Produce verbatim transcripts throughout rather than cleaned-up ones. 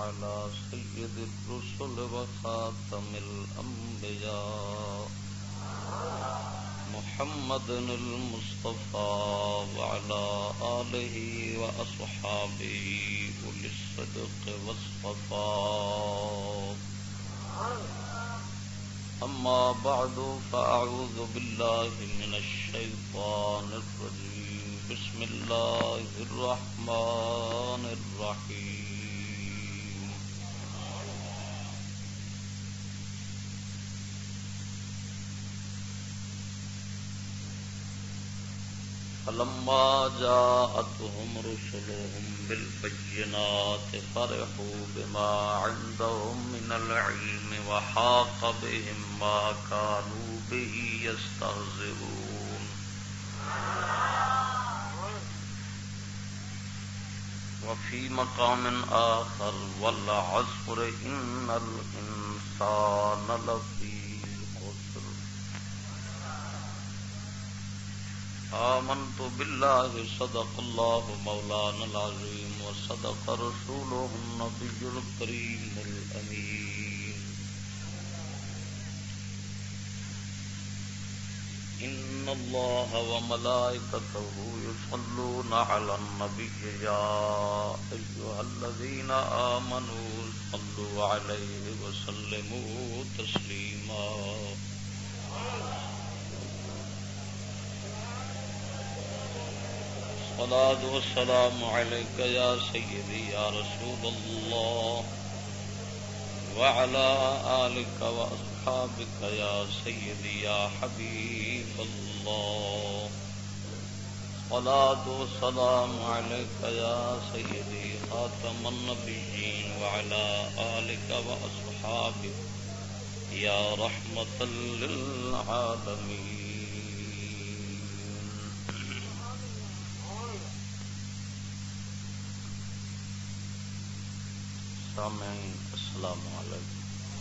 على سيد الرسل وخاتم الأنبياء محمد المصطفى وعلى آله وأصحابه أولي الصدق والصفاء. أما بعد فأعوذ بالله من الشيطان الرجيم. بسم الله الرحمن الرحيم. فلما جاءتهم رسلهم بالبينات فرحوا بما عندهم من العلم وحاق بهم ما كانوا به يستهزئون. وفي مقام آخر والعصر إن الإنسان لفي خسر. آمنت بالله صدق الله مولانا العظيم وصدق رسوله النبي الكريم الأمين. إن الله وملائكته يصلون على النبي يا أيها الذين آمنوا صلوا عليه وسلموا تسليما. الصلاة والسلام عليك يا سيدي يا رسول الله وعلى آلك وأصحابك يا سيدي يا حبيب الله. الصلاة والسلام عليك يا سيدي خاتم النبيين وعلى آلك وأصحابك يا رحمة للعالمين. سامعین السلام علیکم.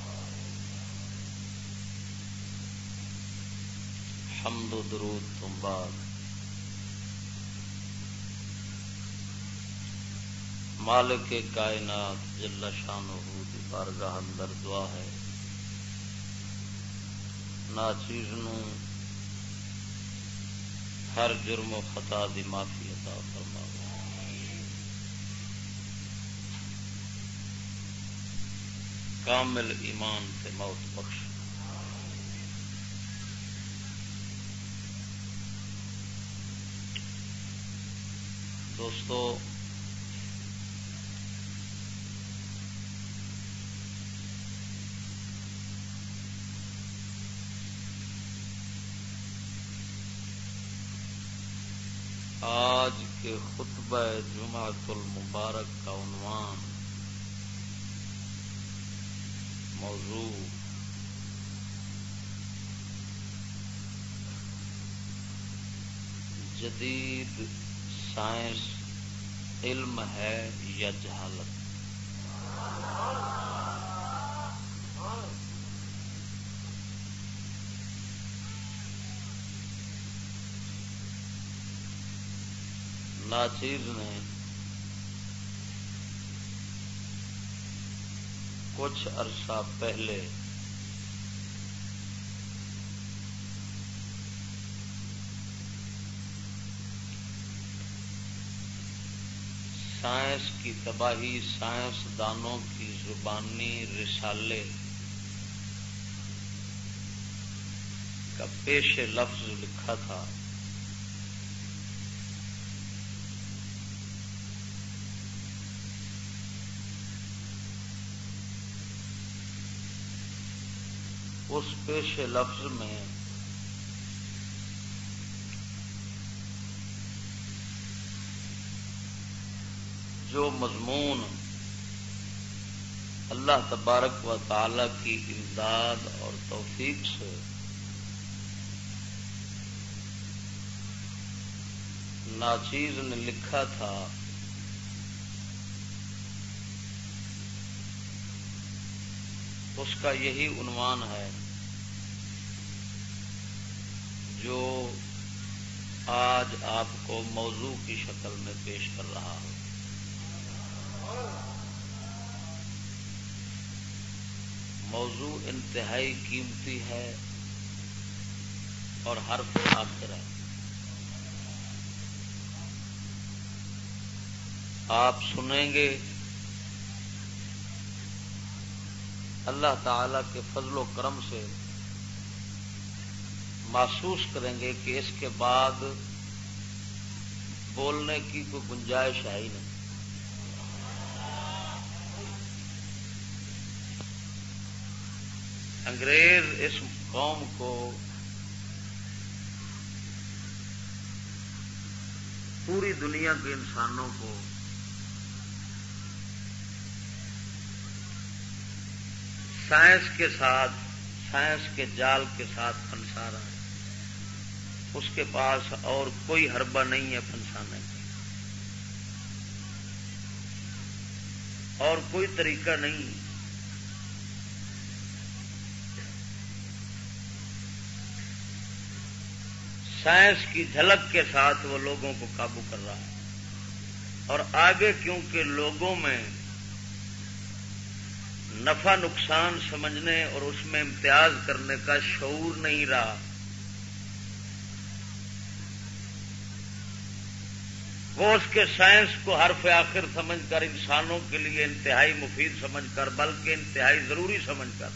حمد و درود تو بعد مالک کائنات جل شانہ دی بارگاہ اندر دعا ہے ناچیز نو ہر جرم و خطا دی معافی عطا فرماوے. کامل ایمان تے موت بخش. دوستو آج کے خطبہ جمعۃ المبارک کا عنوان موضوع جدید سائنس علم ہے یا جہالت. ناچیز نے کچھ عرصہ پہلے سائنس کی تباہی سائنس دانوں کی زبانی رسالے کا پیش لفظ لکھا تھا. اس پیش لفظ میں جو مضمون اللہ تبارک و تعالی کی امداد اور توفیق سے ناچیز نے لکھا تھا اس کا یہی عنوان ہے جو آج آپ کو موضوع کی شکل میں پیش کر رہا ہوں. موضوع انتہائی قیمتی ہے اور حرف آخر ہے. آپ سنیں گے اللہ تعالی کے فضل و کرم سے محسوس کریں گے کہ اس کے بعد بولنے کی کوئی گنجائش ہے ہی نہیں. انگریز اس قوم کو پوری دنیا کے انسانوں کو سائنس کے ساتھ سائنس کے جال کے ساتھ پھنسا رہا ہے. اس کے پاس اور کوئی حربہ نہیں ہے پھنسانے کا، اور کوئی طریقہ نہیں. سائنس کی جھلک کے ساتھ وہ لوگوں کو قابو کر رہا ہے، اور آگے کیونکہ لوگوں میں نفع نقصان سمجھنے اور اس میں امتیاز کرنے کا شعور نہیں رہا، وہ اس کے سائنس کو حرف آخر سمجھ کر انسانوں کے لیے انتہائی مفید سمجھ کر بلکہ انتہائی ضروری سمجھ کر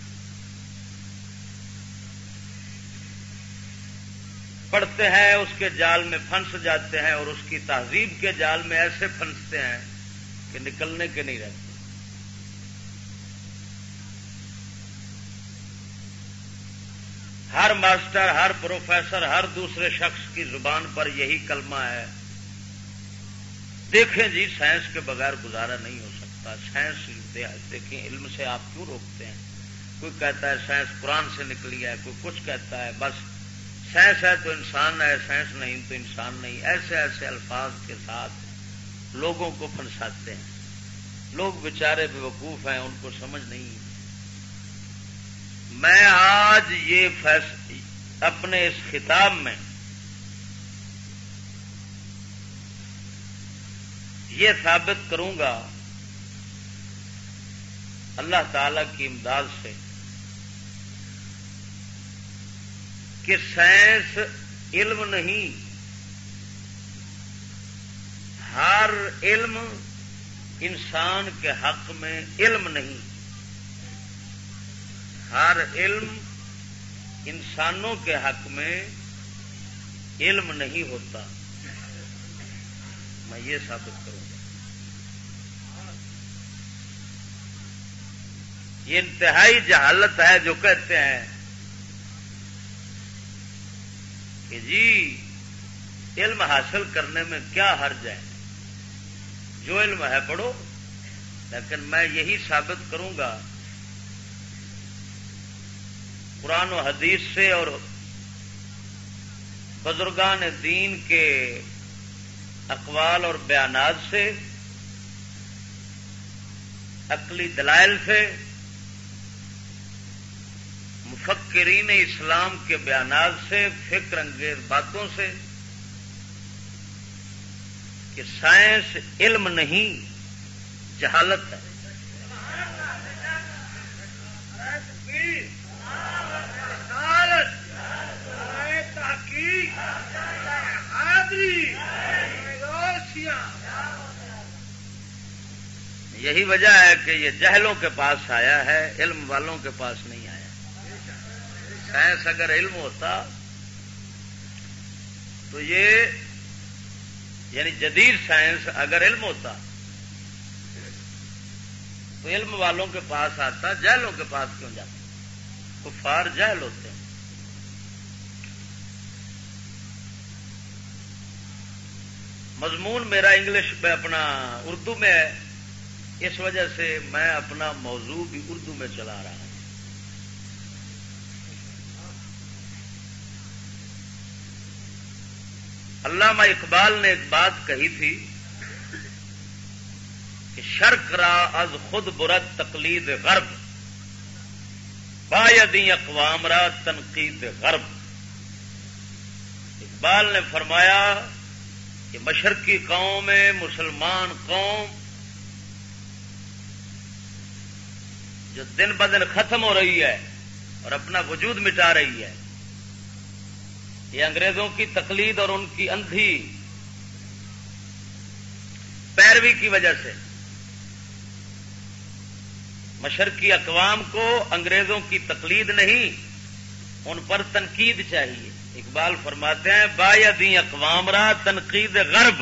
پڑھتے ہیں، اس کے جال میں پھنس جاتے ہیں اور اس کی تہذیب کے جال میں ایسے پھنستے ہیں کہ نکلنے کے نہیں رہتے. ہر ماسٹر، ہر پروفیسر، ہر دوسرے شخص کی زبان پر یہی کلمہ ہے، دیکھیں جی سائنس کے بغیر گزارا نہیں ہو سکتا. سائنس دیکھیں، علم سے آپ کیوں روکتے ہیں؟ کوئی کہتا ہے سائنس قرآن سے نکلی ہے، کوئی کچھ کہتا ہے بس سائنس ہے تو انسان ہے، سائنس نہیں تو انسان نہیں. ایسے ایسے الفاظ کے ساتھ لوگوں کو پھنساتے ہیں. لوگ بیچارے بے وقوف ہیں، ان کو سمجھ نہیں. میں آج یہ فیصلہ اپنے اس خطاب میں یہ ثابت کروں گا اللہ تعالی کی امداد سے کہ سائنس علم نہیں، ہر علم انسان کے حق میں علم نہیں، ہر علم انسانوں کے حق میں علم نہیں ہوتا. میں یہ ثابت کروں گا. یہ انتہائی جہالت ہے جو کہتے ہیں کہ جی علم حاصل کرنے میں کیا حرج ہے، جو علم ہے پڑھو. لیکن میں یہی ثابت کروں گا قرآن و حدیث سے اور بزرگان دین کے اقوال اور بیانات سے، عقلی دلائل سے، مفکرین اسلام کے بیانات سے، فکر انگیز باتوں سے کہ سائنس علم نہیں جہالت ہے. یہی وجہ ہے کہ یہ جہلوں کے پاس آیا ہے، علم والوں کے پاس نہیں آیا. سائنس اگر علم ہوتا تو یہ یعنی جدید سائنس اگر علم ہوتا تو علم والوں کے پاس آتا، جہلوں کے پاس کیوں جاتا؟ کفار جہل ہوتے ہیں. مضمون میرا انگلش میں اپنا اردو میں ہے، اس وجہ سے میں اپنا موضوع بھی اردو میں چلا رہا ہوں. علامہ اقبال نے ایک بات کہی تھی کہ شرق را از خود برد تقلید غرب، بایدی اقوام را تنقید غرب. اقبال نے فرمایا کہ مشرقی قوم، مسلمان قوم جو دن بدن ختم ہو رہی ہے اور اپنا وجود مٹا رہی ہے، یہ انگریزوں کی تقلید اور ان کی اندھی پیروی کی وجہ سے مشرقی اقوام کو انگریزوں کی تقلید نہیں، ان پر تنقید چاہیے۔ اقبال فرماتے ہیں بایدی اقوام را تنقید غرب،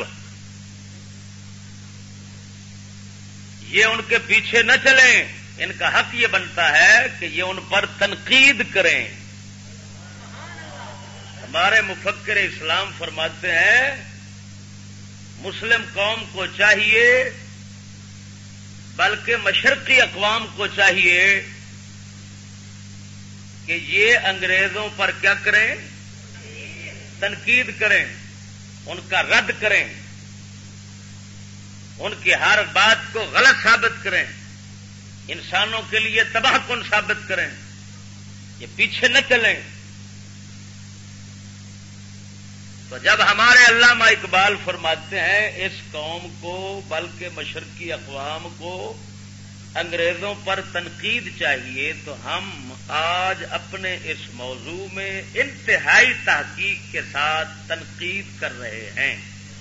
یہ ان کے پیچھے نہ چلیں، ان کا حق یہ بنتا ہے کہ یہ ان پر تنقید کریں۔ ہمارے مفکر اسلام فرماتے ہیں مسلم قوم کو چاہیے، بلکہ مشرقی اقوام کو چاہیے کہ یہ انگریزوں پر کیا کریں؟ تنقید کریں، ان کا رد کریں، ان کی ہر بات کو غلط ثابت کریں، انسانوں کے لیے تباہ کن ثابت کریں، یہ پیچھے نہ چلیں۔ تو جب ہمارے علامہ اقبال فرماتے ہیں اس قوم کو بلکہ مشرقی اقوام کو انگریزوں پر تنقید چاہیے، تو ہم آج اپنے اس موضوع میں انتہائی تحقیق کے ساتھ تنقید کر رہے ہیں۔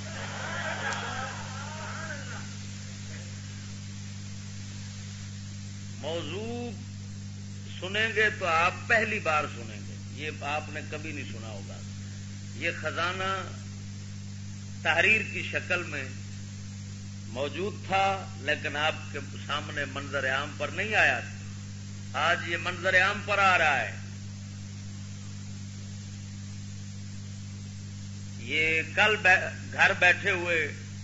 موضوع سنیں گے تو آپ پہلی بار سنیں گے، یہ آپ نے کبھی نہیں سنا ہوگا۔ یہ خزانہ تحریر کی شکل میں موجود تھا لیکن آپ کے سامنے منظر عام پر نہیں آیا تھا، آج یہ منظر عام پر آ رہا ہے۔ یہ کل گھر بیٹھے ہوئے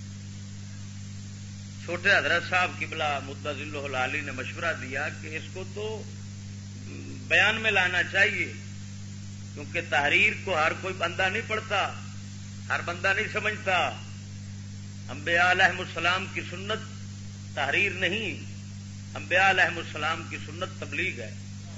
چھوٹے حضرت صاحب قبلہ متضل العالی نے مشورہ دیا کہ اس کو تو بیان میں لانا چاہیے، کیونکہ تحریر کو ہر کوئی بندہ نہیں پڑھتا، ہر بندہ نہیں سمجھتا۔ انبیاء علیہ السلام کی سنت تحریر نہیں، انبیاء علیہ السلام کی سنت تبلیغ ہے،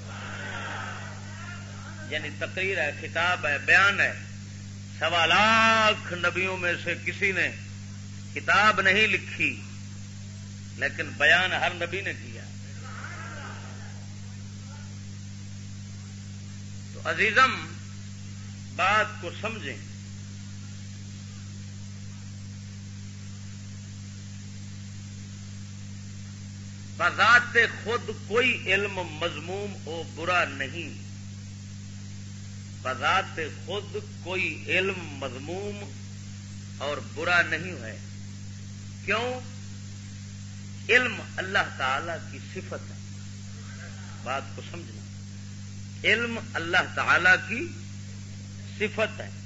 یعنی تقریر ہے، خطاب ہے، بیان ہے۔ سوا لاکھ نبیوں میں سے کسی نے کتاب نہیں لکھی لیکن بیان ہر نبی نے کیا۔ تو عزیزم بات کو سمجھیں، بذات خود کوئی علم مذموم و برا نہیں، بذات خود کوئی علم مذموم اور برا نہیں ہے۔ کیوں؟ علم اللہ تعالی کی صفت ہے، بات کو سمجھنا، علم اللہ تعالی کی صفت ہے۔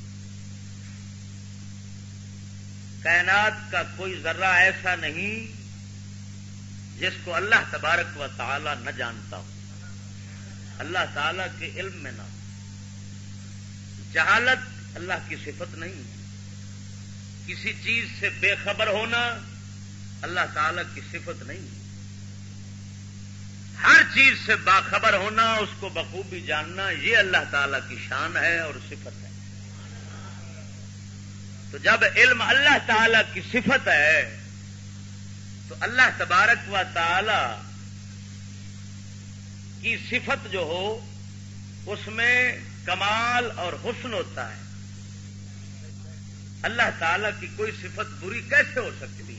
کائنات کا کوئی ذرہ ایسا نہیں جس کو اللہ تبارک و تعالی نہ جانتا ہو، اللہ تعالی کے علم میں نہ ہو۔ جہالت اللہ کی صفت نہیں ہے، کسی چیز سے بے خبر ہونا اللہ تعالی کی صفت نہیں ہے، ہر چیز سے باخبر ہونا، اس کو بخوبی جاننا، یہ اللہ تعالی کی شان ہے اور صفت ہے۔ تو جب علم اللہ تعالی کی صفت ہے تو اللہ تبارک و تعالی کی صفت جو ہو اس میں کمال اور حسن ہوتا ہے۔ اللہ تعالی کی کوئی صفت بری کیسے ہو سکتی ہے؟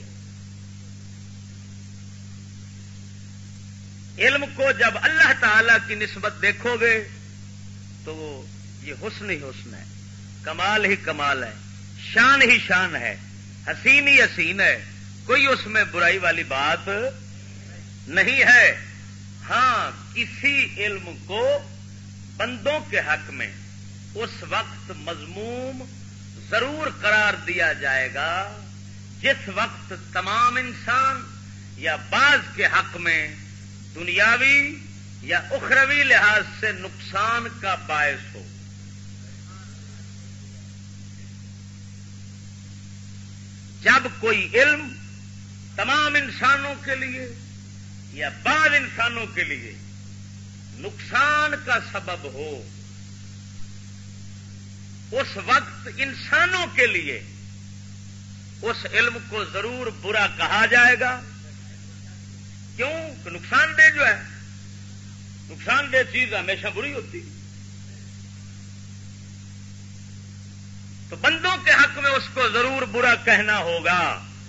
علم کو جب اللہ تعالی کی نسبت دیکھو گے تو یہ حسن ہی حسن ہے، کمال ہی کمال ہے، شان ہی شان ہے، حسین ہی حسین ہے، کوئی اس میں برائی والی بات نہیں ہے۔ ہاں کسی علم کو بندوں کے حق میں اس وقت مذموم ضرور قرار دیا جائے گا جس وقت تمام انسان یا بعض کے حق میں دنیاوی یا اخروی لحاظ سے نقصان کا باعث ہو۔ جب کوئی علم تمام انسانوں کے لیے یا بعض انسانوں کے لیے نقصان کا سبب ہو، اس وقت انسانوں کے لیے اس علم کو ضرور برا کہا جائے گا۔ کیوں کہ نقصان دہ جو ہے، نقصان دہ چیز ہمیشہ بری ہوتی ہے. تو بندوں کے حق میں اس کو ضرور برا کہنا ہوگا.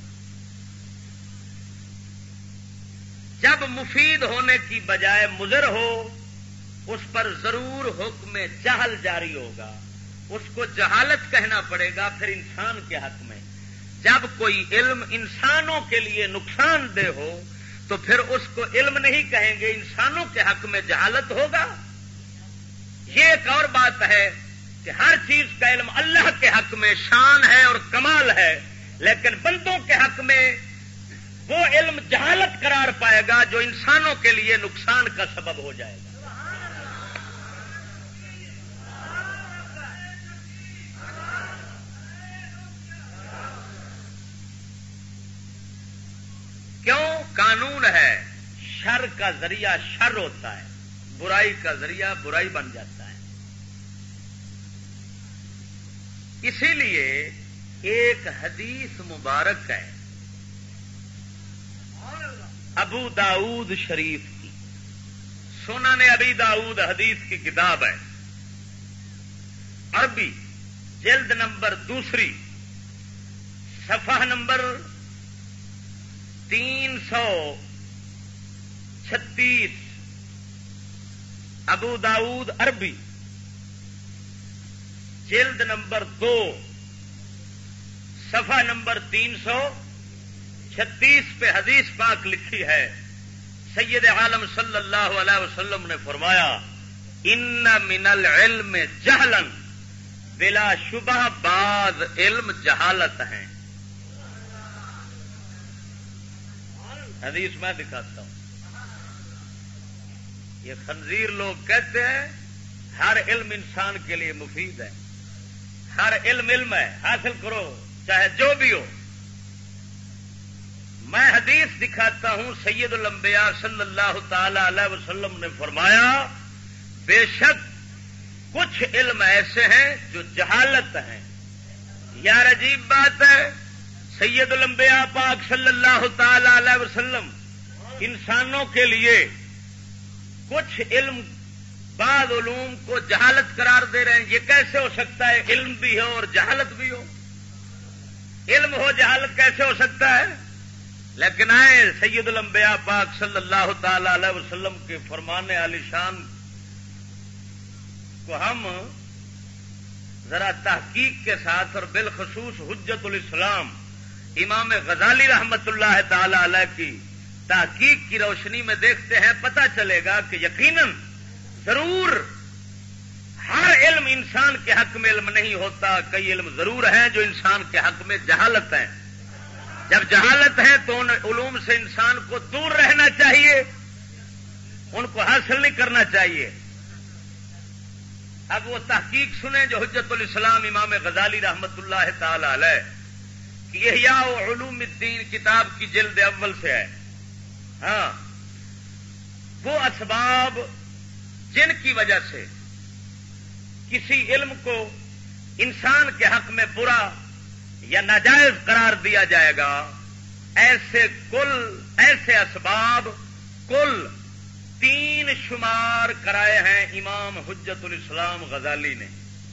جب مفید ہونے کی بجائے مضر ہو اس پر ضرور حکم جہل جاری ہوگا. اس کو جہالت کہنا پڑے گا پھر انسان کے حق میں. جب کوئی علم انسانوں کے لیے نقصان دہ ہو تو پھر اس کو علم نہیں کہیں گے, انسانوں کے حق میں جہالت ہوگا. یہ ایک اور بات ہے کہ ہر چیز کا علم اللہ کے حق میں شان ہے اور کمال ہے, لیکن بندوں کے حق میں وہ علم جہالت قرار پائے گا جو انسانوں کے لیے نقصان کا سبب ہو جائے گا. کیوں؟ قانون ہے, شر کا ذریعہ شر ہوتا ہے, برائی کا ذریعہ برائی بن جاتا ہے. اسی لیے ایک حدیث مبارک ہے ابو داؤد شریف کی, سنن ابی داؤد حدیث کی کتاب ہے, عربی, جلد نمبر دوسری, صفحہ نمبر تین سو چھتیس. ابو داؤد عربی, جلد نمبر دو, صفحہ نمبر تین سو چھتیس پہ حدیث پاک لکھی ہے. سید عالم صلی اللہ علیہ وسلم نے فرمایا, ان من العلم جہلا, بلا شبہ بعض علم جہالت ہیں. حدیث میں دکھاتا ہوں. یہ خنزیر لوگ کہتے ہیں ہر علم انسان کے لیے مفید ہے, ہر علم علم ہے, حاصل کرو چاہے جو بھی ہو. میں حدیث دکھاتا ہوں, سید الانبیاء صلی اللہ تعالی علیہ وسلم نے فرمایا, بے شک کچھ علم ایسے ہیں جو جہالت ہیں. یار عجیب بات ہے, سید الانبیاء پاک صلی اللہ تعالی علیہ وسلم انسانوں کے لیے کچھ علم, بعض علوم کو جہالت قرار دے رہے ہیں. یہ کیسے ہو سکتا ہے؟ علم بھی ہو اور جہالت بھی ہو. علم ہو جہالت کیسے ہو سکتا ہے؟ لیکن آئے سید الانبیاء پاک صلی اللہ تعالی علیہ وسلم کے فرمان عالی شان کو ہم ذرا تحقیق کے ساتھ اور بالخصوص حجت الاسلام امام غزالی رحمت اللہ تعالی علیہ کی تحقیق کی روشنی میں دیکھتے ہیں, پتہ چلے گا کہ یقیناً ضرور ہر علم انسان کے حق میں علم نہیں ہوتا. کئی علم ضرور ہیں جو انسان کے حق میں جہالت ہیں. جب جہالت ہے تو ان علوم سے انسان کو دور رہنا چاہیے, ان کو حاصل نہیں کرنا چاہیے. اب وہ تحقیق سنیں جو حجت الاسلام امام غزالی رحمت اللہ تعالی علیہ کی احیاء علوم الدین کتاب کی جلد اول سے ہے. ہاں, وہ اسباب جن کی وجہ سے کسی علم کو انسان کے حق میں برا یا ناجائز قرار دیا جائے گا, ایسے کل ایسے اسباب کل تین شمار کرائے ہیں امام حجت الاسلام غزالی نے.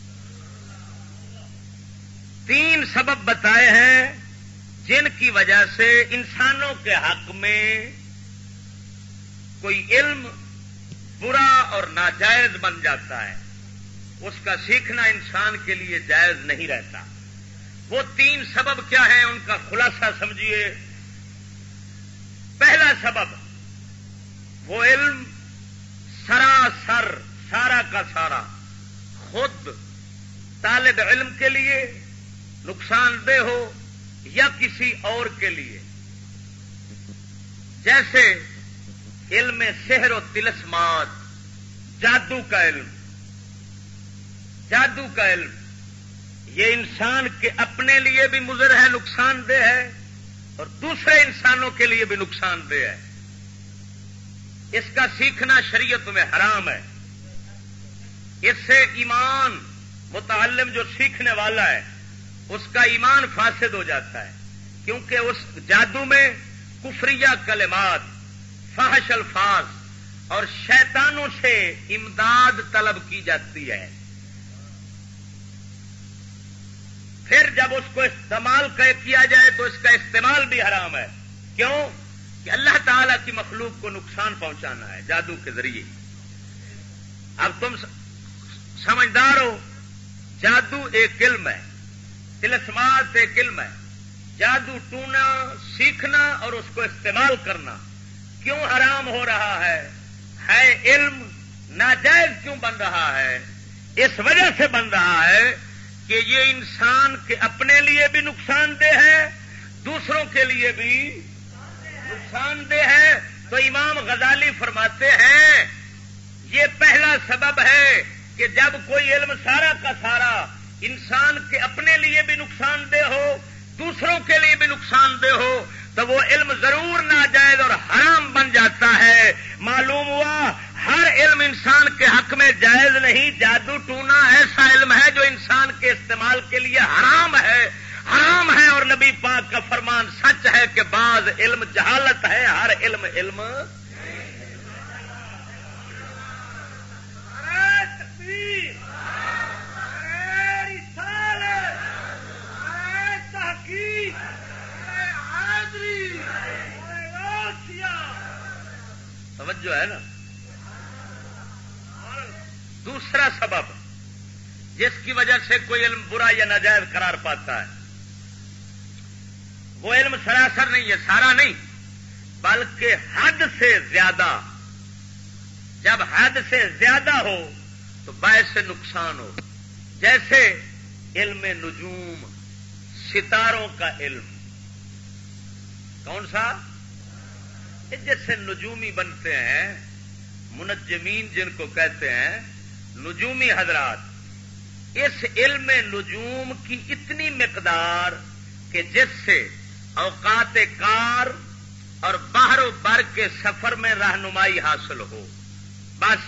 تین سبب بتائے ہیں جن کی وجہ سے انسانوں کے حق میں کوئی علم برا اور ناجائز بن جاتا ہے, اس کا سیکھنا انسان کے لیے جائز نہیں رہتا. وہ تین سبب کیا ہیں ان کا خلاصہ سمجھیے. پہلا سبب, وہ علم سراسر سارا کا سارا خود طالب علم کے لیے نقصان دہ ہو یا کسی اور کے لیے. جیسے علم سحر و طلسمات, جادو کا علم. جادو کا علم یہ انسان کے اپنے لیے بھی مضر ہے, نقصان دہ ہے, اور دوسرے انسانوں کے لیے بھی نقصان دہ ہے. اس کا سیکھنا شریعت میں حرام ہے. اس سے ایمان, متعلم جو سیکھنے والا ہے اس کا ایمان فاسد ہو جاتا ہے, کیونکہ اس جادو میں کفریہ کلمات, فحش الفاظ اور شیطانوں سے امداد طلب کی جاتی ہے. پھر جب اس کو استعمال کیا جائے تو اس کا استعمال بھی حرام ہے. کیوں؟ کہ اللہ تعالی کی مخلوق کو نقصان پہنچانا ہے جادو کے ذریعے. اب تم سمجھدار ہو، جادو ایک علم ہے، طلسمات ایک علم ہے. جادو ٹونا سیکھنا اور اس کو استعمال کرنا کیوں حرام ہو رہا ہے؟ ہے علم ناجائز کیوں بن رہا ہے؟ اس وجہ سے بن رہا ہے کہ یہ انسان کے اپنے لیے بھی نقصان دہ ہے، دوسروں کے لیے بھی نقصان دہ ہے. تو امام غزالی فرماتے ہیں یہ پہلا سبب ہے کہ جب کوئی علم سارا کا سارا انسان کے اپنے لیے بھی نقصان دہ ہو، دوسروں کے لیے بھی نقصان دہ ہو، تو وہ علم ضرور ناجائز اور حرام بن جاتا ہے. معلوم ہوا ہر علم انسان کے حق میں جائز نہیں. جادو ٹونا ایسا علم ہے جو انسان کے استعمال کے لیے حرام ہے، حرام ہے. اور نبی پاک کا فرمان سچ ہے کہ بعض علم جہالت ہے، ہر علم علم. توجہ ہے نا. دوسرا سبب جس کی وجہ سے کوئی علم برا یا ناجائز قرار پاتا ہے، وہ علم سراسر نہیں ہے، سارا نہیں، بلکہ حد سے زیادہ. جب حد سے زیادہ ہو تو باعث نقصان ہو. جیسے علم نجوم، ستاروں کا علم. کون سا؟ جس سے نجومی بنتے ہیں، منجمین جن کو کہتے ہیں، نجومی حضرات. اس علم نجوم کی اتنی مقدار کہ جس سے اوقات کار اور بحر و بر کے سفر میں رہنمائی حاصل ہو. بس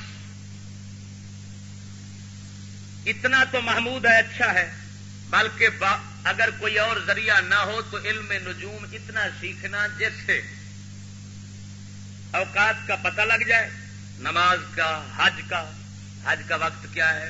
اتنا تو محمود ہے، اچھا ہے. بلکہ اگر کوئی اور ذریعہ نہ ہو تو علم نجوم اتنا سیکھنا جس سے اوقات کا پتہ لگ جائے، نماز کا، حج کا، حج کا وقت کیا ہے،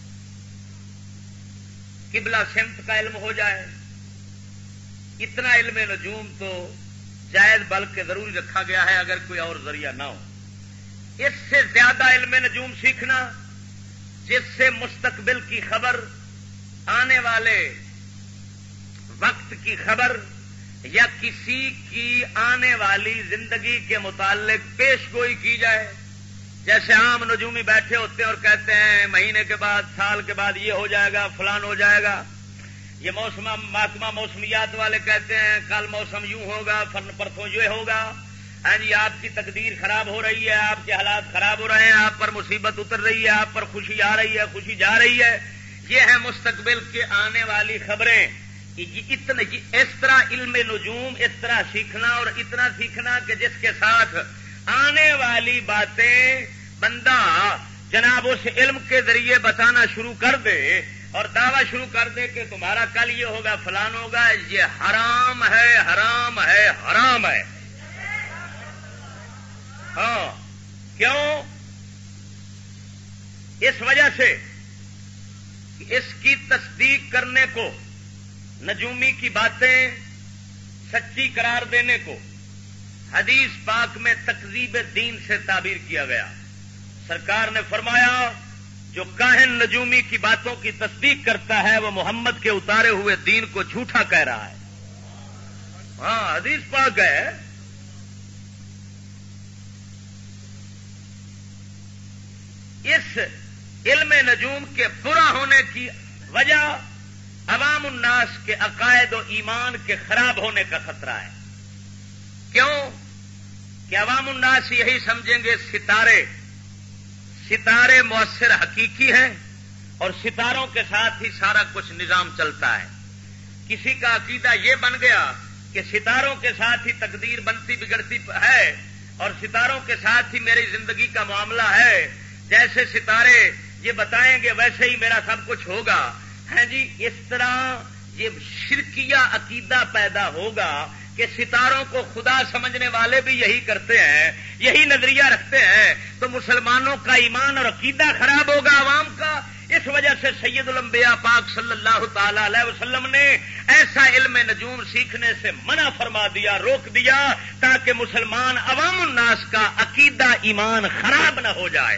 قبلہ سمت کا علم ہو جائے. اتنا علم نجوم تو جائز بلکہ ضروری رکھا گیا ہے اگر کوئی اور ذریعہ نہ ہو. اس سے زیادہ علم نجوم سیکھنا جس سے مستقبل کی خبر، آنے والے وقت کی خبر یا کسی کی آنے والی زندگی کے متعلق پیش گوئی کی جائے. جیسے عام نجومی بیٹھے ہوتے ہیں اور کہتے ہیں مہینے کے بعد، سال کے بعد یہ ہو جائے گا، فلان ہو جائے گا. یہ موسم محکمہ موسمیات والے کہتے ہیں کل موسم یوں ہوگا، پرسوں یہ ہوگا. ہاں جی، آپ کی تقدیر خراب ہو رہی ہے، آپ کے حالات خراب ہو رہے ہیں، آپ پر مصیبت اتر رہی ہے، آپ پر خوشی آ رہی ہے، خوشی جا رہی ہے. یہ ہے مستقبل کے آنے والی خبریں. اتنا اس طرح علم نجوم اس طرح سیکھنا اور اتنا سیکھنا کہ جس کے ساتھ آنے والی باتیں بندہ جناب اس علم کے ذریعے بتانا شروع کر دے اور دعویٰ شروع کر دے کہ تمہارا کل یہ ہوگا، فلان ہوگا. یہ حرام ہے، حرام ہے، حرام ہے. ہاں، کیوں؟ اس وجہ سے اس کی تصدیق کرنے کو، نجومی کی باتیں سچی قرار دینے کو حدیث پاک میں تکذیب دین سے تعبیر کیا گیا. سرکار نے فرمایا جو کاہن نجومی کی باتوں کی تصدیق کرتا ہے وہ محمد کے اتارے ہوئے دین کو جھوٹا کہہ رہا ہے. ہاں، حدیث پاک ہے. اس علم نجوم کے برا ہونے کی وجہ عوام الناس کے عقائد و ایمان کے خراب ہونے کا خطرہ ہے. کیوں؟ کہ عوام الناس یہی سمجھیں گے ستارے ستارے مؤثر حقیقی ہیں اور ستاروں کے ساتھ ہی سارا کچھ نظام چلتا ہے. کسی کا عقیدہ یہ بن گیا کہ ستاروں کے ساتھ ہی تقدیر بنتی بگڑتی ہے اور ستاروں کے ساتھ ہی میری زندگی کا معاملہ ہے. جیسے ستارے یہ بتائیں گے ویسے ہی میرا سب کچھ ہوگا. ہیں جی، اس طرح یہ شرکیہ عقیدہ پیدا ہوگا کہ ستاروں کو خدا سمجھنے والے بھی یہی کرتے ہیں یہی نظریہ رکھتے ہیں تو مسلمانوں کا ایمان اور عقیدہ خراب ہوگا عوام کا. اس وجہ سے سید الانبیاء پاک صلی اللہ تعالی علیہ وسلم نے ایسا علم نجوم سیکھنے سے منع فرما دیا، روک دیا، تاکہ مسلمان عوام الناس کا عقیدہ ایمان خراب نہ ہو جائے.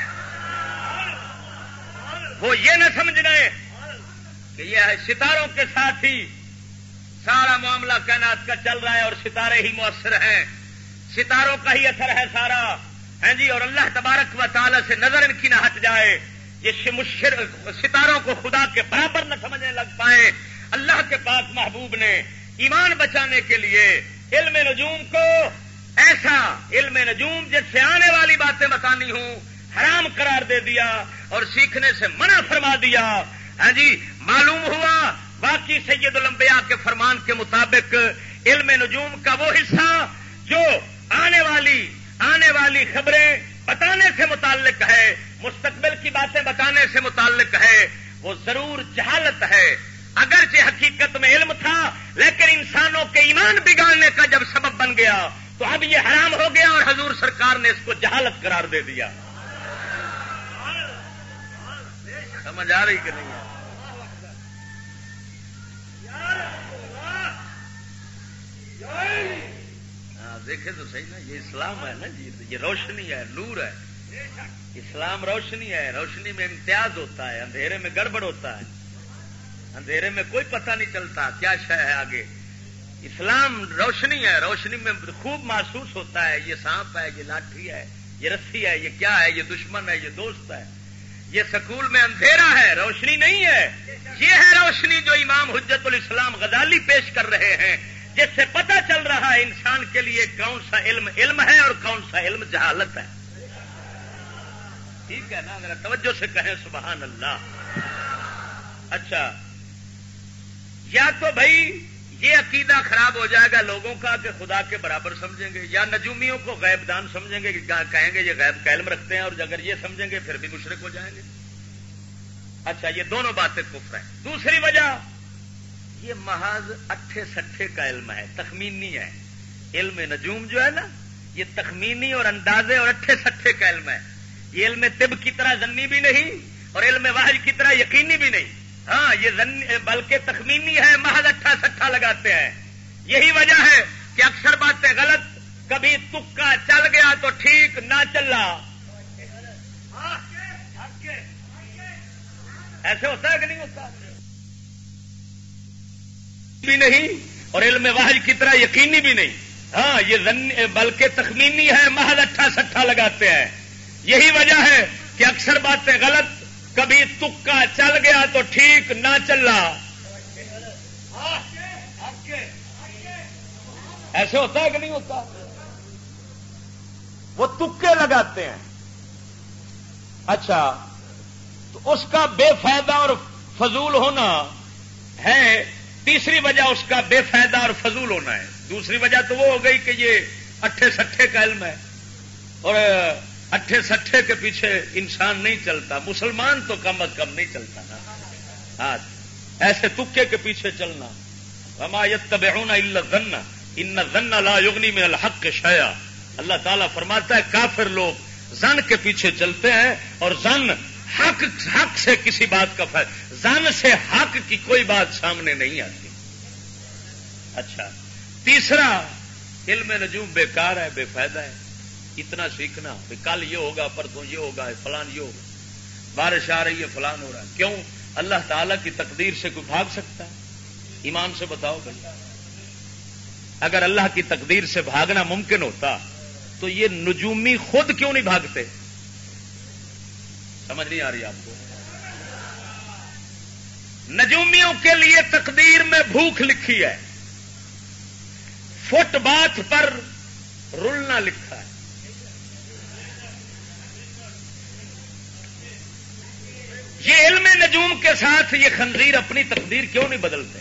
وہ یہ نہ سمجھ رہے کہ یہ ستاروں کے ساتھ ہی سارا معاملہ کائنات کا چل رہا ہے اور ستارے ہی مؤثر ہیں، ستاروں کا ہی اثر ہے سارا، ہیں جی، اور اللہ تبارک و تعالی سے نظر ان کی نہ ہٹ جائے. یہ مشر ستاروں کو خدا کے برابر نہ سمجھنے لگ پائے. اللہ کے پاک محبوب نے ایمان بچانے کے لیے علم نجوم کو ایسا علم نجوم جس سے آنے والی باتیں بتانی ہوں حرام قرار دے دیا اور سیکھنے سے منع فرما دیا. ہاں جی، معلوم ہوا باقی سید الانبیاء کے فرمان کے مطابق علم نجوم کا وہ حصہ جو آنے والی آنے والی خبریں بتانے سے متعلق ہے، مستقبل کی باتیں بتانے سے متعلق ہے، وہ ضرور جہالت ہے. اگرچہ حقیقت میں علم تھا لیکن انسانوں کے ایمان بگاڑنے کا جب سبب بن گیا تو اب یہ حرام ہو گیا اور حضور سرکار نے اس کو جہالت قرار دے دیا. سمجھ آ رہی کہ نہیں ہے؟ دیکھے تو صحیح نا، یہ اسلام ہے نا جی، یہ روشنی ہے، نور ہے. اسلام روشنی ہے، روشنی میں امتیاز ہوتا ہے، اندھیرے میں گڑبڑ ہوتا ہے، اندھیرے میں کوئی پتہ نہیں چلتا کیا شے ہے آگے. اسلام روشنی ہے، روشنی میں خوب محسوس ہوتا ہے یہ سانپ ہے، یہ لاٹھی ہے، یہ رسی ہے، یہ کیا ہے، یہ دشمن ہے، یہ دوست ہے. یہ سکول میں اندھیرا ہے، روشنی نہیں ہے. یہ ہے روشنی جو امام حجت الاسلام غزالی پیش کر رہے ہیں، جس سے پتہ چل رہا ہے انسان کے لیے کون سا علم علم ہے اور کون سا علم جہالت ہے. ٹھیک ہے نا؟ ذرا توجہ سے کہیں سبحان اللہ. اچھا، یا تو بھائی یہ عقیدہ خراب ہو جائے گا لوگوں کا کہ خدا کے برابر سمجھیں گے، یا نجومیوں کو غیب دان سمجھیں گے، کہیں گے یہ غیب کا علم رکھتے ہیں، اور اگر یہ سمجھیں گے پھر بھی مشرک ہو جائیں گے. اچھا، یہ دونوں باتیں کفر ہیں. دوسری وجہ یہ محض اٹھے سٹھے کا علم ہے، تخمینی ہے. علم نجوم جو ہے نا، یہ تخمینی اور اندازے اور اٹھے سٹھے کا علم ہے. یہ علم طب کی طرح ضنی بھی نہیں اور علم وحی کی طرح یقینی بھی نہیں. ہاں، یہ ضنی بلکہ تخمینی ہے، محض اٹھا سٹھا لگاتے ہیں. یہی وجہ ہے کہ اکثر باتیں غلط، کبھی تکا چل گیا تو ٹھیک، نہ چلا. ایسے ہوتا ہے کہ نہیں ہوتا؟ بھی نہیں اور علم وحی کی طرح یقینی بھی نہیں. ہاں، یہ ضنی بلکہ تخمینی ہے، محض اٹھا سٹھا لگاتے ہیں. یہی وجہ ہے کہ اکثر باتیں غلط، کبھی تکا چل گیا تو ٹھیک، نہ چلا. ایسے ہوتا ہے کہ نہیں ہوتا؟ وہ تکے لگاتے ہیں. اچھا، تو اس کا بے فائدہ اور فضول ہونا ہے. تیسری وجہ اس کا بے فائدہ اور فضول ہونا ہے. دوسری وجہ تو وہ ہو گئی کہ یہ اٹھے سٹھے کا علم ہے، اور اٹھے سٹھے کے پیچھے انسان نہیں چلتا. مسلمان تو کم از کم نہیں چلتا نا. ہاں، ایسے تکے کے پیچھے چلنا. وما یتبعون الا الظن ان الظن لا یغنی من الحق شیئا. اللہ تعالیٰ فرماتا ہے کافر لوگ ظن کے پیچھے چلتے ہیں، اور ظن حق حق سے کسی بات کا فائدہ، ظن سے حق کی کوئی بات سامنے نہیں آتی. اچھا، تیسرا علم نجوم بیکار ہے، بے فائدہ ہے. اتنا سیکھنا کہ کل یہ ہوگا، پرسوں یہ ہوگا، فلان یہ ہوگا، بارش آ رہی ہے، فلان ہو رہا ہے. کیوں؟ اللہ تعالیٰ کی تقدیر سے کوئی بھاگ سکتا ہے؟ ایمان سے بتاؤ بھائی. اگر اللہ کی تقدیر سے بھاگنا ممکن ہوتا تو یہ نجومی خود کیوں نہیں بھاگتے؟ سمجھ نہیں آ رہی آپ کو؟ نجومیوں کے لیے تقدیر میں بھوک لکھی ہے، فٹ باتھ پر رلنا لکھا ہے. یہ علم نجوم کے ساتھ یہ خنزیر اپنی تقدیر کیوں نہیں بدلتے؟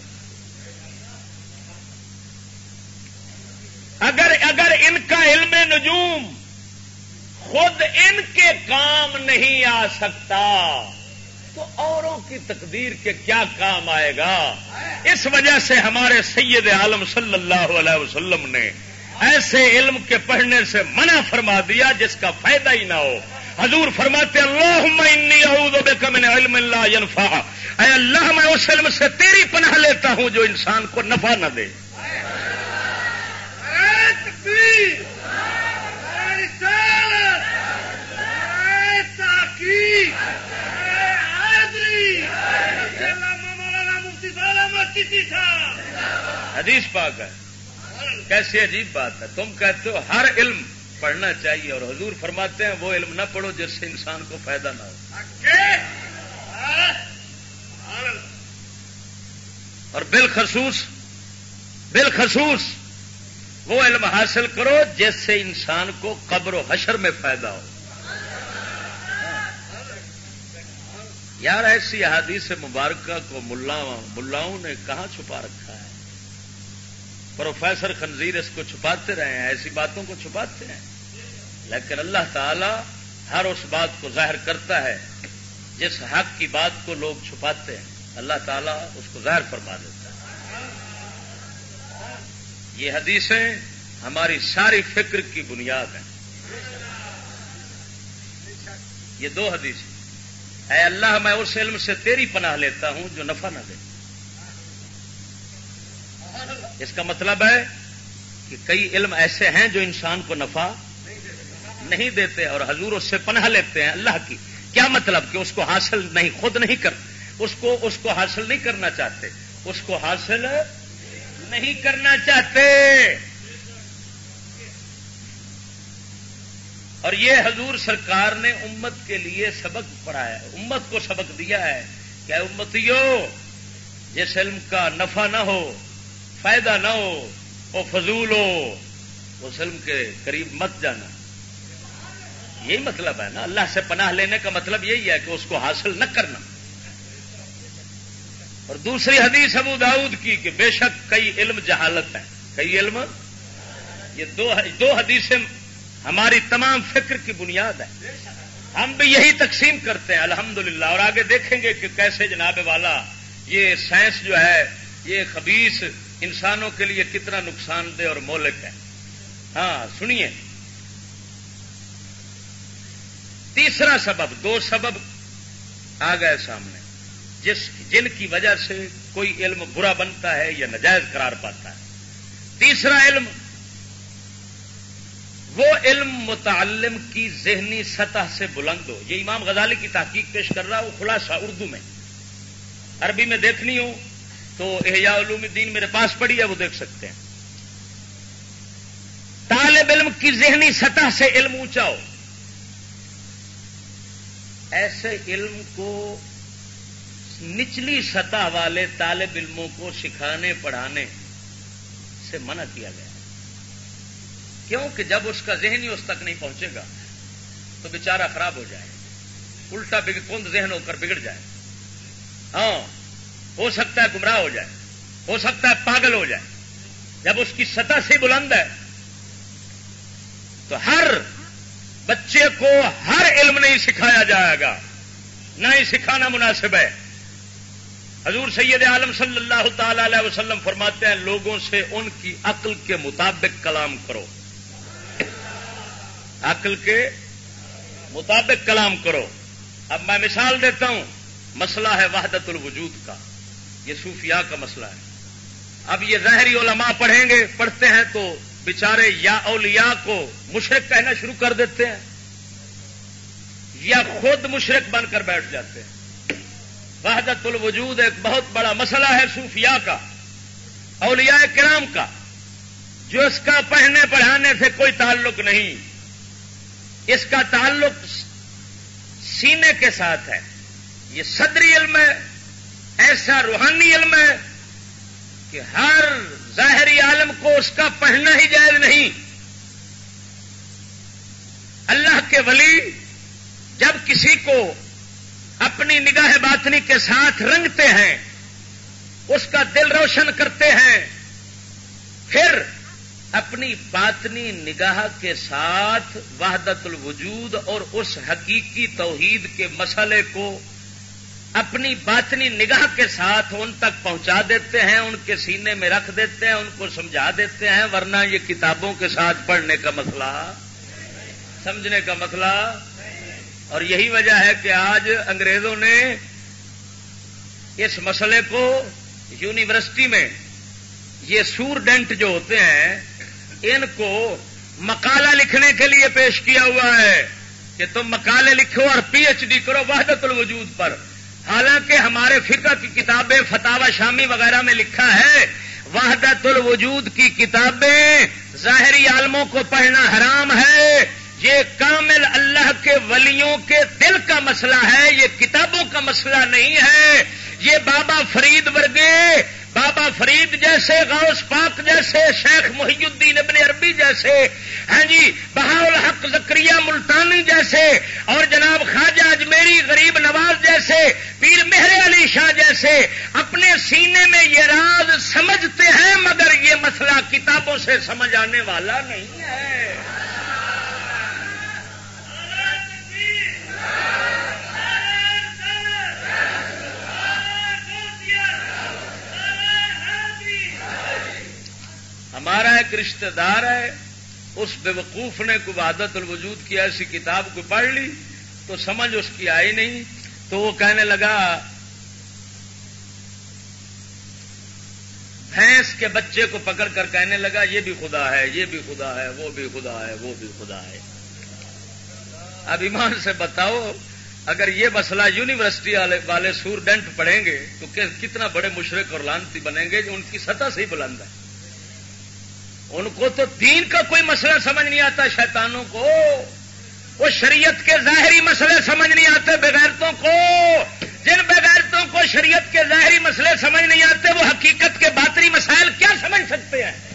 اگر اگر ان کا علم نجوم خود ان کے کام نہیں آ سکتا تو اوروں کی تقدیر کے کیا کام آئے گا؟ اس وجہ سے ہمارے سید عالم صلی اللہ علیہ وسلم نے ایسے علم کے پڑھنے سے منع فرما دیا جس کا فائدہ ہی نہ ہو. حضور فرماتے اللہم انی اعوذ بک من علم لا ینفع، اے اللہ میں اس علم سے تیری پناہ لیتا ہوں جو انسان کو نفع نہ دے. حدیث پاک ہے. کیسی عجیب بات ہے. تم کہتے ہو ہر علم پڑھنا چاہیے اور حضور فرماتے ہیں وہ علم نہ پڑھو جس سے انسان کو فائدہ نہ ہو. اور بالخصوص بالخصوص وہ علم حاصل کرو جس سے انسان کو قبر و حشر میں فائدہ ہو. یار ایسی احادیث مبارکہ کو ملاؤں نے کہاں چھپا رکھا ہے؟ پروفیسر خنزیر اس کو چھپاتے رہے ہیں، ایسی باتوں کو چھپاتے ہیں، لیکن اللہ تعالی ہر اس بات کو ظاہر کرتا ہے جس حق کی بات کو لوگ چھپاتے ہیں، اللہ تعالیٰ اس کو ظاہر فرما دیتا ہے. یہ حدیثیں ہماری ساری فکر کی بنیاد ہیں. یہ دو حدیثیں، اے اللہ میں اس علم سے تیری پناہ لیتا ہوں جو نفع نہ دے. اس کا مطلب ہے کہ کئی علم ایسے ہیں جو انسان کو نفع نہیں دیتے اور حضور اس سے پناہ لیتے ہیں اللہ کی. کیا مطلب کہ اس کو حاصل نہیں خود نہیں کر اس کو اس کو حاصل نہیں کرنا چاہتے، اس کو حاصل نہیں کرنا چاہتے. اور یہ حضور سرکار نے امت کے لیے سبق پڑھایا ہے، امت کو سبق دیا ہے کہ امتیو جس علم کا نفع نہ ہو، فائدہ نہ ہو، وہ فضول ہو، اس علم کے قریب مت جانا. یہی مطلب ہے نا. اللہ سے پناہ لینے کا مطلب یہی ہے کہ اس کو حاصل نہ کرنا. اور دوسری حدیث ابو داؤد کی کہ بے شک کئی علم جہالت ہیں، کئی علم. یہ دو دو حدیثیں ہماری تمام فکر کی بنیاد ہے. ہم بھی یہی تقسیم کرتے ہیں الحمدللہ. اور آگے دیکھیں گے کہ کیسے جناب والا یہ سائنس جو ہے یہ خبیث انسانوں کے لیے کتنا نقصان دہ اور مہلک ہے. ہاں سنیے. تیسرا سبب، دو سبب آ گئے سامنے جس جن کی وجہ سے کوئی علم برا بنتا ہے یا ناجائز قرار پاتا ہے. تیسرا علم وہ علم متعلم کی ذہنی سطح سے بلند ہو. یہ امام غزالی کی تحقیق پیش کر رہا ہوں خلاصہ اردو میں. عربی میں دیکھنی ہو تو احیاء علوم الدین میرے پاس پڑی ہے، وہ دیکھ سکتے ہیں. طالب علم کی ذہنی سطح سے علم اونچا ہو. ایسے علم کو نچلی سطح والے طالب علموں کو سکھانے پڑھانے سے منع کیا گیا. کیوں کہ جب اس کا ذہن ہی اس تک نہیں پہنچے گا تو بیچارہ خراب ہو جائے، الٹا کند ذہن ہو کر بگڑ جائے. ہاں ہو سکتا ہے گمراہ ہو جائے، ہو سکتا ہے پاگل ہو جائے. جب اس کی سطح سے بلند ہے تو ہر بچے کو ہر علم نہیں سکھایا جائے گا، نہ ہی سکھانا مناسب ہے. حضور سید عالم صلی اللہ تعالی علیہ وسلم فرماتے ہیں لوگوں سے ان کی عقل کے مطابق کلام کرو، عقل کے مطابق کلام کرو. اب میں مثال دیتا ہوں. مسئلہ ہے وحدت الوجود کا، یہ صوفیاء کا مسئلہ ہے. اب یہ ظاہری علماء پڑھیں گے، پڑھتے ہیں تو بیچارے یا اولیاء کو مشرک کہنا شروع کر دیتے ہیں یا خود مشرک بن کر بیٹھ جاتے ہیں. وحدت الوجود ایک بہت بڑا مسئلہ ہے صوفیاء کا، اولیاء کرام کا، جو اس کا پڑھنے پڑھانے سے کوئی تعلق نہیں. اس کا تعلق سینے کے ساتھ ہے. یہ صدری علم ہے، ایسا روحانی علم ہے کہ ہر ظاہری عالم کو اس کا پڑھنا ہی جائز نہیں. اللہ کے ولی جب کسی کو اپنی نگاہ باطنی کے ساتھ رنگتے ہیں، اس کا دل روشن کرتے ہیں، پھر اپنی باطنی نگاہ کے ساتھ وحدت الوجود اور اس حقیقی توحید کے مسئلے کو اپنی باطنی نگاہ کے ساتھ ان تک پہنچا دیتے ہیں، ان کے سینے میں رکھ دیتے ہیں، ان کو سمجھا دیتے ہیں، ورنہ یہ کتابوں کے ساتھ پڑھنے کا مسئلہ، سمجھنے کا مسئلہ. اور یہی وجہ ہے کہ آج انگریزوں نے اس مسئلے کو یونیورسٹی میں یہ اسٹوڈنٹ جو ہوتے ہیں ان کو مقالہ لکھنے کے لیے پیش کیا ہوا ہے کہ تم مقالے لکھو اور پی ایچ ڈی کرو وحدت الوجود پر. حالانکہ ہمارے فقہ کی کتابیں فتاوی شامی وغیرہ میں لکھا ہے وحدت الوجود کی کتابیں ظاہری عالموں کو پڑھنا حرام ہے. یہ کامل اللہ کے ولیوں کے دل کا مسئلہ ہے، یہ کتابوں کا مسئلہ نہیں ہے. یہ بابا فرید ورگے، بابا فرید جیسے، غوث پاک جیسے، شیخ محی الدین ابن عربی جیسے، ہاں جی بہاء الحق زکریا ملتانی جیسے، اور جناب خواجہ اجمیری غریب نواز جیسے، پیر مہر علی شاہ جیسے اپنے سینے میں یہ راز سمجھتے ہیں، مگر یہ مسئلہ کتابوں سے سمجھ آنے والا نہیں ہے. ہمارا ایک رشتہ دار ہے، اس بے وقوف نے کوئی وحدت الوجود کی ایسی کتاب کو پڑھ لی تو سمجھ اس کی آئی نہیں، تو وہ کہنے لگا بھینس کے بچے کو پکڑ کر کہنے لگا یہ بھی خدا ہے، یہ بھی خدا ہے، وہ بھی خدا ہے، وہ بھی خدا ہے. اب ایمان سے بتاؤ اگر یہ مسئلہ یونیورسٹی والے اسٹوڈنٹ پڑھیں گے تو کتنا بڑے مشرک اور لعنتی بنیں گے. جو ان کی سطح سے ہی بلند ہے، ان کو تو دین کا کوئی مسئلہ سمجھ نہیں آتا. شیطانوں کو وہ شریعت کے ظاہری مسئلے سمجھ نہیں آتے. بغیرتوں کو، جن بغیرتوں کو شریعت کے ظاہری مسئلے سمجھ نہیں آتے وہ حقیقت کے باطنی مسائل کیا سمجھ سکتے ہیں؟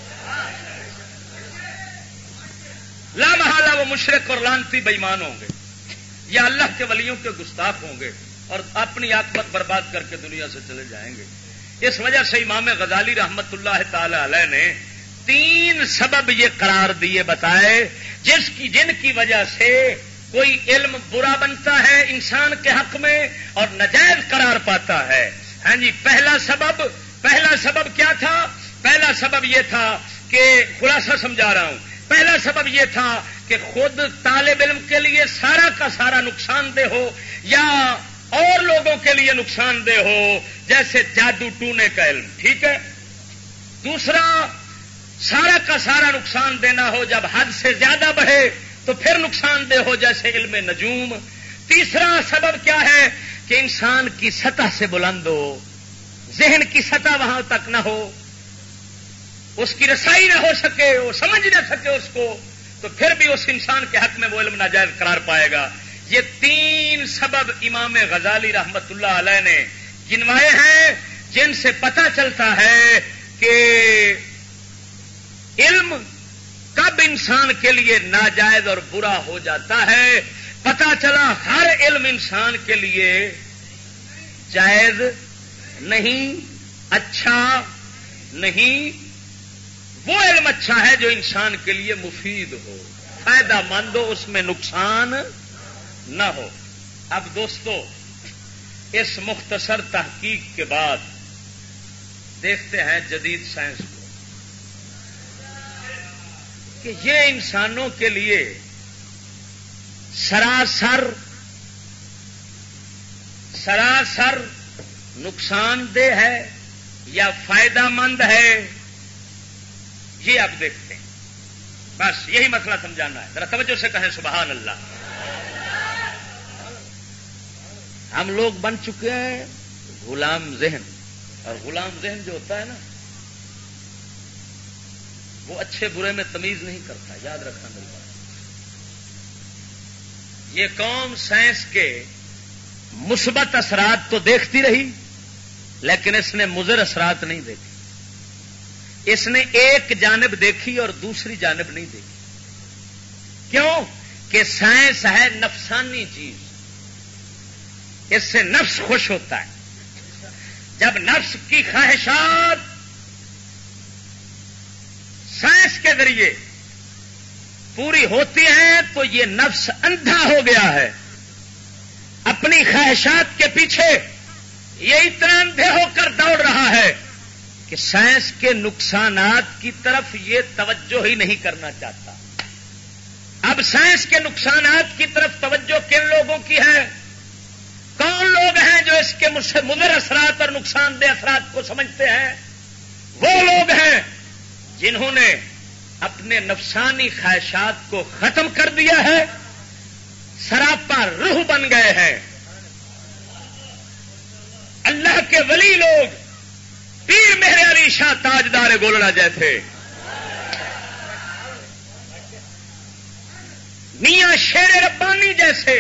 لا محالہ وہ مشرک اور لعنتی بے ایمان ہوں گے یا اللہ کے ولیوں کے گستاخ ہوں گے اور اپنی عاقبت برباد کر کے دنیا سے چلے جائیں گے. اس وجہ سے امام غزالی رحمت اللہ تعالی علیہ نے تین سبب یہ قرار دیے بتائے جس کی جن کی وجہ سے کوئی علم برا بنتا ہے انسان کے حق میں اور ناجائز قرار پاتا ہے. ہاں جی پہلا سبب پہلا سبب کیا تھا؟ پہلا سبب یہ تھا کہ خلاصہ سمجھا رہا ہوں. پہلا سبب یہ تھا کہ خود طالب علم کے لیے سارا کا سارا نقصان دہ ہو یا اور لوگوں کے لیے نقصان دہ ہو، جیسے جادو ٹونے کا علم، ٹھیک ہے. دوسرا سارا کا سارا نقصان دینا ہو، جب حد سے زیادہ بڑھے تو پھر نقصان دہ ہو، جیسے علم نجوم. تیسرا سبب کیا ہے کہ انسان کی سطح سے بلند ہو، ذہن کی سطح وہاں تک نہ ہو، اس کی رسائی نہ ہو سکے، وہ سمجھ نہ سکے اس کو، تو پھر بھی اس انسان کے حق میں وہ علم ناجائز قرار پائے گا. یہ تین سبب امام غزالی رحمت اللہ علیہ نے گنوائے ہیں جن سے پتہ چلتا ہے کہ علم کب انسان کے لیے ناجائز اور برا ہو جاتا ہے. پتہ چلا ہر علم انسان کے لیے جائز نہیں، اچھا نہیں. وہ علم اچھا ہے جو انسان کے لیے مفید ہو، فائدہ مند ہو، اس میں نقصان نہ ہو. اب دوستو اس مختصر تحقیق کے بعد دیکھتے ہیں جدید سائنس کو کہ یہ انسانوں کے لیے سراسر سراسر نقصان دہ ہے یا فائدہ مند ہے. یہ آپ دیکھتے ہیں، بس یہی مسئلہ سمجھانا ہے. ذرا توجہ سے کہیں سبحان اللہ. ہم لوگ بن چکے ہیں غلام ذہن، اور غلام ذہن جو ہوتا ہے نا وہ اچھے برے میں تمیز نہیں کرتا. یاد رکھنا میری بات. یہ قوم سائنس کے مثبت اثرات تو دیکھتی رہی لیکن اس نے مضر اثرات نہیں دیکھے. اس نے ایک جانب دیکھی اور دوسری جانب نہیں دیکھی. کیوں کہ سائنس ہے نفسانی چیز، اس سے نفس خوش ہوتا ہے. جب نفس کی خواہشات سائنس کے ذریعے پوری ہوتی ہیں تو یہ نفس اندھا ہو گیا ہے، اپنی خواہشات کے پیچھے یہ اتنا اندھے ہو کر دوڑ رہا ہے کہ سائنس کے نقصانات کی طرف یہ توجہ ہی نہیں کرنا چاہتا. اب سائنس کے نقصانات کی طرف توجہ کن لوگوں کی ہے؟ کون لوگ ہیں جو اس کے مضر اثرات اور نقصان دہ اثرات کو سمجھتے ہیں؟ وہ لوگ ہیں جنہوں نے اپنے نفسانی خواہشات کو ختم کر دیا ہے، سراپا روح بن گئے ہیں. اللہ کے ولی لوگ پیر مہر علی شاہ تاجدار گولڑا جیسے، میاں شیر ربانی جیسے،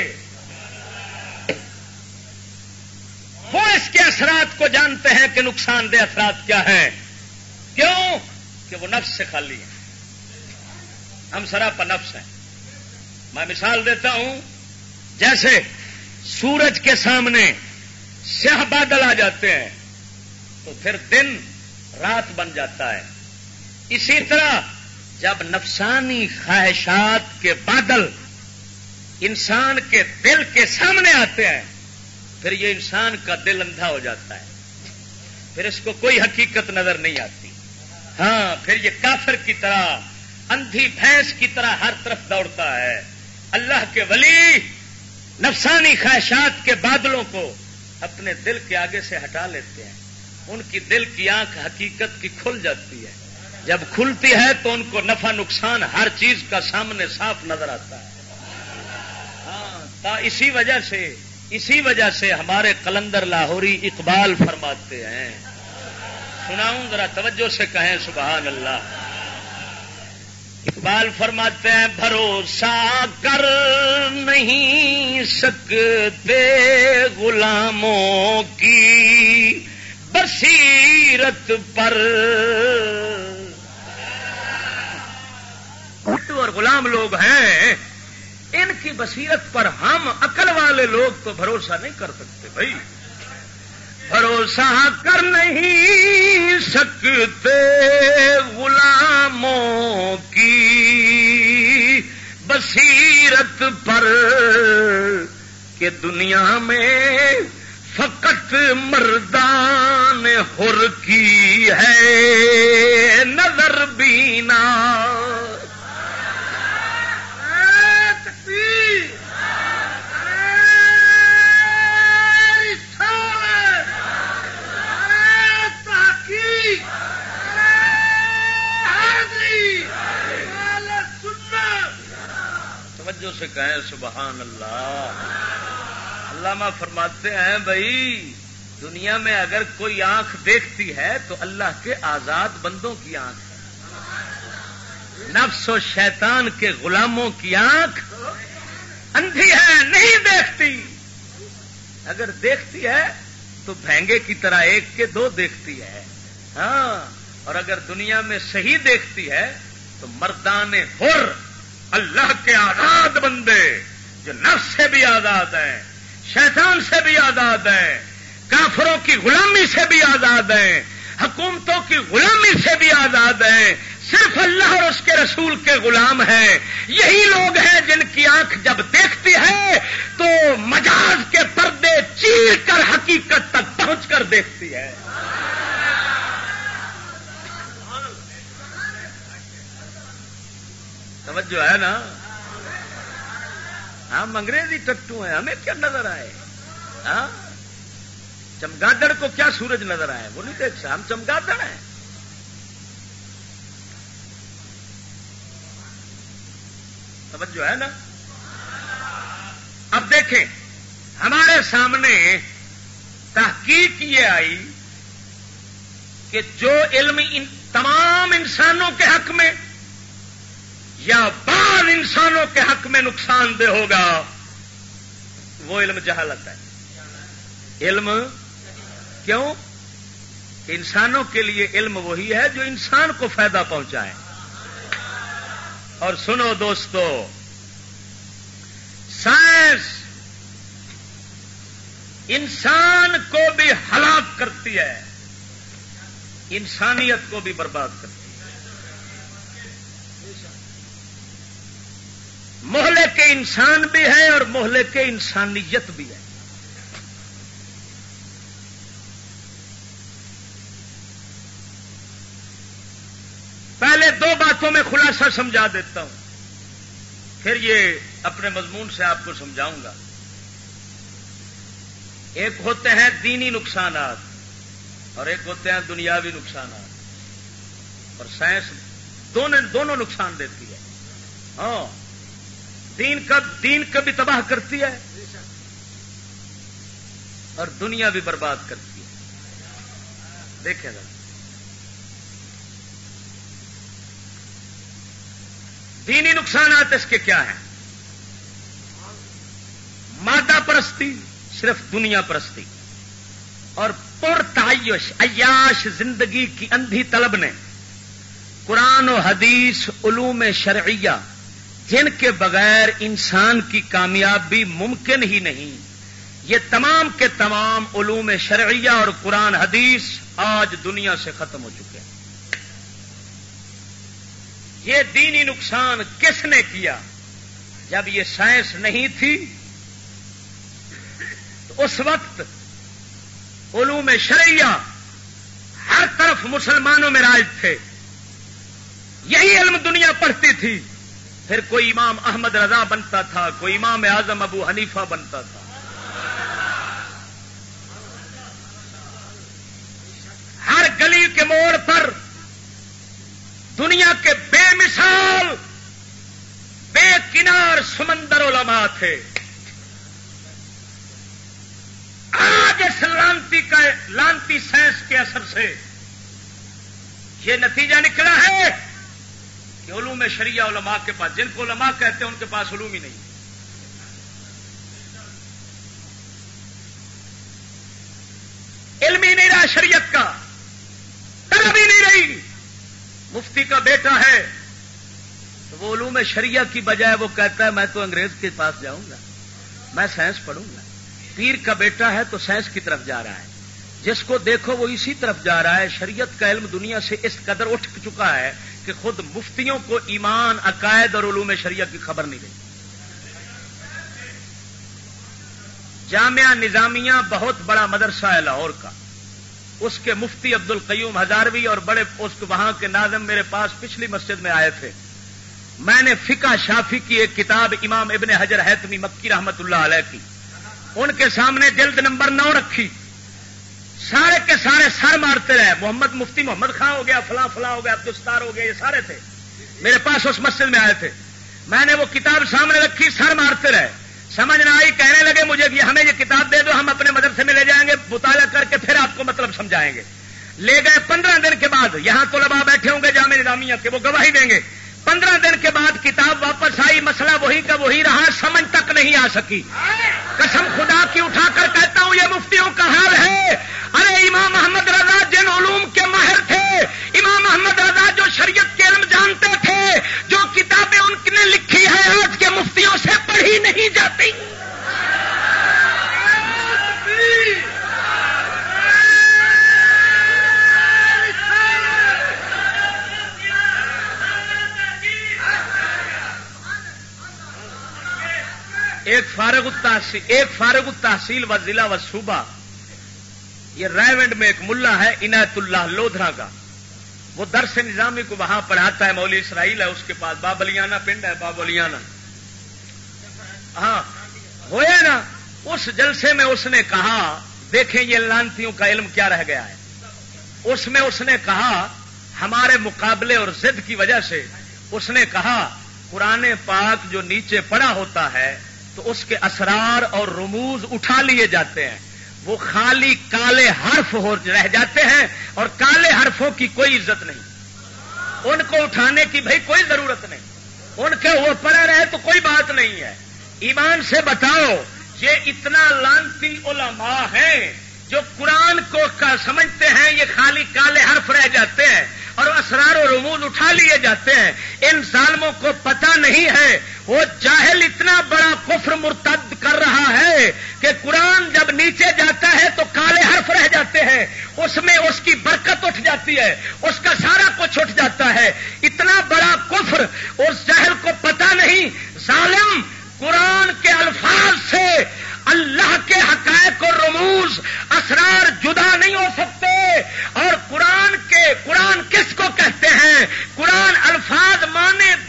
وہ اس کے اثرات کو جانتے ہیں کہ نقصان دہ اثرات کیا ہیں. کیوں؟ کہ وہ نفس سے خالی ہیں. ہم سراپا نفس ہیں. میں مثال دیتا ہوں، جیسے سورج کے سامنے سیاہ بادل آ جاتے ہیں تو پھر دن رات بن جاتا ہے. اسی طرح جب نفسانی خواہشات کے بادل انسان کے دل کے سامنے آتے ہیں پھر یہ انسان کا دل اندھا ہو جاتا ہے، پھر اس کو کوئی حقیقت نظر نہیں آتی. ہاں، پھر یہ کافر کی طرح، اندھی بھینس کی طرح ہر طرف دوڑتا ہے. اللہ کے ولی نفسانی خواہشات کے بادلوں کو اپنے دل کے آگے سے ہٹا لیتے ہیں. ان کی دل کی آنکھ حقیقت کی کھل جاتی ہے. جب کھلتی ہے تو ان کو نفع نقصان ہر چیز کا سامنے صاف نظر آتا ہے. ہاں، اسی وجہ سے اسی وجہ سے ہمارے قلندر لاہوری اقبال فرماتے ہیں، سناؤں ذرا توجہ سے کہیں سبحان اللہ. اقبال فرماتے ہیں، بھروسہ کر نہیں سکتے غلاموں کی بصیرت پر. بھٹو اور غلام لوگ ہیں، ان کی بصیرت پر ہم عقل والے لوگ تو بھروسہ نہیں کر سکتے. بھائی بھروسہ کر نہیں سکتے غلاموں کی بصیرت پر کہ دنیا میں فقط مردان حر کی ہے نظر بینا. توجہ سے کہیں سبحان اللہ. علامہ فرماتے ہیں، بھائی دنیا میں اگر کوئی آنکھ دیکھتی ہے تو اللہ کے آزاد بندوں کی آنکھ ہے. نفس و شیطان کے غلاموں کی آنکھ اندھی ہے، نہیں دیکھتی. اگر دیکھتی ہے تو بھینگے کی طرح ایک کے دو دیکھتی ہے. ہاں، اور اگر دنیا میں صحیح دیکھتی ہے تو مردان حر، اللہ کے آزاد بندے جو نفس سے بھی آزاد ہیں، شیطان سے بھی آزاد ہیں، کافروں کی غلامی سے بھی آزاد ہیں، حکومتوں کی غلامی سے بھی آزاد ہیں، صرف اللہ اور اس کے رسول کے غلام ہیں. یہی لوگ ہیں جن کی آنکھ جب دیکھتی ہے تو مجاز کے پردے چیر کر حقیقت تک پہنچ کر دیکھتی ہے. توجہ ہے نا؟ ہم انگریزی ٹٹو ہیں، ہمیں کیا نظر آئے؟ ہاں، چمگادڑ کو کیا سورج نظر آئے؟ وہ نہیں دیکھ سا، ہم چمگادڑ ہیں. توجہ ہے نا؟ اب دیکھیں، ہمارے سامنے تحقیق یہ آئی کہ جو علم ان تمام انسانوں کے حق میں یا بعض انسانوں کے حق میں نقصان دہ ہوگا وہ علم جہالت ہے. علم کیوں؟ کہ انسانوں کے لیے علم وہی ہے جو انسان کو فائدہ پہنچائے. اور سنو دوستو، سائنس انسان کو بھی ہلاک کرتی ہے، انسانیت کو بھی برباد کرتی ہے. مہلک انسان بھی ہے اور مہلک انسانیت بھی ہے. دفعہ سمجھا دیتا ہوں، پھر یہ اپنے مضمون سے آپ کو سمجھاؤں گا۔ ایک ہوتے ہیں دینی نقصانات اور ایک ہوتے ہیں دنیاوی نقصانات، اور سائنس دونوں دونوں نقصان دیتی ہے۔ ہاں، دین کا دین کا بھی تباہ کرتی ہے اور دنیا بھی برباد کرتی ہے۔ دیکھیں ذرا، دینی نقصانات اس کے کیا ہیں؟ مادہ پرستی، صرف دنیا پرستی، اور پر تعیش عیاش زندگی کی اندھی طلب نے قرآن و حدیث علوم شرعیہ جن کے بغیر انسان کی کامیابی ممکن ہی نہیں، یہ تمام کے تمام علوم شرعیہ اور قرآن حدیث آج دنیا سے ختم ہو چکے ہیں۔ یہ دینی نقصان کس نے کیا؟ جب یہ سائنس نہیں تھی تو اس وقت علوم شرعیہ ہر طرف مسلمانوں میں راج تھے، یہی علم دنیا پڑھتی تھی۔ پھر کوئی امام احمد رضا بنتا تھا، کوئی امام اعظم ابو حنیفہ بنتا تھا۔ ہر گلی کے موڑ پر دنیا کے بے مثال بے کنار سمندر علماء تھے۔ آج اس لانتی کا لانتی سائنس کے اثر سے یہ نتیجہ نکلا ہے کہ علوم شریعہ علماء کے پاس، جن کو علماء کہتے ہیں ان کے پاس علوم ہی نہیں۔ علم ہی نہیں رہا شریعت کا، طلب ہی نہیں رہی۔ مفتی کا بیٹا ہے تو وہ علوم شریعہ کی بجائے وہ کہتا ہے میں تو انگریز کے پاس جاؤں گا، میں سائنس پڑھوں گا۔ پیر کا بیٹا ہے تو سائنس کی طرف جا رہا ہے، جس کو دیکھو وہ اسی طرف جا رہا ہے۔ شریعت کا علم دنیا سے اس قدر اٹھ چکا ہے کہ خود مفتیوں کو ایمان، عقائد اور علوم شریعہ کی خبر نہیں رہی۔ جامعہ نظامیہ بہت بڑا مدرسہ ہے لاہور کا، اس کے مفتی عبد القیوم ہزاروی اور بڑے اس کے وہاں کے ناظم میرے پاس پچھلی مسجد میں آئے تھے۔ میں نے فقہ شافی کی ایک کتاب امام ابن حجر حیثمی مکی رحمت اللہ علیہ کی ان کے سامنے جلد نمبر نو رکھی، سارے کے سارے سر مارتے رہے۔ محمد مفتی محمد خان ہو گیا، فلاں فلاں ہو گیا، عبدالستار ہو گیا، یہ سارے تھے میرے پاس اس مسجد میں آئے تھے۔ میں نے وہ کتاب سامنے رکھی، سر مارتے رہے، سمجھ نہ آئی، کہنے لگے مجھے یہ ہمیں یہ کتاب دے دو، ہم اپنے مدرسے میں لے جائیں گے، مطالعہ کر کے پھر آپ کو مطلب سمجھائیں گے۔ لے گئے، پندرہ دن کے بعد یہاں طلباء بیٹھے ہوں گے جامعہ نظامیہ کے، وہ گواہی دیں گے۔ پندرہ دن کے بعد کتاب واپس آئی، مسئلہ وہی کا وہی رہا، سمجھ تک نہیں آ سکی۔ قسم خدا کی اٹھا کر کہتا ہوں یہ مفتیوں کا حال ہے۔ ارے امام احمد رضا جن علوم کے ماہر تھے، امام احمد رضا جو شریعت کے علم جانتے تھے، جو کتابیں ان نے لکھی ہے آج کے مفتیوں سے پڑھی نہیں جاتی۔ ایک فارغ التحصیل ایک فارغ التحصیل و ضلع و صوبہ، یہ رائے میں ایک ملا ہے عنایت اللہ لودھرا کا، وہ درس نظامی کو وہاں پڑھاتا ہے، مولوی اسرائیل ہے اس کے پاس، بابلیانہ پنڈ ہے بابلیانہ، ہاں ہویا نا۔ اس جلسے میں اس نے کہا، دیکھیں یہ لانتیوں کا علم کیا رہ گیا ہے۔ اس میں اس نے کہا ہمارے مقابلے اور ضد کی وجہ سے اس نے کہا قرآن پاک جو نیچے پڑا ہوتا ہے تو اس کے اسرار اور رموز اٹھا لیے جاتے ہیں، وہ خالی کالے حرف ہو رہ جاتے ہیں اور کالے حرفوں کی کوئی عزت نہیں، ان کو اٹھانے کی بھائی کوئی ضرورت نہیں، ان کے وہ پڑے رہے تو کوئی بات نہیں ہے۔ ایمان سے بتاؤ یہ اتنا لانتی علماء ہیں جو قرآن کو کا سمجھتے ہیں یہ خالی کالے حرف رہ جاتے ہیں اور اسرار و رموز اٹھا لیے جاتے ہیں، ان ظالموں کو پتہ نہیں ہے وہ جاہل اتنا بڑا کفر مرتد کر رہا ہے کہ قرآن جب نیچے جاتا ہے تو کالے حرف رہ جاتے ہیں، اس میں اس کی برکت اٹھ جاتی ہے، اس کا سارا کچھ اٹھ جاتا ہے۔ اتنا بڑا کفر اس جاہل کو پتہ نہیں۔ ظالم قرآن کے الفاظ سے اللہ کے حقائق اور رموز اسرار جدا نہیں ہو سکتے، اور قرآن کے قرآن کس کو کہتے ہیں؟ قرآن الفاظ معنی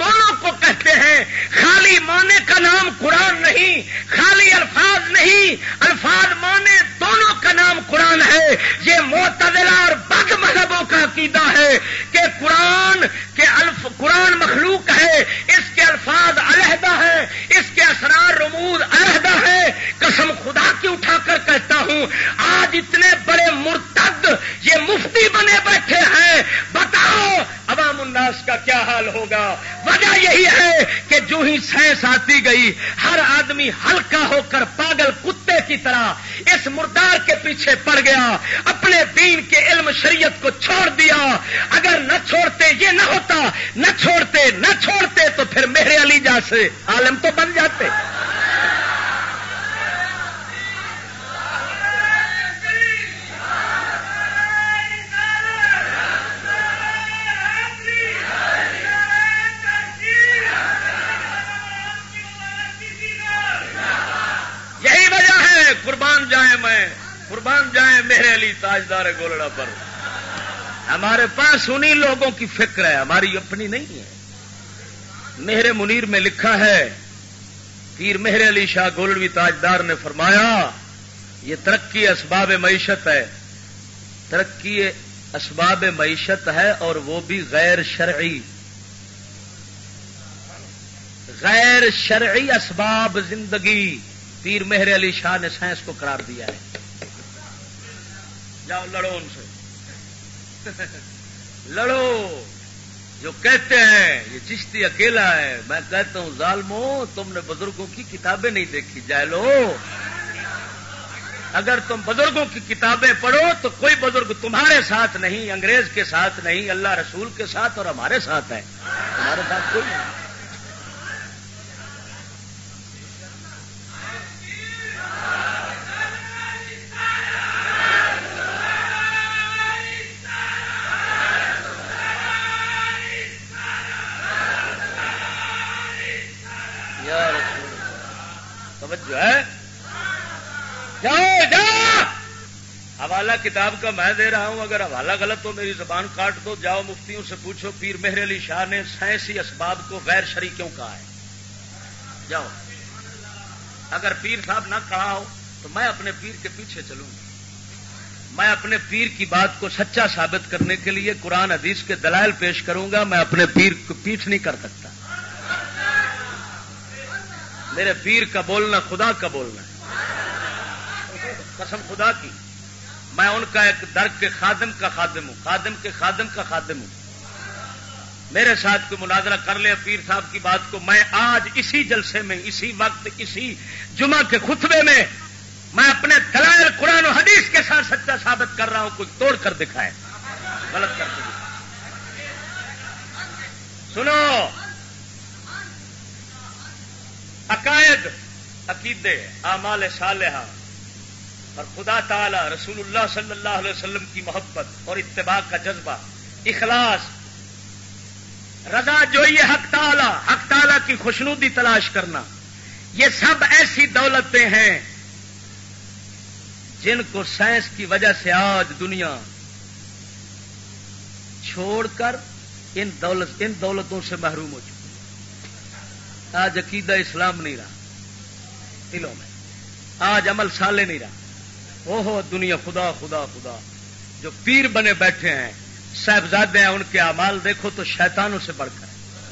خالی معنی کا نام قرآن نہیں، خالی الفاظ نہیں، الفاظ معنی دونوں کا نام قرآن ہے۔ یہ معتزلہ اور بد مذہبوں کا عقیدہ ہے کہ قرآن کے الف قرآن مخلوق ہے، اس کے الفاظ علیحدہ ہیں، اس کے اسرار رموز علیحدہ ہیں۔ قسم خدا کی اٹھا کر کہتا ہوں، آج اتنے بڑے مرتد یہ مفتی بنے بیٹھے ہیں، بتاؤ عوام الناس کا کیا حال ہوگا؟ وجہ یہی ہے کہ جو ہی سائنس آتی گئی، ہر آدمی ہلکا ہو کر پاگل کتے کی طرح اس مردار کے پیچھے پڑ گیا، اپنے دین کے علم شریعت کو چھوڑ دیا۔ اگر نہ چھوڑتے یہ نہ ہوتا، نہ چھوڑتے نہ چھوڑتے تو پھر میرے علی جیسے عالم تو بن جاتے۔ یہی وجہ ہے قربان جائیں میں قربان جائیں میرے علی تاجدار گولڑا پر۔ ہمارے پاس انہی لوگوں کی فکر ہے، ہماری اپنی نہیں ہے۔ مہر منیر میں لکھا ہے، پیر مہر علی شاہ گولڑوی تاجدار نے فرمایا، یہ ترقی اسباب معیشت ہے، ترقی اسباب معیشت ہے اور وہ بھی غیر شرعی، غیر شرعی اسباب زندگی پیر مہر علی شاہ نے سائنس کو قرار دیا ہے۔ جاؤ لڑو ان سے لڑو جو کہتے ہیں یہ چشتی اکیلا ہے۔ میں کہتا ہوں ظالمو، تم نے بزرگوں کی کتابیں نہیں دیکھی، جاہلو۔ اگر تم بزرگوں کی کتابیں پڑھو تو کوئی بزرگ تمہارے ساتھ نہیں، انگریز کے ساتھ نہیں، اللہ رسول کے ساتھ اور ہمارے ساتھ ہے، تمہارے ساتھ کوئی نہیں۔ توجہ ہے، جاؤ جاؤ، حوالہ کتاب کا میں دے رہا ہوں، اگر حوالہ غلط ہو میری زبان کاٹ دو۔ جاؤ مفتیوں سے پوچھو پیر مہر علی شاہ نے سائنسی اسباب کو غیر شرعی کیوں کہا ہے؟ جاؤ، اگر پیر صاحب نہ کہا ہو تو میں اپنے پیر کے پیچھے چلوں گا، میں اپنے پیر کی بات کو سچا ثابت کرنے کے لیے قرآن حدیث کے دلائل پیش کروں گا، میں اپنے پیر کو پیچھ نہیں کر سکتا۔ میرے پیر کا بولنا خدا کا بولنا ہے، قسم خدا کی۔ میں ان کا ایک در کے خادم کا خادم ہوں، خادم کے خادم کا خادم ہوں۔ میرے ساتھ کوئی مناظرہ کر لے پیر صاحب کی بات کو، میں آج اسی جلسے میں، اسی وقت، اسی جمعہ کے خطبے میں میں اپنے دلائل قرآن و حدیث کے ساتھ سچا ثابت کر رہا ہوں، کوئی توڑ کر دکھائے، غلط کر کے دکھائے۔ سنو، عقائد، عقیدے، اعمال صالحہ اور خدا تعالی رسول اللہ صلی اللہ علیہ وسلم کی محبت اور اتباع کا جذبہ، اخلاص، رضا جوئی حق تعالی، حق تعالی کی خوشنودی تلاش کرنا، یہ سب ایسی دولتیں ہیں جن کو سائنس کی وجہ سے آج دنیا چھوڑ کر ان دولت ان دولتوں سے محروم ہو چکی۔ آج عقیدہ اسلام نہیں رہا دلوں میں، آج عمل صالح نہیں رہا۔ اوہو دنیا خدا خدا خدا، جو پیر بنے بیٹھے ہیں، صاحبزادے ہیں، ان کے اعمال دیکھو تو شیطانوں سے بڑھ کر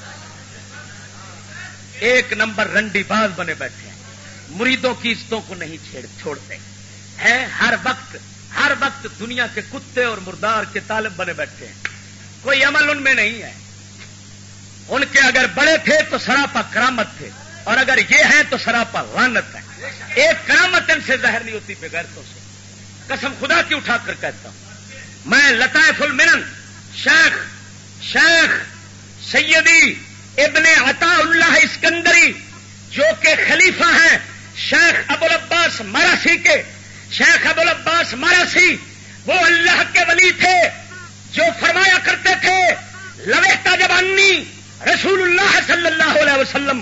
ایک نمبر رنڈی باز بنے بیٹھے ہیں، مریدوں کی عزتوں کو نہیں چھیڑ چھوڑتے ہیں، ہر وقت ہر وقت دنیا کے کتے اور مردار کے طالب بنے بیٹھے ہیں، کوئی عمل ان میں نہیں ہے۔ ان کے اگر بڑے تھے تو سراپا کرامت تھے، اور اگر یہ ہیں تو سراپا لعنت ہے۔ ایک کرامت ان سے ظاہر نہیں ہوتی بغیرتوں سے، قسم خدا کی اٹھا کر کہتا ہوں۔ میں لطائف المنن شیخ شیخ سیدی ابن عطا اللہ اسکندری، جو کہ خلیفہ ہیں شیخ ابو العباس مراسی کے، شیخ ابو العباس مراسی وہ اللہ کے ولی تھے جو فرمایا کرتے تھے، لوحتا جبانی رسول اللہ صلی اللہ علیہ وسلم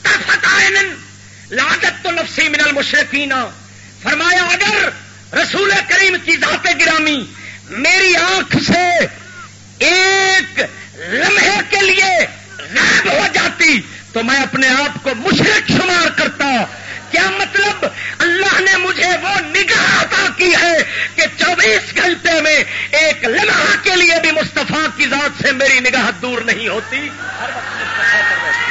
لعدت نفسی من المشرکین، فرمایا اگر رسول کریم کی ذات گرامی میری آنکھ سے ایک لمحے کے لیے غائب ہو جاتی تو میں اپنے آپ کو مشرک شمار کرتا. کیا مطلب؟ اللہ نے مجھے وہ نگاہ عطا کی ہے کہ چوبیس گھنٹے میں ایک لمحہ کے لیے بھی مصطفیٰ کی ذات سے میری نگاہ دور نہیں ہوتی. ہر وقت مصطفیٰ پر رہتی.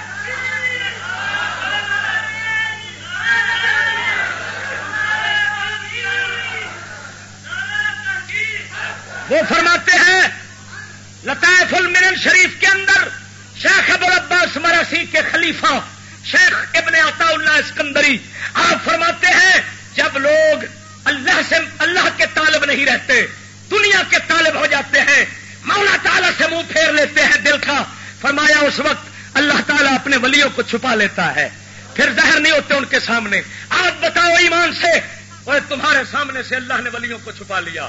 وہ فرماتے ہیں لطائف المنن شریف کے اندر شیخ ابو العباس مرسی کے خلیفہ شیخ ابن عطا اللہ اسکندری آپ فرماتے ہیں جب لوگ اللہ سے اللہ کے طالب نہیں رہتے دنیا کے طالب ہو جاتے ہیں مولا تعالیٰ سے منہ پھیر لیتے ہیں دل کا. فرمایا اس وقت اللہ تعالیٰ اپنے ولیوں کو چھپا لیتا ہے پھر ظاہر نہیں ہوتے ان کے سامنے. آپ بتاؤ ایمان سے اور تمہارے سامنے سے اللہ نے ولیوں کو چھپا لیا.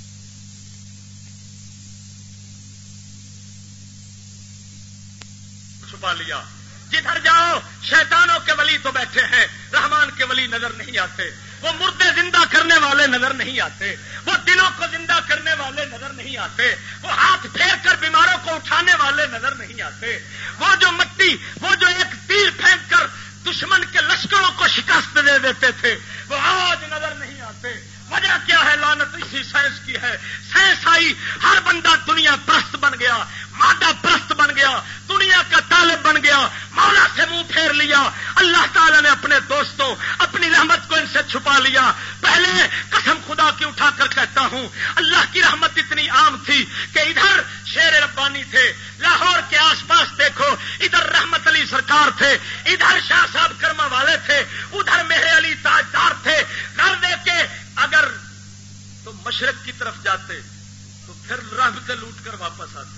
چھپا لیا. جدھر جاؤ شیطانوں کے ولی تو بیٹھے ہیں, رحمان کے ولی نظر نہیں آتے. وہ مردے زندہ کرنے والے نظر نہیں آتے. وہ دلوں کو زندہ کرنے والے نظر نہیں آتے. وہ ہاتھ پھیر کر بیماروں کو اٹھانے والے نظر نہیں آتے. وہ جو مٹی وہ جو ایک تیر پھینک کر دشمن کے لشکروں کو شکست دے دیتے تھے وہ آج نظر نہیں آتے. وجہ کیا ہے؟ لعنت اسی سائنس کی ہے. سائنس آئی, ہر بندہ دنیا پرست بن گیا, مادہ پرست بن گیا, دنیا کا طالب بن گیا, مولا سے منہ پھیر لیا. اللہ تعالیٰ نے اپنے دوستوں اپنی رحمت کو ان سے چھپا لیا. پہلے قسم خدا کی اٹھا کر کہتا ہوں اللہ کی رحمت اتنی عام تھی کہ ادھر شیر ربانی تھے, لاہور کے آس پاس دیکھو ادھر رحمت علی سرکار تھے, ادھر شاہ صاحب کرما والے تھے, ادھر میرے علی تاجدار تھے. کر دے کے اگر تم مشرق کی طرف جاتے تو پھر رحمتیں لوٹ کر واپس آتے.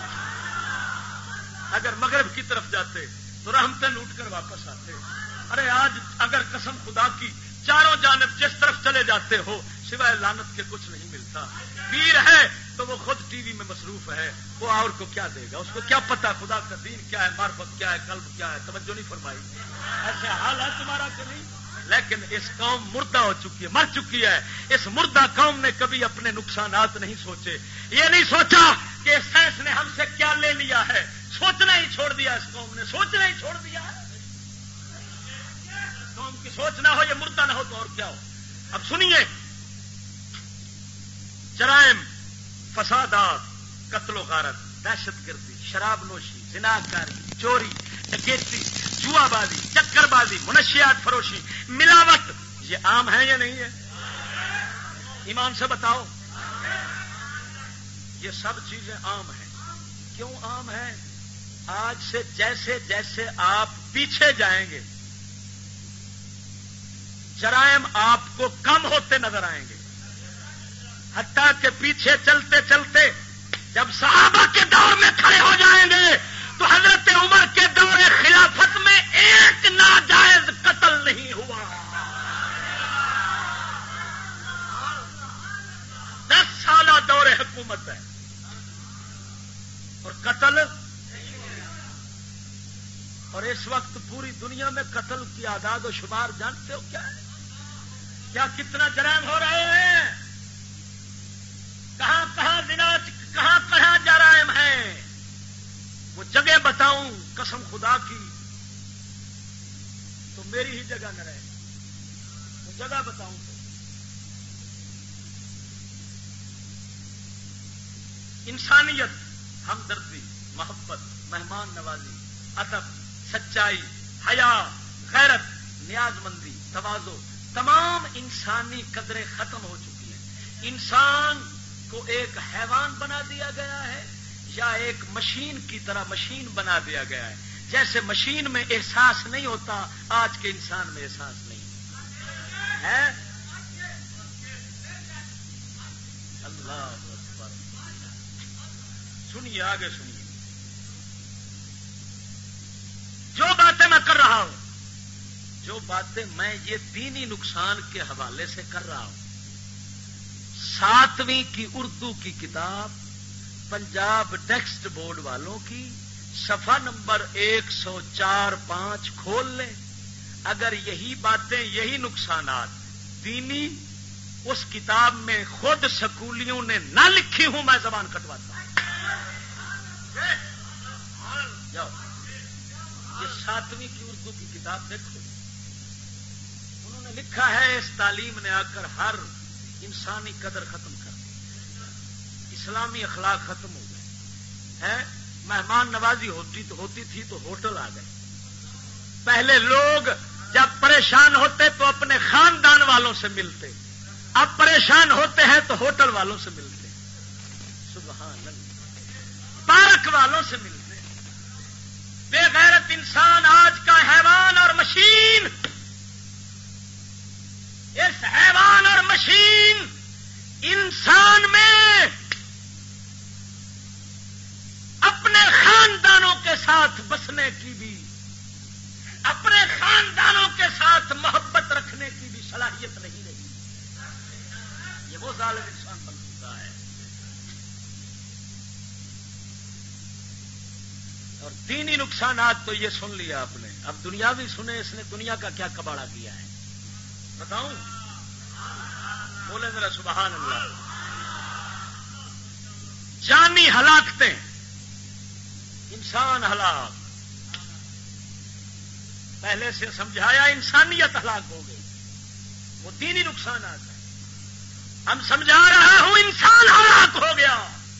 اگر مغرب کی طرف جاتے تو رحمتیں لوٹ کر واپس آتے. ارے آج اگر قسم خدا کی چاروں جانب جس طرف چلے جاتے ہو سوائے لعنت کے کچھ نہیں ملتا. پیر ہے تو وہ خود ٹی وی میں مصروف ہے, وہ اور کو کیا دے گا؟ اس کو کیا پتا خدا کا دین کیا ہے, معرفت کیا ہے, قلب کیا ہے؟ توجہ نہیں فرمائی. ایسے حال ہے تمہارا کہ نہیں؟ لیکن اس قوم مردہ ہو چکی ہے, مر چکی ہے. اس مردہ قوم نے کبھی اپنے نقصانات نہیں سوچے. یہ نہیں سوچا کہ سائنس نے ہم سے کیا لے لیا ہے. سوچنا ہی چھوڑ دیا, اس قوم نے سوچنا ہی چھوڑ دیا. قوم کی سوچ نہ ہو, یہ مردہ نہ ہو تو اور کیا ہو. اب سنیے, جرائم, فسادات, قتل و غارت, دہشت گردی, شراب نوشی, زناکاری, چوری, ڈکیتی, جوا بازی, چکر بازی, منشیات فروشی, ملاوٹ, یہ عام ہے یا نہیں ہے؟ ایمان سے بتاؤ. یہ سب چیزیں عام ہیں. کیوں عام ہیں؟ آج سے جیسے جیسے آپ پیچھے جائیں گے جرائم آپ کو کم ہوتے نظر آئیں گے. حتیٰ کہ پیچھے چلتے چلتے جب صحابہ کے دور میں کھڑے ہو جائیں گے تو حضرت عمر کے دور خلافت میں ایک ناجائز قتل نہیں ہوا. دس سالہ دور حکومت ہے اور قتل, اور اس وقت پوری دنیا میں قتل کی اعداد و شمار جانتے ہو کیا ہے؟ کیا کتنا جرائم ہو رہے ہیں؟ کہاں کہاں زنا, کہاں کہاں جرائم ہیں؟ وہ جگہ بتاؤں قسم خدا کی تو میری ہی جگہ نہ رہے. وہ جگہ بتاؤں تو انسانیت, ہمدردی, محبت, مہمان نوازی, ادب, سچائی, حیا, غیرت, نیاز مندی, تواضع, تمام انسانی قدریں ختم ہو چکی ہیں. انسان کو ایک حیوان بنا دیا گیا ہے یا ایک مشین کی طرح مشین بنا دیا گیا ہے. جیسے مشین میں احساس نہیں ہوتا, آج کے انسان میں احساس نہیں ہے. اللہ اکبر. سنیے, آگے سنیے. جو باتیں میں کر رہا ہوں, جو باتیں میں یہ دینی نقصان کے حوالے سے کر رہا ہوں, ساتویں کی اردو کی کتاب پنجاب ٹیکسٹ بورڈ والوں کی صفحہ نمبر ایک سو چار پانچ کھول لیں. اگر یہی باتیں, یہی نقصانات دینی اس کتاب میں خود سکولیوں نے نہ لکھی ہوں, میں زبان کٹواتا ہوں. جاؤ یہ ساتویں کی اردو کی کتاب دیکھو، انہوں نے لکھا ہے اس تعلیم نے آ کر ہر انسانی قدر ختم کر دی، اسلامی اخلاق ختم ہو گئے ہیں، مہمان نوازی ہوتی تو ہوتی تھی تو ہوٹل آ گئے۔ پہلے لوگ جب پریشان ہوتے تو اپنے خاندان والوں سے ملتے، اب پریشان ہوتے ہیں تو ہوٹل والوں سے ملتے، سبحان اللہ، پارک والوں سے ملتے۔ بے غیرت انسان آج کا حیوان اور مشین، اس حیوان اور مشین انسان میں اپنے خاندانوں کے ساتھ بسنے کی بھی، اپنے خاندانوں کے ساتھ محبت رکھنے کی بھی صلاحیت نہیں رہی۔ یہ وہ ظالم انسان بن چکا ہے۔ اور دینی نقصانات تو یہ سن لیا آپ نے، اب دنیاوی سنے، اس نے دنیا کا کیا کباڑا کیا ہے بتاؤں؟ بولے ذرا سبحان اللہ۔ جانی ہلاکتیں، انسان ہلاک، پہلے سے سمجھایا انسانیت ہلاک ہو گئی، وہ دینی نقصانات ہے۔ ہم سمجھا رہا ہوں انسان ہلاک ہو گیا۔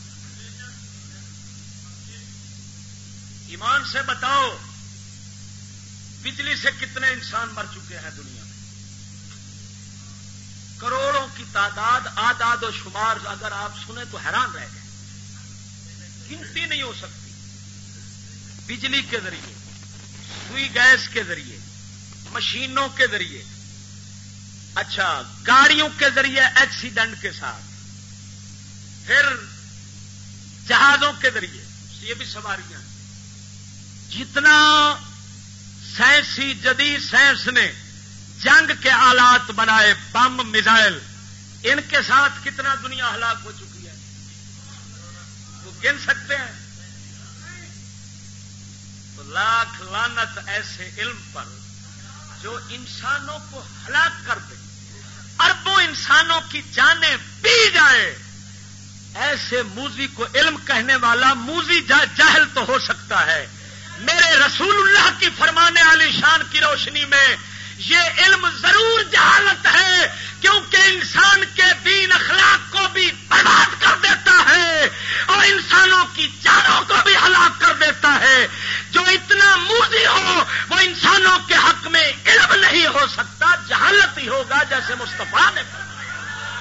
ایمان سے بتاؤ بجلی سے کتنے انسان مر چکے ہیں دنیا میں؟ کروڑوں کی تعداد، اعداد و شمار اگر آپ سنیں تو حیران رہ گئے، گنتی نہیں ہو سکتی۔ بجلی کے ذریعے، سوئی گیس کے ذریعے، مشینوں کے ذریعے، اچھا گاڑیوں کے ذریعے ایکسیڈنٹ کے ساتھ، پھر جہازوں کے ذریعے، یہ بھی سواریاں، جتنا سائنسی جدید سائنس نے جنگ کے آلات بنائے، بم، میزائل، ان کے ساتھ کتنا دنیا ہلاک ہو چکی ہے، وہ گن سکتے ہیں؟ تو لاکھ لعنت ایسے علم پر جو انسانوں کو ہلاک کر دے، اربوں انسانوں کی جانیں پی جائے۔ ایسے موذی کو علم کہنے والا موذی جاہل تو ہو سکتا ہے، میرے رسول اللہ کی فرمانے علی شان کی روشنی میں یہ علم ضرور جہالت ہے، کیونکہ انسان کے دین اخلاق کو بھی برباد کر دیتا ہے اور انسانوں کی جانوں کو بھی ہلاک کر دیتا ہے۔ جو اتنا موذی ہو وہ انسانوں کے حق میں علم نہیں ہو سکتا، جہالت ہی ہوگا، جیسے مصطفیٰ نے فرمایا۔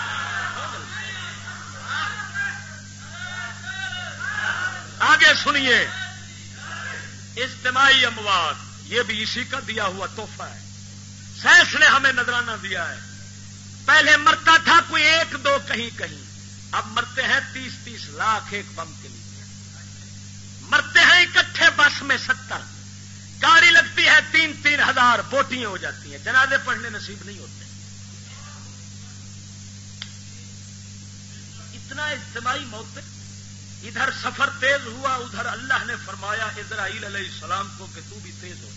آگے سنیے، اجتماعی اموات، یہ بھی اسی کا دیا ہوا تحفہ ہے، سائنس نے ہمیں نذرانہ دیا ہے۔ پہلے مرتا تھا کوئی ایک دو کہیں کہیں، اب مرتے ہیں تیس تیس لاکھ ایک بم کے لیے، مرتے ہیں اکٹھے بس میں ستر، گاڑی لگتی ہے تین تین ہزار، بوٹیاں ہو جاتی ہیں، جنازے پڑھنے نصیب نہیں ہوتے۔ اتنا اجتماعی موت، ادھر سفر تیز ہوا، ادھر اللہ نے فرمایا اسرائیل علیہ السلام کو کہ تو بھی تیز ہو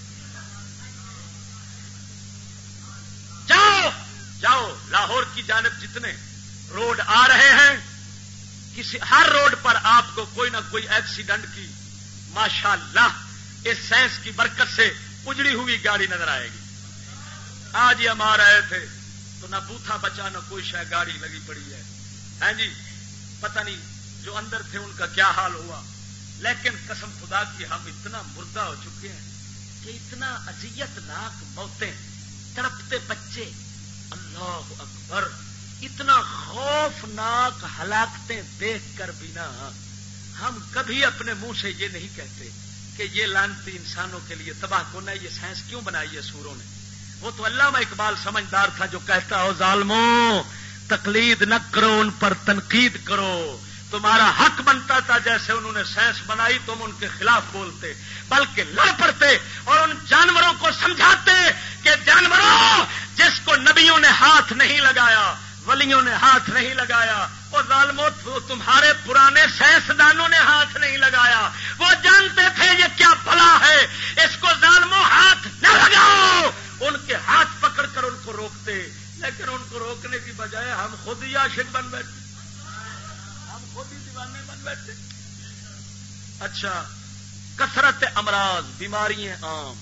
جاؤ جاؤ۔ لاہور کی جانب جتنے روڈ آ رہے ہیں، کسی ہر روڈ پر آپ کو کوئی نہ کوئی ایکسیڈنٹ کی ماشاءاللہ اس سائنس کی برکت سے اجڑی ہوئی گاڑی نظر آئے گی۔ آج ہی ہم آ رہے تھے تو نہ بوتھا بچا نہ کوئی شے، گاڑی لگی پڑی ہے، ہاں جی، پتہ نہیں جو اندر تھے ان کا کیا حال ہوا۔ لیکن قسم خدا کی ہم اتنا مردہ ہو چکے ہیں کہ اتنا اذیت ناک موتیں، تڑپتے بچے، اللہ اکبر، اتنا خوفناک ہلاکتیں دیکھ کر بھی نہ ہم کبھی اپنے منہ سے یہ نہیں کہتے کہ یہ لعنتی انسانوں کے لیے تباہ کن ہے، یہ سائنس کیوں بنائی ہے سوروں نے۔ وہ تو علامہ اقبال سمجھدار تھا جو کہتا ہو ظالموں تقلید نہ کرو، ان پر تنقید کرو، تمہارا حق بنتا تھا جیسے انہوں نے سائنس بنائی تم ان کے خلاف بولتے، بلکہ لڑ پڑتے اور ان جانوروں کو سمجھاتے کہ جانوروں جس کو نبیوں نے ہاتھ نہیں لگایا، ولیوں نے ہاتھ نہیں لگایا، وہ ظالموں تمہارے پرانے سائنسدانوں نے ہاتھ نہیں لگایا، وہ جانتے تھے یہ کیا بلا ہے، اس کو ظالموں ہاتھ نہ لگاؤ، ان کے ہاتھ پکڑ کر ان کو روکتے، لیکن ان کو روکنے کی بجائے ہم خود ہی عاشق بن بیٹھے، ہم خود ہی دیوانے بن بیٹھے۔ اچھا کثرت امراض، بیماریاں عام،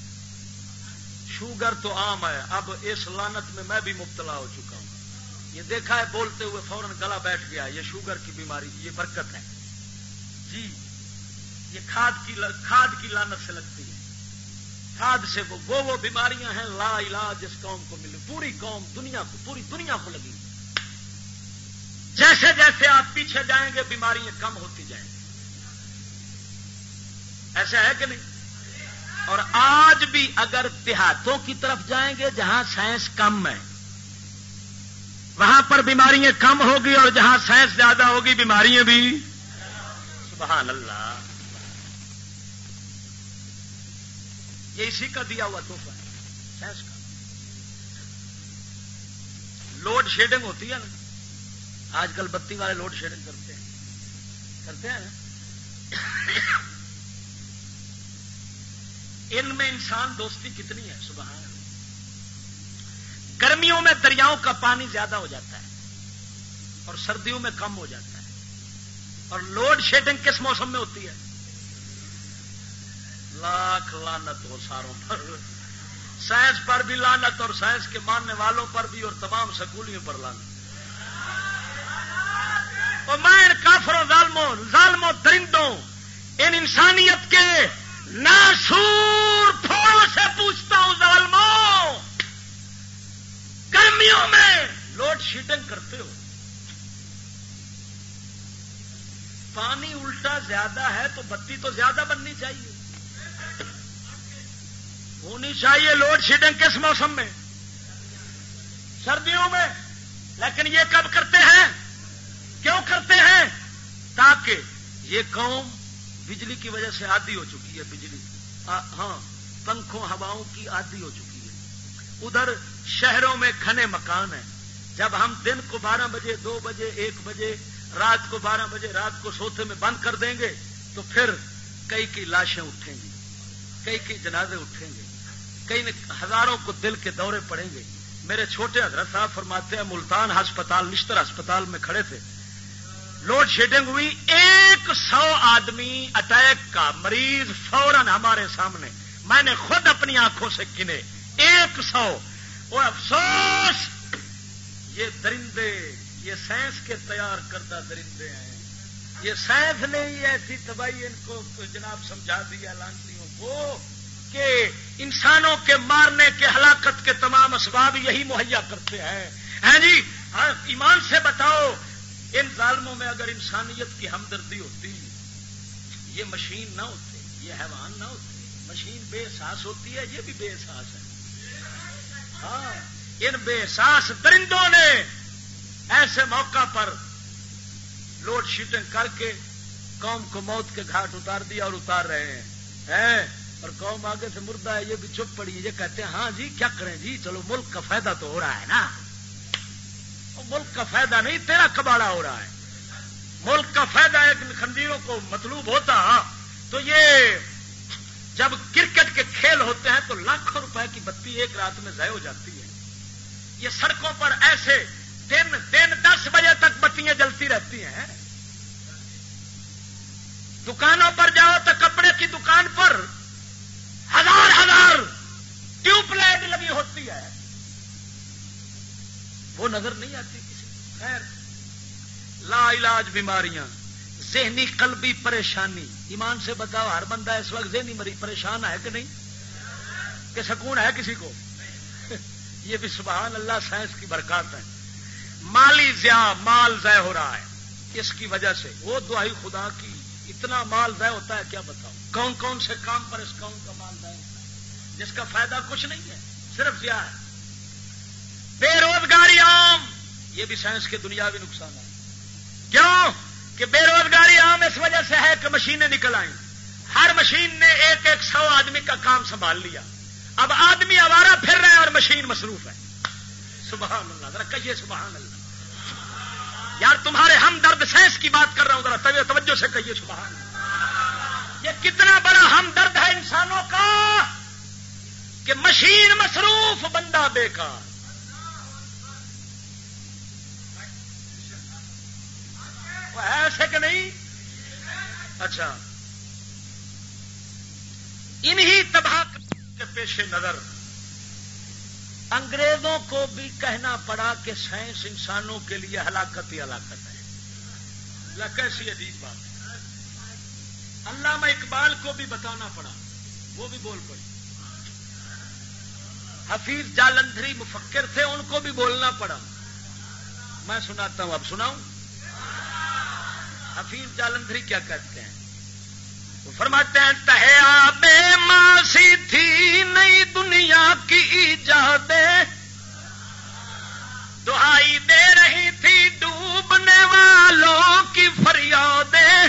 شوگر تو عام ہے، اب اس لعنت میں میں بھی مبتلا ہو چکا ہوں. یہ دیکھا ہے بولتے ہوئے فوراً گلا بیٹھ گیا. یہ شوگر کی بیماری، یہ برکت ہے جی. یہ کھاد کی کھاد کی لعنت سے لگتی ہے. کھاد سے وہ وہ, وہ بیماریاں ہیں لا علاج جس قوم کو ملی. پوری قوم دنیا کو پوری دنیا کو لگی. جیسے جیسے آپ پیچھے جائیں گے بیماریاں کم ہوتی جائیں گی. ایسا ہے کہ نہیں؟ اور آج بھی اگر دیہاتوں کی طرف جائیں گے جہاں سائنس کم ہے وہاں پر بیماریاں کم ہوگی، اور جہاں سائنس زیادہ ہوگی بیماریاں بھی. سبحان اللہ. یہ اسی کا دیا ہوا تحفہ ہے سائنس کا. لوڈ شیڈنگ ہوتی ہے نا، آج کل بتی والے لوڈ شیڈنگ کرتے ہیں کرتے ہیں نا. ان میں انسان دوستی کتنی ہے سبحان اللہ. گرمیوں میں دریاؤں کا پانی زیادہ ہو جاتا ہے اور سردیوں میں کم ہو جاتا ہے. اور لوڈ شیڈنگ کس موسم میں ہوتی ہے؟ لاکھ لعنت ہو ساروں پر، سائنس پر بھی لعنت اور سائنس کے ماننے والوں پر بھی اور تمام سکولیوں پر لعنت. اور میں ان کافروں ظالموں ظالموں درندوں ان انسانیت کے ناسور پھولوں سے پوچھتا ہوں، ظالموں گرمیوں میں لوڈ شیڈنگ کرتے ہو، پانی الٹا زیادہ ہے تو بتی تو زیادہ بننی چاہیے، ہونی چاہیے. لوڈ شیڈنگ کس موسم میں؟ سردیوں میں. لیکن یہ کب کرتے ہیں؟ کیوں کرتے ہیں؟ تاکہ یہ قوم بجلی کی وجہ سے عادی ہو چکی ہے. بجلی ہاں پنکھوں ہواؤں کی عادی ہو چکی ہے. ادھر شہروں میں گھنے مکان ہیں. جب ہم دن کو بارہ بجے دو بجے ایک بجے رات کو بارہ بجے رات کو سوتے میں بند کر دیں گے تو پھر کئی کی لاشیں اٹھیں گی، کئی کی جنازے اٹھیں گے، کئی ہزاروں کو دل کے دورے پڑیں گے. میرے چھوٹے حضرت صاحب فرماتے ہیں ملتان ہسپتال نشتر ہسپتال میں کھڑے تھے، لوڈ شیڈنگ ہوئی، ایک سو آدمی اٹیک کا مریض فوراً ہمارے سامنے، میں نے خود اپنی آنکھوں سے گنے ایک سو. اور افسوس یہ درندے یہ سائنس کے تیار کردہ درندے ہیں. یہ سائنس نے ہی ایسی تباہی ان کو جناب سمجھا دیا لانتیوں کو کہ انسانوں کے مارنے کے ہلاکت کے تمام اسباب یہی مہیا کرتے ہیں. ہیں جی ایمان سے بتاؤ، ان ظالموں میں اگر انسانیت کی ہمدردی ہوتی، یہ مشین نہ ہوتے، یہ حیوان نہ ہوتے. مشین بے احساس ہوتی ہے، یہ بھی بے احساس ہے. ہاں ان بے احساس درندوں نے ایسے موقع پر لوڈ شیڈنگ کر کے قوم کو موت کے گھاٹ اتار دیا اور اتار رہے ہیں. اور قوم آگے سے مردہ ہے، یہ بھی چپ پڑی ہے. یہ کہتے ہیں ہاں جی کیا کریں جی، چلو ملک کا فائدہ تو ہو رہا ہے نا. ملک کا فائدہ نہیں تیرا کباڑا ہو رہا ہے. ملک کا فائدہ ایک خنزیروں کو مطلوب ہوتا تو یہ جب کرکٹ کے کھیل ہوتے ہیں تو لاکھوں روپے کی بتی ایک رات میں ضائع ہو جاتی ہے. یہ سڑکوں پر ایسے دن دن دس بجے تک بتیاں جلتی رہتی ہیں. دکانوں پر جاؤ تو کپڑے کی دکان پر ہزار ہزار ٹیوب لائٹ لگی ہوتی ہے، وہ نظر نہیں آتی کسی. خیر لا علاج بیماریاں، ذہنی قلبی پریشانی. ایمان سے بتاؤ ہر بندہ اس وقت ذہنی مری پریشان ہے کہ نہیں؟ کہ سکون ہے کسی کو؟ یہ بھی سبحان اللہ سائنس کی برکات ہے. مالی ضیاع، مال ضائع ہو رہا ہے اس کی وجہ سے. وہ دعائی خدا کی اتنا مال ضائع ہوتا ہے کیا بتاؤ. کون کون سے کام پر اس قوم کا مال ضائع ہوتا ہے جس کا فائدہ کچھ نہیں ہے، صرف ضیاع ہے. بے روزگاری عام، یہ بھی سائنس کے دنیاوی نقصان ہے. کیوں کہ بے روزگاری عام اس وجہ سے ہے کہ مشینیں نکل آئیں. ہر مشین نے ایک ایک سو آدمی کا کام سنبھال لیا. اب آدمی آوارہ پھر رہے ہیں اور مشین مصروف ہے. سبحان اللہ، ذرا کہیے سبحان اللہ. یار تمہارے ہمدرد سائنس کی بات کر رہا ہوں، ذرا توجہ سے کہیے سبحان اللہ. یہ کتنا بڑا ہمدرد ہے انسانوں کا کہ مشین مصروف بندہ بیکار. ایسے کہ نہیں؟ اچھا انہی تباہ کے پیش نظر انگریزوں کو بھی کہنا پڑا کہ سائنس انسانوں کے لیے ہلاکت ہی ہلاکت ہے. کیسی عجیب بات ہے. علامہ اقبال کو بھی بتانا پڑا, وہ بھی بول پڑے. حفیظ جالندھری مفکر تھے, ان کو بھی بولنا پڑا. میں سناتا ہوں, اب سناؤں. حفیظ جالندھری کیا کہتے ہیں؟ وہ فرماتے ہیں تہے آبے ماسی تھی نئی دنیا کی ایجاد, دہائی دے رہی تھی ڈوبنے والوں کی فریادیں.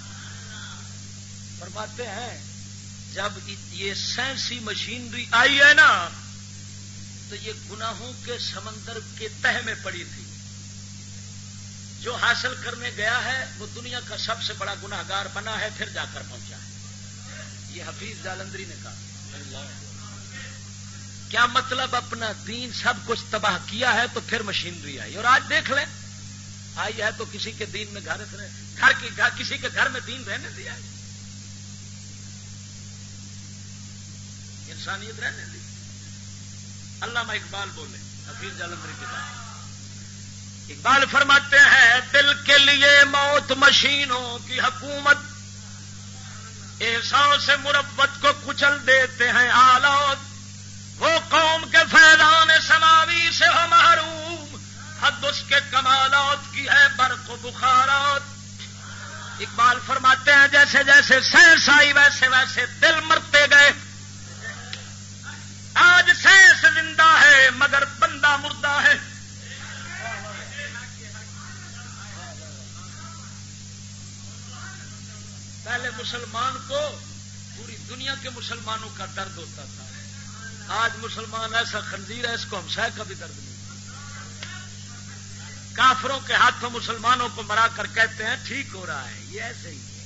فرماتے ہیں جب یہ سائنسی مشینری آئی ہے نا تو یہ گناہوں کے سمندر کے تہ میں پڑی تھی. جو حاصل کرنے گیا ہے وہ دنیا کا سب سے بڑا گناہگار بنا ہے, پھر جا کر پہنچا ہے. یہ حفیظ جالندھری نے کہا. کیا مطلب؟ اپنا دین سب کچھ تباہ کیا ہے تو پھر مشینری آئی. اور آج دیکھ لیں, آئی ہے تو کسی کے دین میں گھر گھر کی کسی کے گھر میں دین رہنے دیا ہے, انسانیت رہنے دی. علامہ اقبال بولے, حفیظ جالندھری کے بات. اقبال فرماتے ہیں دل کے لیے موت مشینوں کی حکومت, احساس مروت کو کچل دیتے ہیں آلات. وہ قوم کے فیضان سماوی سے ہو محروم, حد اس کے کمالات کی ہے برق و بخارات. اقبال فرماتے ہیں جیسے جیسے سائنس آئی ویسے ویسے دل مرتے گئے. آج سائنس زندہ ہے مگر بندہ مردہ ہے. پہلے مسلمان کو پوری دنیا کے مسلمانوں کا درد ہوتا تھا, آج مسلمان ایسا خنزیر ہے اس کو ہمسائے کا بھی درد نہیں. کافروں کے ہاتھوں مسلمانوں کو مرا کر کہتے ہیں ٹھیک ہو رہا ہے. یہ ایسے ہی ہے,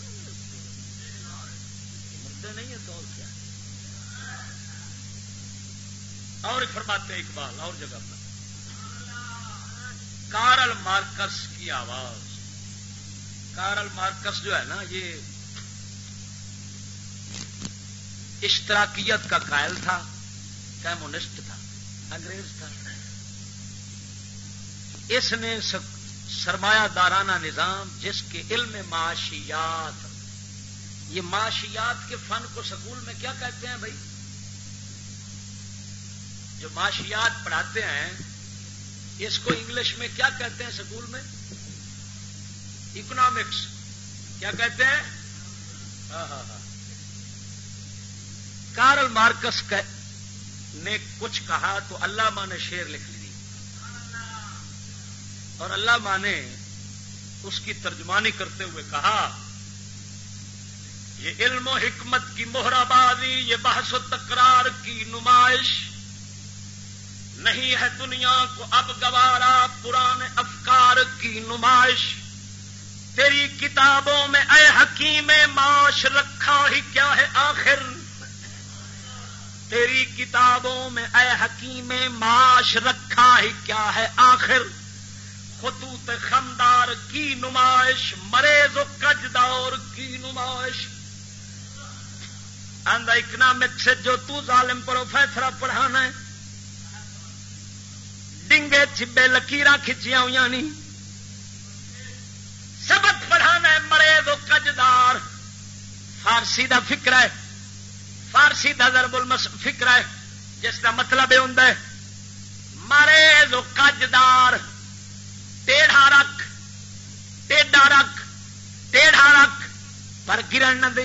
مردے نہیں ہے تو اور کیا. اور فرماتے اقبال اور جگہ پر کارل مارکس کی آواز. کارل مارکس جو ہے نا یہ اشتراکیت کا قائل تھا, کمیونسٹ تھا, انگریز تھا. اس نے سرمایہ دارانہ نظام جس کے علم معاشیات, یہ معاشیات کے فن کو سکول میں کیا کہتے ہیں بھائی؟ جو معاشیات پڑھاتے ہیں اس کو انگلش میں کیا کہتے ہیں سکول میں؟ اکنامکس. کیا کہتے ہیں؟ ہاں ہاں ہاں. کارل مارکس نے کچھ کہا تو علامہ نے شعر لکھ لی, اور علامہ نے اس کی ترجمانی کرتے ہوئے کہا یہ علم و حکمت کی مہرہ بازی, یہ بحث و تکرار کی نمائش نہیں ہے دنیا کو اب گوارا, پرانے افکار کی نمائش. تیری کتابوں میں اے حکیم معاش رکھا ہی کیا ہے آخر, تیری کتابوں میں اے حکیم معاش رکھا ہی کیا ہے آخر. خطوط خمدار کی نمائش, مریض و کجدور کی نمائش. آندہ اکنامکس سے جو تو ظالم پروفیسر پڑھانا ہے, ڈنگے چبے لکیراں کھچیاں ہوئی نہیں, سبق پڑھانا ہے مریض و کجدار. فارسی دا فکر ہے, فارسی دا ضرب المس فکر ہے جس کا مطلب یہ ہوتا ہے مریض و کجدار. ٹیڑھا رکھ, ٹیڑھا رکھ, ٹیڑھا رکھ پر گرن نہ دیں.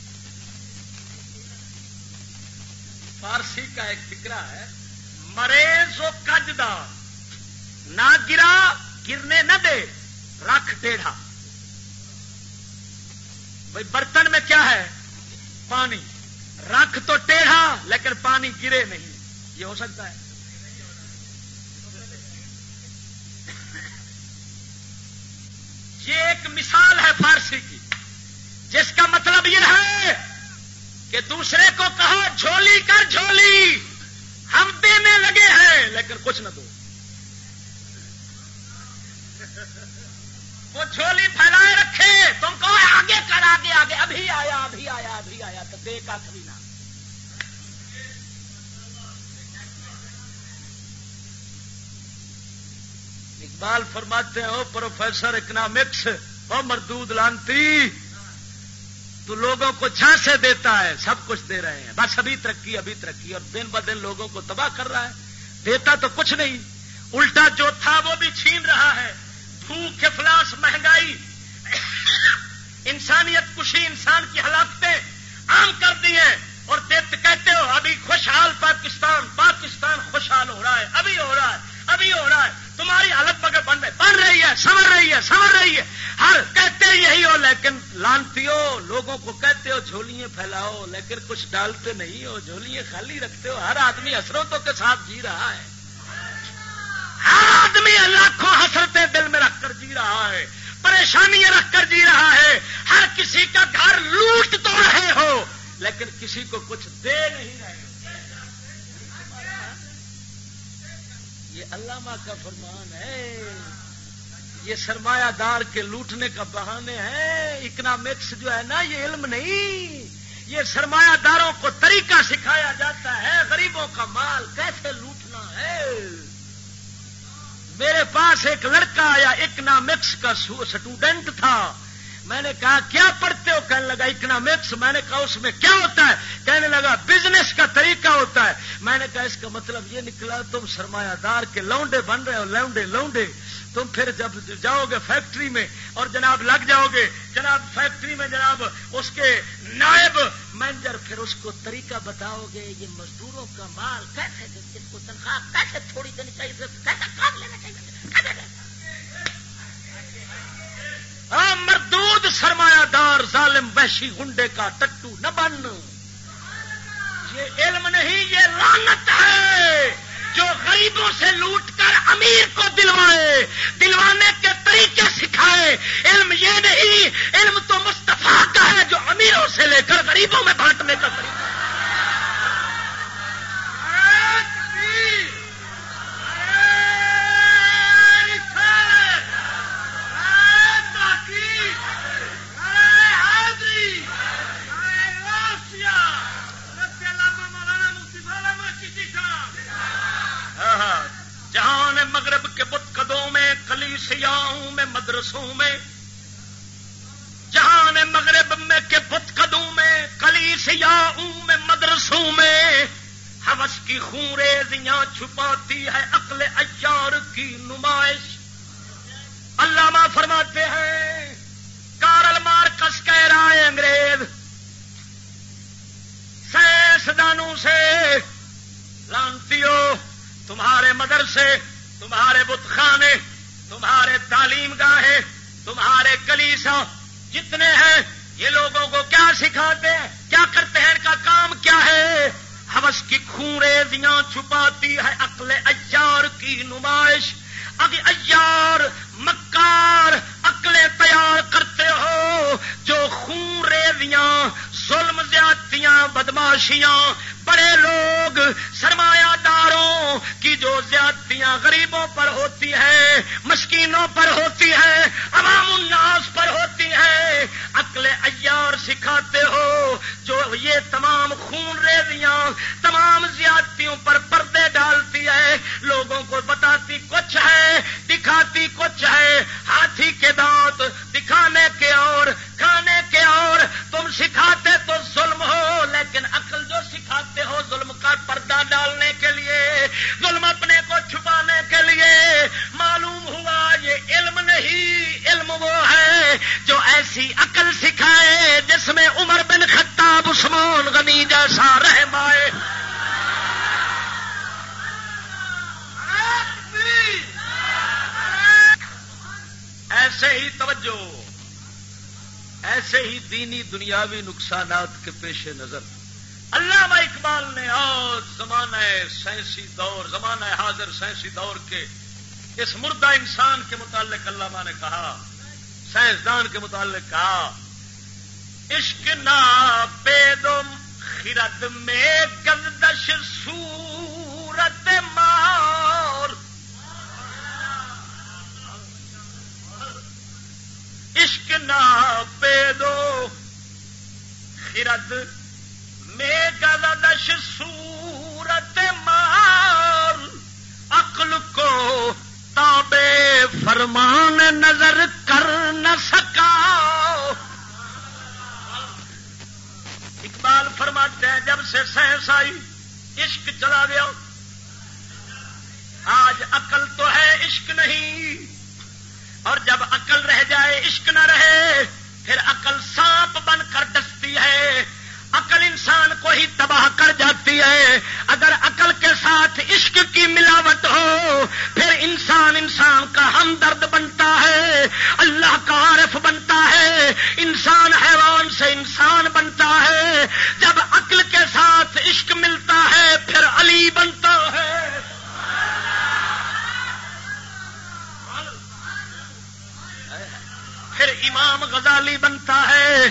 فارسی کا ایک فکرہ ہے مریض و کجدار, نہ گرا, گرنے نہ دے, رکھ ٹیڑھا. بھائی برتن میں کیا ہے؟ پانی. رکھ تو ٹیڑھا لیکن پانی گرے نہیں. یہ ہو سکتا ہے؟ یہ ایک مثال ہے فارسی کی جس کا مطلب یہ ہے کہ دوسرے کو کہو جھولی کر جھولی, ہم دینے لگے ہیں لیکن کچھ نہ دو. وہ جھولی پھیلائے رکھے، تم کو آگے کر آگے آگے ابھی آیا ابھی آیا ابھی آیا تو دے کا کبھی نہ. اقبال فرماتے ہیں او پروفیسر اکنامکس، او مردود لانتی، تو لوگوں کو جھانسے دیتا ہے، سب کچھ دے رہے ہیں، بس ابھی ترقی ابھی ترقی، اور دن ب دن لوگوں کو تباہ کر رہا ہے. دیتا تو کچھ نہیں، الٹا جو تھا وہ بھی چھین رہا ہے. بھوک، افلاس، مہنگائی، انسانیت کشی، انسان کی ہلاکتیں عام کر دی ہیں. اور کہتے ہو ابھی خوشحال پاکستان، پاکستان خوشحال ہو رہا ہے، ابھی ہو رہا ہے ابھی ہو رہا ہے. تمہاری حالت بغیر بن رہی بن رہی ہے سنور رہی ہے سنور رہی ہے ہر کہتے یہی ہو، لیکن لانتیو لوگوں کو کہتے ہو جھولیاں پھیلاؤ، لیکن کچھ ڈالتے نہیں ہو، جھولیاں خالی رکھتے ہو. ہر آدمی حسرتوں کے ساتھ جی رہا ہے، ہر آدمی لاکھوں حسرتیں دل میں رکھ کر جی رہا ہے، پریشانیاں رکھ کر جی رہا ہے. ہر کسی کا گھر لوٹ تو رہے ہو لیکن کسی کو کچھ دے نہیں رہے. یہ علامہ کا فرمان ہے، یہ سرمایہ دار کے لوٹنے کا بہانے ہیں. اکنامکس جو ہے نا یہ علم نہیں، یہ سرمایہ داروں کو طریقہ سکھایا جاتا ہے غریبوں کا مال کیسے لوٹنا ہے. میرے پاس ایک لڑکا آیا اکنامکس کا سٹوڈنٹ تھا، میں نے کہا کیا پڑھتے ہو؟ کہنے لگا اکنامکس. میں نے کہا اس میں کیا ہوتا ہے؟ کہنے لگا بزنس کا طریقہ ہوتا ہے. میں نے کہا اس کا مطلب یہ نکلا تم سرمایہ دار کے لونڈے بن رہے ہو، لونڈے لونڈے. تم پھر جب جاؤ گے فیکٹری میں اور جناب لگ جاؤ گے، جناب فیکٹری میں جناب اس کے نائب مینیجر، پھر اس کو طریقہ بتاؤ گے یہ مزدوروں کا مال کیسے، اس کو تنخواہ کیسے تھوڑی دینی چاہیے، کیسے کام لینا چاہیے. مردود سرمایہ دار ظالم وحشی گنڈے کا ٹٹو نہ بن. یہ علم نہیں، یہ لعنت ہے جو غریبوں سے لوٹ کر امیر کو دلوائے، دلوانے کے طریقے سکھائے. علم یہ نہیں، علم تو مصطفیٰ کا ہے جو امیروں سے لے کر غریبوں میں بانٹنے کا طریقہ. جہان مغرب کے بت قدوں میں، کلیسیاؤں میں، مدرسوں میں، جہان مغرب میں کے بت قدوں میں، کلیسیاؤں میں، مدرسوں میں ہوس کی خونریزیاں چھپاتی ہے عقل عیار کی نمائش. علامہ فرماتے ہیں کارل مارکس کہہ رہا ہے انگریز سائنسدانوں سے، لانتیو تمہارے مدرسے، تمہارے بت خانے، تمہارے تعلیم گاہیں، تمہارے کلیسا جتنے ہیں، یہ لوگوں کو کیا سکھاتے ہیں، کیا کرتے ہیں، ان کا کام کیا ہے؟ ہوس کی خونریزیاں چھپاتی ہے عقل عیار کی نمائش. اگے عیار مکار عقلیں تیار کرتے ہو جو خونریزیاں، ظلم، زیادتیاں، بدماشیاں، بڑے لوگ سرمایہ داروں کی جو زیادتیاں غریبوں پر ہوتی ہے، مسکینوں پر ہوتی ہے، عوام الناس پر ہوتی ہے، عقل عیار سکھاتے ہو جو یہ تمام خون ریزیاں، تمام زیادتیوں پر پردے ڈالتی ہے، لوگوں کو بتاتی کچھ ہے، دکھاتی کچھ ہے. ہاتھی کے دانت دکھانے کے اور کھانے کے اور، تم سکھاتے تو ظلم ہو، لیکن عقل جو سکھاتے ہو ظلم کا پردہ ڈالنے کے لیے، ظلم اپنے کو چھپانے کے لیے. معلوم ہوا یہ علم نہیں، علم وہ ہے جو ایسی عقل سکھائے جس میں عمر بن خطاب، عثمان غنی جیسا رحم آئے. ایسے ہی توجہ، ایسے ہی دینی دنیاوی نقصانات کے پیش نظر علامہ اقبال نے آج زمانہ سائنسی دور، زمانہ حاضر سائنسی دور کے اس مردہ انسان کے متعلق علامہ نے کہا، سائنسدان کے متعلق کہا، عشق ناپیدم خرد میں گردش صورت مار، فرمان نظر کر نہ سکا. اقبال فرماتے ہیں جب سے سائنس آئی عشق چلا گیا. آج عقل تو ہے عشق نہیں، اور جب عقل رہ جائے عشق نہ رہے پھر عقل سانپ بن کر ڈستی ہے. عقل انسان کو ہی تباہ کر جاتی ہے. اگر عقل کے ساتھ عشق کی ملاوٹ ہو پھر انسان انسان کا ہمدرد بنتا ہے، اللہ کا عارف بنتا ہے، انسان حیوان سے انسان بنتا ہے. جب عقل کے ساتھ عشق ملتا ہے پھر علی بنتا ہے. پھر امام غزالی بنتا ہے.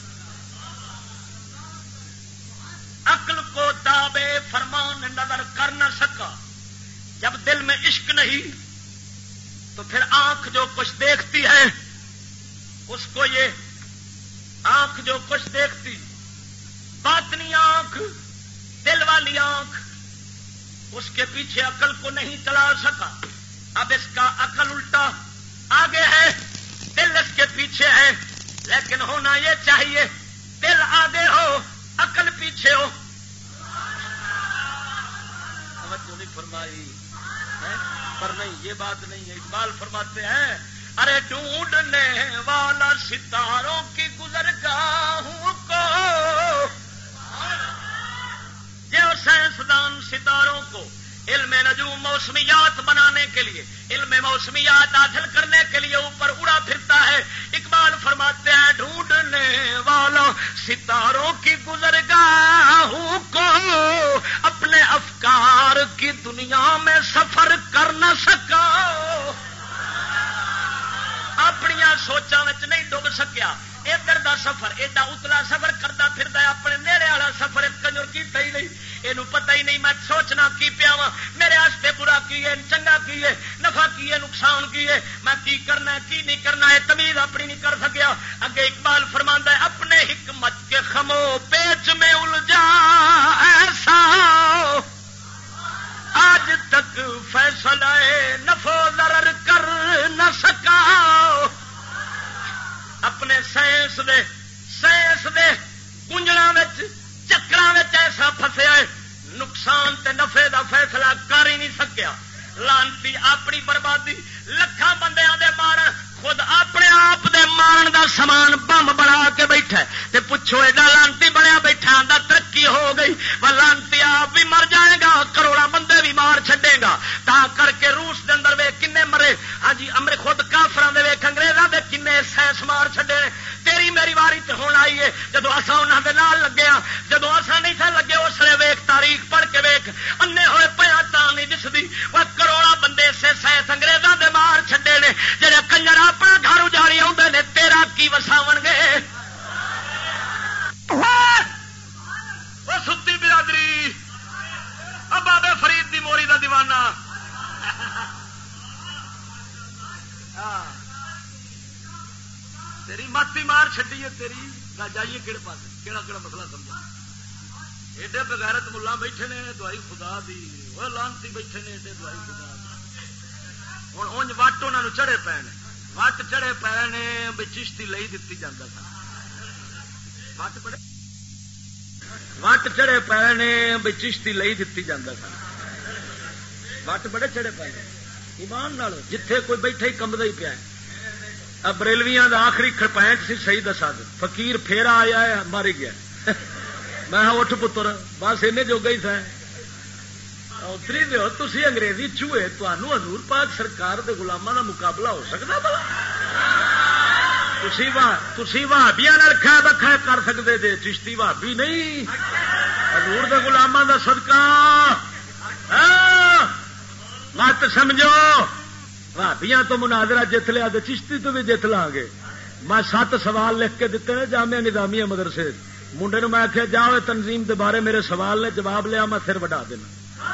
عقل کو تابع فرمان نظر کر نہ سکا. جب دل میں عشق نہیں تو پھر آنکھ جو کچھ دیکھتی ہے اس کو یہ آنکھ جو کچھ دیکھتی باطنی آنکھ دل والی آنکھ اس کے پیچھے عقل کو نہیں چلا سکا. اب اس کا عقل الٹا آگے ہے، دل اس کے پیچھے ہے. لیکن ہونا یہ چاہیے دل آگے ہو عقل پیچھے ہو. توجہ نہیں فرمائی پر نہیں، یہ بات نہیں ہے. اقبال فرماتے ہیں ارے ڈھونڈنے والا ستاروں کی گزرگاہوں کو، جو سائنسدان ستاروں کو علم نجوم موسمیات بنانے کے لیے، علم موسمیات حاصل کرنے کے لیے اوپر اڑا پھرتا ہے. اقبال فرماتے ہیں ڈھونڈنے والا ستاروں کی گزرگاہوں کو اپنے افکار کی دنیا میں سفر کر نہ سکا. اپنی سوچاں وچ نہیں ڈب سکیا. ادھر دا سفر ایڈا اتلا سفر کرتا پھردا ہے، اپنے نیڑے والا سفر کنجر کیتا ہی نہیں. یہ پتہ ہی نہیں میں سوچنا کی پیا وا، میرے واسطے برا کی ہے چنگا کی ہے، نفع کی ہے نقصان کی ہے، میں کی کرنا کی نہیں کرنا ہے تمیز اپنی نہیں کر سکیا. اگے اقبال فرماندا ہے اپنے حکمت کے خمو پیچ میں الجھا ایسا آج تک فیصلہ نفع ضرر کر نہ سکا. اپنے سائنس دے سائنس دے گنجڑاں وچ چکراں وچ ایسا پھسیا ہے نقصان تے نفع دا فیصلہ کر ہی نہیں سکیا. لانتی اپنی بربادی لکھاں بندیاں دے مارن، خود اپنے آپ دے مارن دا سامان بم بنا کے بیٹھا ہے تے پوچھو ایڈا لانتی بنیا بیٹھا آندا ترقی ہو گئی. وہ لانتی آپ بھی مر جائے گا، کروڑا بندے بھی مار چھڈے گا. تا کر کے روس دے اندر ویکھ کنے مرے، ہاں جی امر خود کافراں دے ویکھ انگریزاں دے کنے سائنس مار چھڈے. تیری میری واری تے ہون آئی ہے جدو اساں انہاں دے نال لگے ہاں. جدو اساں نہیں تھے لگے اس لیے ویکھ تاریخ پڑھ کے ویکھ انے ہوئے پیا تاں نہیں دسدی. وہ کروڑا بندے سے سائنس انگریزاں دے مار چھڈے نے، جڑے کنجر اپنا گھر اجاڑی آؤندے نے تیرا کی وساون گے. وہ ستی برادری بابے فرید دی موری دا دیوانہ تیری ماتی مار چڈی ہے تیری نہ جائیے کہڑے پاس کہڑا کہڑا مسئلہ سمجھا. ایڈے بغیرت ملا بیٹھے نے دوائی خدا دی، وہ لانتی بیٹھے نے ایڈے دوائی خدا دی. ہوں اونج وٹ انہوں چڑھے پے نے، وٹ چڑھے پے نے بھائی چشتی لئی دتی جاتا تھا. وٹ بڑے وٹ چڑھے پے نے بھائی چشتی لئی دتی جاتا تھا. وٹ بڑے چڑھے پے ایمان نال، جتھے کوئی بیٹھا ہی کمبدا ہی پیا. بریلویاں دا آخری کھڑپینٹ سی صحیح دسا دے، فقیر پھیرا آیا ہے مر گیا. میں اٹھ پتر بس اینے جو گئی تھا اتری دیو تسی انگریزی چوہے تمہوں حضور پاک سرکار دے غلاماں دا مقابلہ ہو سکتا بلا؟ تسی وہابیاں نال کھا بکھا کر سکتے جے، چشتی وہابی نہیں. حضور دے غلاماں دا صدقہ مت سمجھو بھابیاں تو مناظرہ جت لیا تو چشتی تو بھی جت لاں گے. میں سات سوال لکھ کے دیتے ہیں جامعہ نظامیہ مدرسے منڈے نے، میں آخیا جاؤ تنظیم کے بارے میرے سوال نے جواب لیا میں سر وڈا دینا.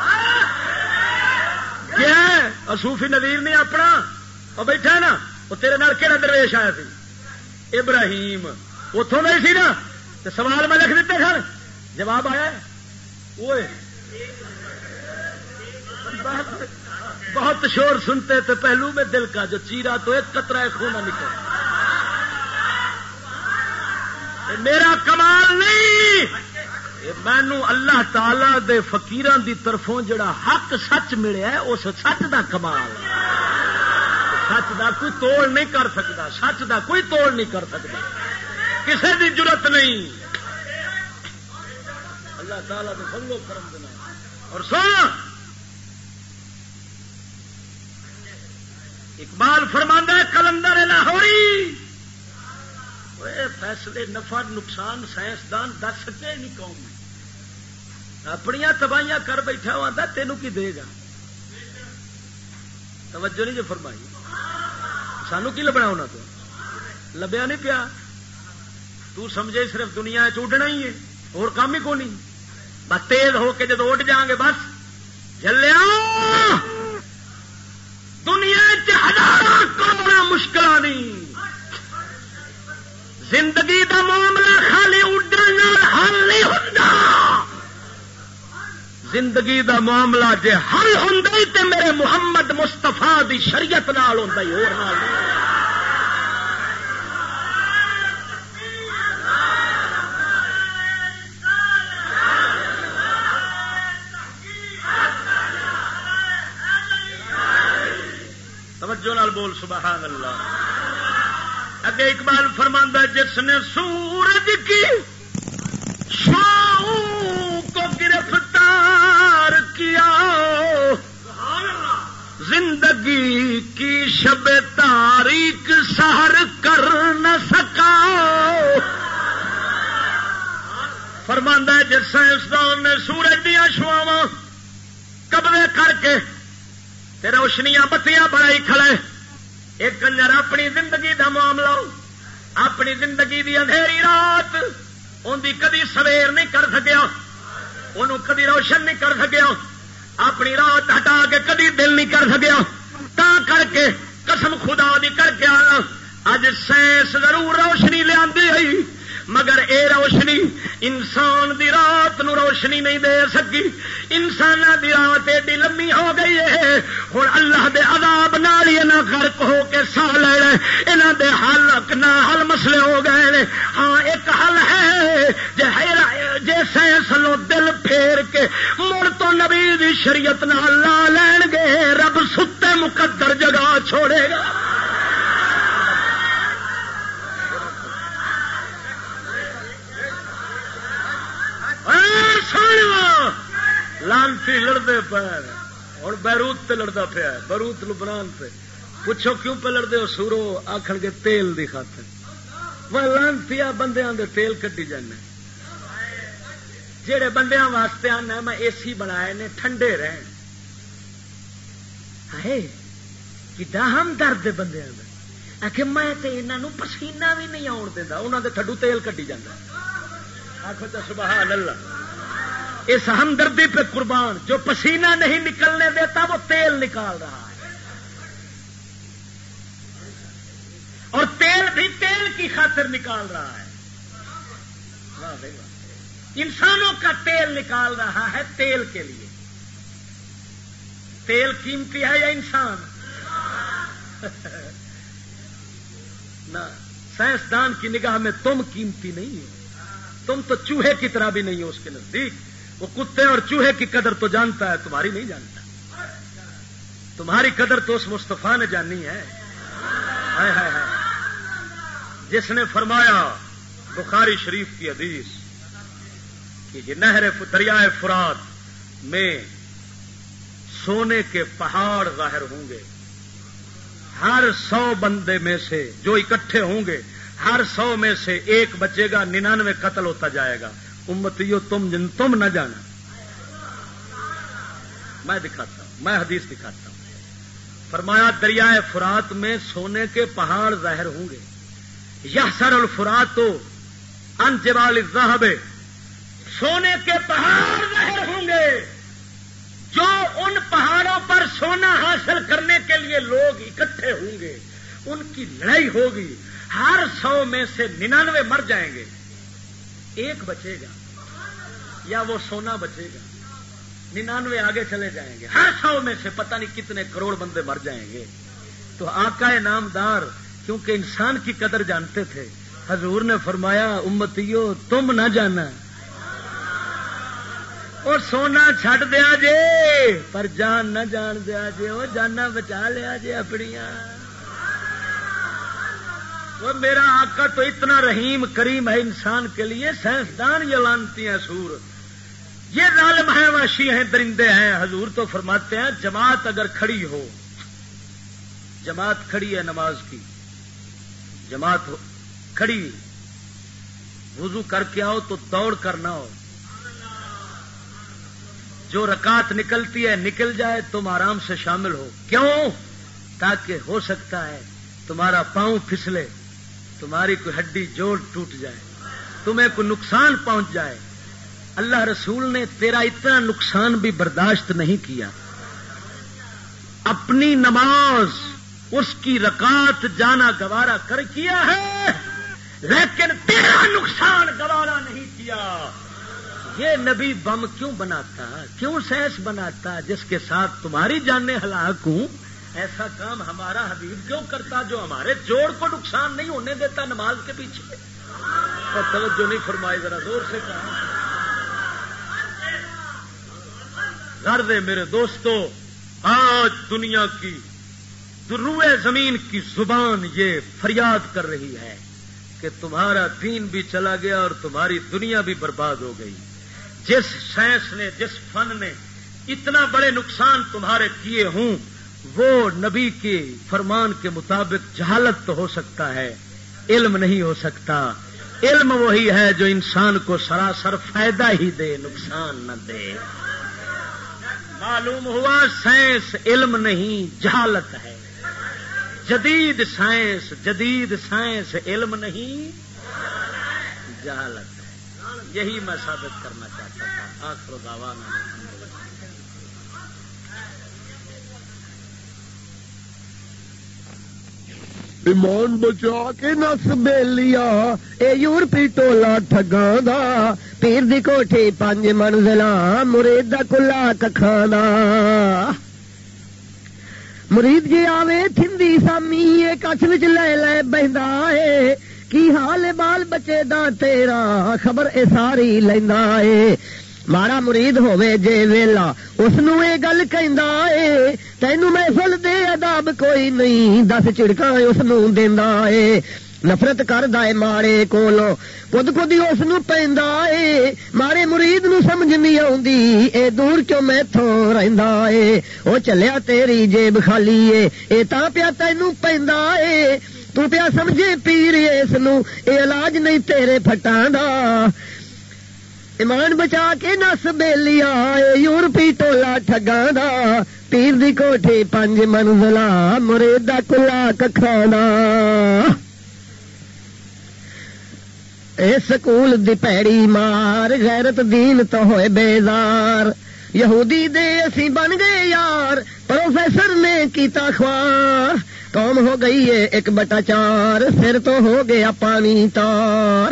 کیا صوفی نذیر نہیں اپنا وہ بیٹھا ہے نا، وہ تیرے نال کہڑا درویش آیا سی ابراہیم اتوں نہیں سی نا، تو سوال میں لکھ دیتے سن جواب آیا. وہ بہت شور سنتے تھے پہلو میں دل کا، جو چیرا تو ایک قطرہ خون نہ نکلا۔ میرا کمال نہیں، مینو اللہ تعالی دے فقیران دی طرفوں جڑا حق سچ ملیا ہے اس سچ دا کمال، سچ دا کوئی توڑ نہیں کر سکتا، سچ دا کوئی توڑ نہیں کر سکتا، کسی دی جرت نہیں، اللہ تعالی دے فضل و کرم دے نال۔ اور سن اقبال فرماندا ہے کلندر لاہوری، فیصلے نفع نقصان سائنسدان دس سکے نہیں، قوم اپنی تباہیاں کر بیٹھا ہوا آتا تینوں کی دے گا؟ توجہ نہیں جو فرمائی، سانو کی لبنا ہونا، تو لبیا نہیں پیا، تو سمجھے صرف دنیا اڈنا ہی ہے، اور کام ہی کو نہیں، بس تیز ہو کے جدو اڈ جاؤں گے بس جلیا دنیا ہزار کروڑا مشکل نہیں، زندگی دا معاملہ خالی اڈن حل نہیں ہوتا، زندگی دا معاملہ جے حل ہوندا ہی تے میرے محمد مصطفیٰ دی شریعت نال ہوندا ہی، اور نال توجہ نال بول سبحان اللہ۔ اگے اقبال فرماندا جس نے سورج کی شعاعوں کو گرفتار کیا، زندگی کی شب تاریک سحر کر نہ سکا۔ فرماندا ہے جس سائنسدان نے سورج دیا شعاواں قبضے کر کے تے روشنیاں بتیاں بڑائی کھڑے، ایک کنجر اپنی زندگی دا معاملہ، اپنی زندگی دی اندھیری رات ان دی کدی سویر نہیں کر سکیا، انہوں کدی روشن نہیں کر سکیا، اپنی رات ہٹا کے کدی دل نہیں کر سکیا، تا کر کے قسم خدا دی کر کے آنا اج سائنس ضرور روشنی لے آندی ہے، مگر اے روشنی انسان دی رات نو روشنی نہیں دے سکی، انسان دی رات ایڈی لمبی ہو گئی ہے، ہن اللہ دے عذاب نال ہی نہ غرق ہو کے سہ لے، انہاں دے حل نہ حل مسئلے ہو گئے نے۔ ہاں ایک حل ہے جے جے سائنس لو دل پھیر کے مڑ تو نبی دی شریعت نال لا لین گے، رب ستے مقدر جگہ چھوڑے گا۔ لانتی لڑتے پیر اور بیروت تے لڑتا پیا، بیروت لبنان پہ پوچھو کیوں پہ لڑتے ہو؟ سورو آخر کے تیل دی خاطر، وہ لانتی بندیاں دے تیل کٹی جانا، جہے بندیاں واسطے آنا میں اے سی بنائے نے ٹھنڈے رہن، ہے کڈا ہم درد بندیاں دا، آخر میں تے انہاں پسینہ بھی نہیں آن دینا، انہاں دے ٹھڈو تیل کٹی جانا، آخو تو سبحان اللہ۔ اس ہمدردی پہ قربان، جو پسینہ نہیں نکلنے دیتا وہ تیل نکال رہا ہے، اور تیل بھی تیل کی خاطر نکال رہا ہے، انسانوں کا تیل نکال رہا ہے تیل کے لیے۔ تیل قیمتی ہے یا انسان؟ نہ، سائنسدان کی نگاہ میں تم قیمتی نہیں ہو، تم تو چوہے کی طرح بھی نہیں ہو اس کے نزدیک، وہ کتے اور چوہے کی قدر تو جانتا ہے، تمہاری نہیں جانتا، تمہاری قدر تو اس مصطفیٰ نے جانی ہے۔ ہائے ہائے ہائے، جس نے فرمایا بخاری شریف کی حدیث کہ یہ نہر دریائے فرات میں سونے کے پہاڑ ظاہر ہوں گے، ہر سو بندے میں سے جو اکٹھے ہوں گے ہر سو میں سے ایک بچے گا، ننانوے قتل ہوتا جائے گا۔ امتیو تم جن تم نہ جانا، میں دکھاتا ہوں، میں حدیث دکھاتا ہوں۔ فرمایا دریائے فرات میں سونے کے پہاڑ ظاہر ہوں گے، یحسر الفرات عن جبال الذهب، سونے کے پہاڑ ظاہر ہوں گے، جو ان پہاڑوں پر سونا حاصل کرنے کے لیے لوگ اکٹھے ہوں گے، ان کی لڑائی ہوگی، ہر سو میں سے ننانوے مر جائیں گے، ایک بچے گا یا وہ سونا بچے گا۔ ننانوے آگے چلے جائیں گے، ہر سو میں سے پتہ نہیں کتنے کروڑ بندے مر جائیں گے. تو آقا نامدار کیونکہ انسان کی قدر جانتے تھے، حضور نے فرمایا امتیو تم نہ جانا اور سونا چھڈ دیا جے پر جان نہ جان دیا جے، وہ جانا بچا لیا جے اپنیاں. وہ میرا آقا تو اتنا رحیم کریم ہے انسان کے لیے. سائنسدان یہ لانتی ہیں سور، یہ ظالم ہیں، وحشی ہیں، درندے ہیں. حضور تو فرماتے ہیں جماعت اگر کھڑی ہو، جماعت کھڑی ہے نماز کی، جماعت ہو کھڑی، وضو کر کے آؤ تو دوڑ کر نہ ہو، جو رکعت نکلتی ہے نکل جائے، تم آرام سے شامل ہو. کیوں؟ تاکہ ہو سکتا ہے تمہارا پاؤں پھسلے، تمہاری کوئی ہڈی جوڑ ٹوٹ جائے، تمہیں کوئی نقصان پہنچ جائے. اللہ رسول نے تیرا اتنا نقصان بھی برداشت نہیں کیا. اپنی نماز اس کی رکعت جانا گوارا کر کیا ہے، لیکن تیرا نقصان گوارا نہیں کیا. یہ نبی بم کیوں بناتا، کیوں سینس بناتا جس کے ساتھ تمہاری جانیں ہلاک ہوں؟ ایسا کام ہمارا حبیب کیوں کرتا جو ہمارے جوڑ کو نقصان نہیں ہونے دیتا نماز کے پیچھے؟ اور توجہ نہیں فرمائی، ذرا زور سے کہا. غرض میرے دوستو، آج دنیا کی روئے زمین کی زبان یہ فریاد کر رہی ہے کہ تمہارا دین بھی چلا گیا اور تمہاری دنیا بھی برباد ہو گئی. جس سائنس نے، جس فن نے اتنا بڑے نقصان تمہارے کیے ہوں، وہ نبی کے فرمان کے مطابق جہالت تو ہو سکتا ہے، علم نہیں ہو سکتا. علم وہی ہے جو انسان کو سراسر فائدہ ہی دے، نقصان نہ دے. معلوم ہوا سائنس علم نہیں جہالت ہے. جدید سائنس جدید سائنس علم نہیں جہالت ہے. یہی میں ثابت کرنا چاہتا تھا. آخر دعوانا ایمان بچا کے نس بیلیا اے یورپی ٹولا ٹھگاں دا، پیر دی کوٹھی پنج منزلاں مرید دا کلا ککھاں دا. مرید جی آوے تھندی سامی اے کچھ وچ لے لے بہندا اے، کی حال بال بچے دا تیرا خبر اے ساری لیندا اے. ماڑا مرید ہووے جے ویلا اس نو اے گل کہندا اے، تینوں محفل دے اداب کوئی نہیں، دس چڑکاں اس نو دیندا اے. نفرت کردا اے ماڑے کولو خود خود اس نو پیندا اے. ماڑے مرید نو سمجھ نہیں آوندی اے دور کیوں میتھوں رہندا اے. او چلیا تیری جیب خالی اے، اے تاں پیا تینوں پیندا اے. تو پیا سمجھے پیر اس نو اے علاج نہیں تیرے پھٹاں دا. ایمان بچا کے نس بیلیا اے یورپی ٹولا ٹھگاں دا، پیر دی کوٹھی پنج منزلاں مرید دا کلا ککھاں دا. اے سکول دی پیڑی مار غیرت دین تو ہوئے بیزار. یہودی دے اسی بن گئے یار، پروفیسر نے کیتا خوار. قوم ہو گئی ہے ایک بٹا چار، پھر تو ہو گیا پانی تار.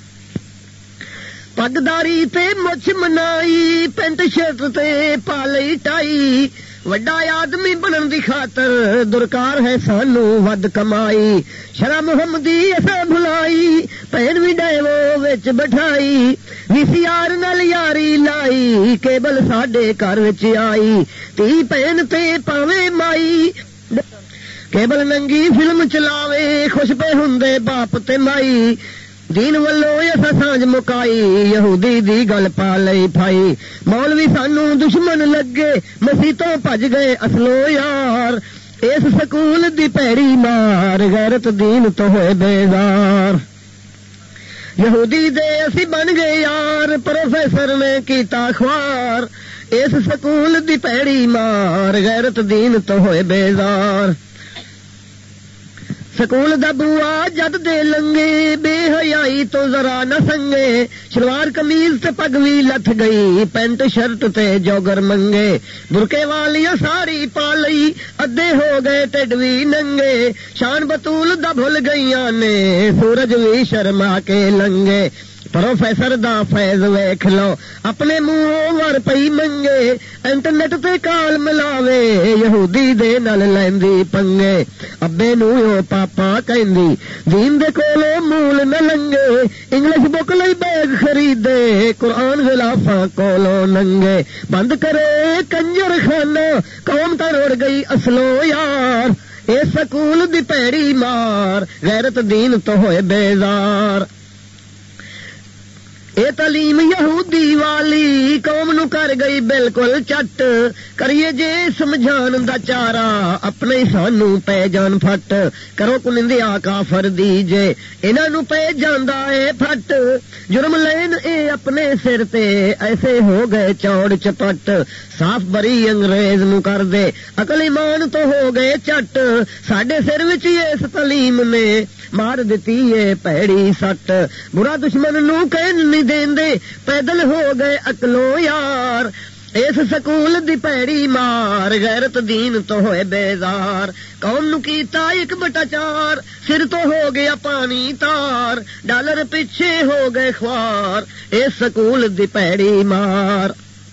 پگداری تے مچھ منائی، پینٹ شرٹ تے پالی ٹائی. وڈا آدمی بنن دی خاطر درکار ہے سانو ود کمائی. شرع محمدی ایسا بھلائی، پہن بھی ڈیوو وچ بٹھائی. وی سی آر نال یاری لائی، کیبل ساڈے گھر وچ آئی. تی پہن تے پاویں مائی، کیبل ننگی فلم چلاوے، خوش پہ ہوندے باپ تے مائی. دین ولو ایسا سانج مکائی، یہودی دی گل پا لئی پائی. مولوی سانو دشمن لگے، مسیتوں بھج گئے اصلو یار. اس سکول دی پیڑی مار غیرت دین تو ہوئے بیزار. یہودی دے اسی بن گئے یار، پروفیسر نے کیتا خوار. اس سکول دی پیڑی مار غیرت دین تو ہوئے بیزار. سکول دا بوا جد دے لنگے، بے حیائی تو ذرا نہ سنگے. شلوار قمیض تے پگ وی لتھ گئی، پینٹ شرٹ تے جوگر منگے. برکے والیاں ساری پا لئی، ادھے ہو گئے ٹڈ وی ننگے. شان بطول دا بھول گئیاں نے، سورج وی شرما کے لنگے. پروفیسر دا فیض ویکھ لو اپنے منہ ور پئی منگے انٹرنیٹ تے کال ملاوے یہودی دے نال لیندی پنگے ابے نو او پاپا کہندی دین دے کولے مول نہ لنگے انگلش بک لئی بیگ خریدے قرآن غلافاں کولو ننگے بند کرے کنجر خانہ قوم تا روڑ گئی اصلو یار اے سکول دی پیڑی مار غیرت دین تو ہوئے بیزار اے تعلیم یہودی والی قوم نو کر گئی بالکل چٹ کریے جے سمجھان دا چارا اپنے سانو پے جان پھٹ کرو کنندیا کافر دی جے انہاں نو پے جاندا اے پھٹ جرم لین اے اپنے سر تے ایسے ہو گئے چوڑ چپٹ صاف بری انگریز نو کر دے عقل ایمان تو ہو گئے چٹ ساڈے سر وچ اس تعلیم نے مار دتی اے پیڑی سٹ برا دشمن نو کہن نہیں دیندے پیدل ہو گئے اکلو یار اس سکول دی پیڑی مار غیرت دین تو ہوئے بیزار قوم نو کیتا ایک بٹا چار سر تو ہو گیا پانی تار ڈالر پیچھے ہو گئے خوار اس سکول دی پیڑی مار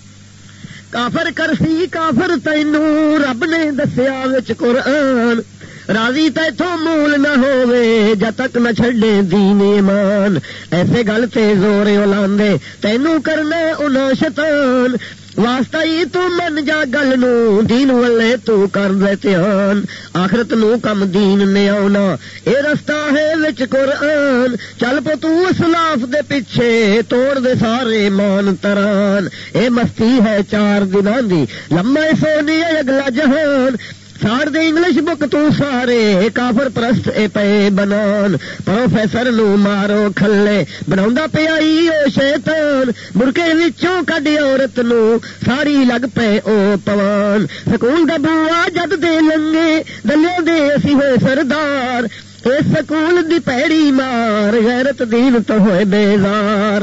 کافر کرسی کافر تینو رب نے دسیا وچ قرآن راضی تیتھوں مول نہ ہووے جب تک نہ چھڑے دین ایمان ایسے گل تے زور اولاندے تینوں کرنا انہاں شیطان واسطہ ہی تو من جا گل نو دین والے تو کر دے دھیان آخرت نو کم دین نے آنا اے رستہ ہے وچ قرآن چل پو تو اسلاف دے پیچھے توڑ دے سارے مان تران اے مستی ہے چار دناں دی لمے سونی اگلا جہان ساڑ دے انگلش بک تو سارے کافر پرست اے پے بنان پروفیسر نو مارو کھلے بناوندا پیائی او شیطان برکے وچوں کڈی عورت نو ساری لگ پے او پوان سکول دا بوا جد دے لنگے دلیاں دے اسی ہوئے سردار اے سکول دی پیڑی مار غیرت دین تو ہوئے بیزار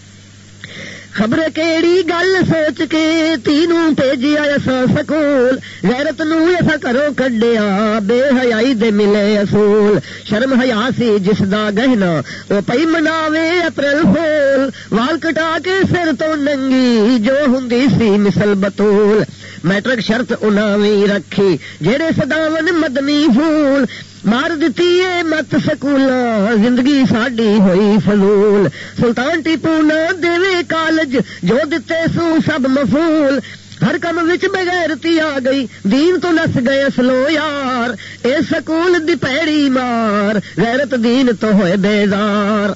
خبر کیڑی گل سوچ کے تینوں بھیجیا ایسا سکول غیرت نو ایسا کرو کڈیا بے حیائی دے ملے اصول شرم حیا سی جس دا گہنا او پئی مناوے اپریل فول وال کٹا کے سر تو ننگی جو ہندی سی مثل بطول میٹرک شرط انہاں وی رکھی جیڑے صداون مدنی پھول مار دتی اے مت سکولا زندگی ساڈی ہوئی فضول سلطان ٹیپو نہ دیوے کالج جو دتے سو سب مفول ہر کم وچ بغیرتی آ گئی دین تو نس گئے اسلو یار اے سکول دی پیڑی مار غیرت دین تو ہوئے بیزار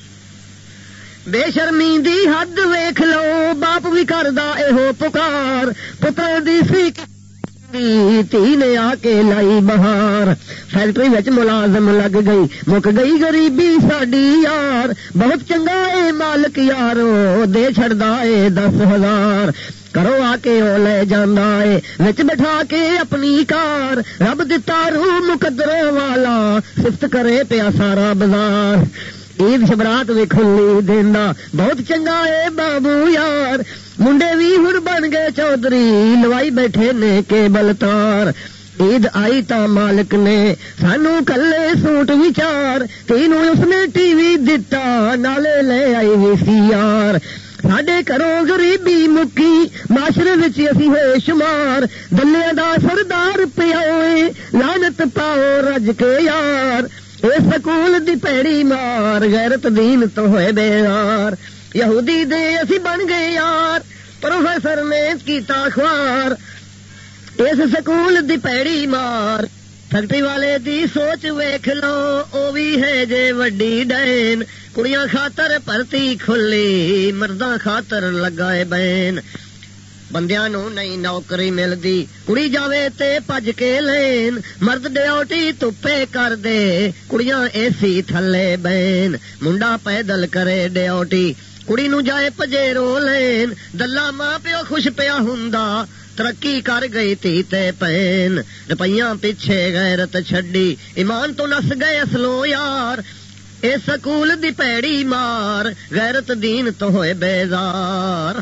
بے شرمی دی حد ویکھ لو باپ بھی کردا ایہو پکار پتر دی سی تی نے آ کے لائی بہار فیکٹری وچ ملازم لگ گئی مک گئی غریبی ساڈی یار بہت چنگا اے مالک یارو دے چھڑدا اے دس ہزار کرو آ کے او لے جاندا اے وچ بٹھا کے اپنی کار رب دتا روح مقدر والا صفت کرے پیا سارا بازار عید شبرات بھی کھلی دیندا بہت چنگا اے بابو یار منڈے بھی ہن بن گئے چودھری لوائی بیٹھے نے کیبل تار عید آئی تا مالک نے سانو کلے سوٹ وچار تینوں اس نے ٹی وی دتا نالے لے آئی وی سی آر ساڈے گھروں غریبی مکی معاشرے وچ اسی ہوئے شمار دلیاں دا سردار پیا ہوئے لعنت پاؤ رج کے یار اے سکول دی پیڑی مار غیرت دین تو ہوئے بیزار یہودی دے اسی بن گئے یار پروفیسر نے کیتا خوار اس سکول دی پیڑی مار فیکٹری والے دی سوچ ویکھ لو او بھی ہے جے وڈی ڈین کڑیاں خاطر پرتی کھلی مرداں خاطر لگائے بین بندیاں نو نہیں نوکری ملدی کڑی جاوے تے پج کے لین مرد ڈیوٹی تپے کر دے کڑیاں اے سی تھلے بین منڈا پیدل کرے ڈیوٹی کڑی نو جائے پجے رو لین دلہ ماں پیو خوش پیا ہوندا ترقی کر گئی تھی تے پین روپیاں پیچھے غیرت چھڈی ایمان تو نس گئے اسلو یار اے سکول دی پیڑی مار غیرت دین تو ہوئے بیزار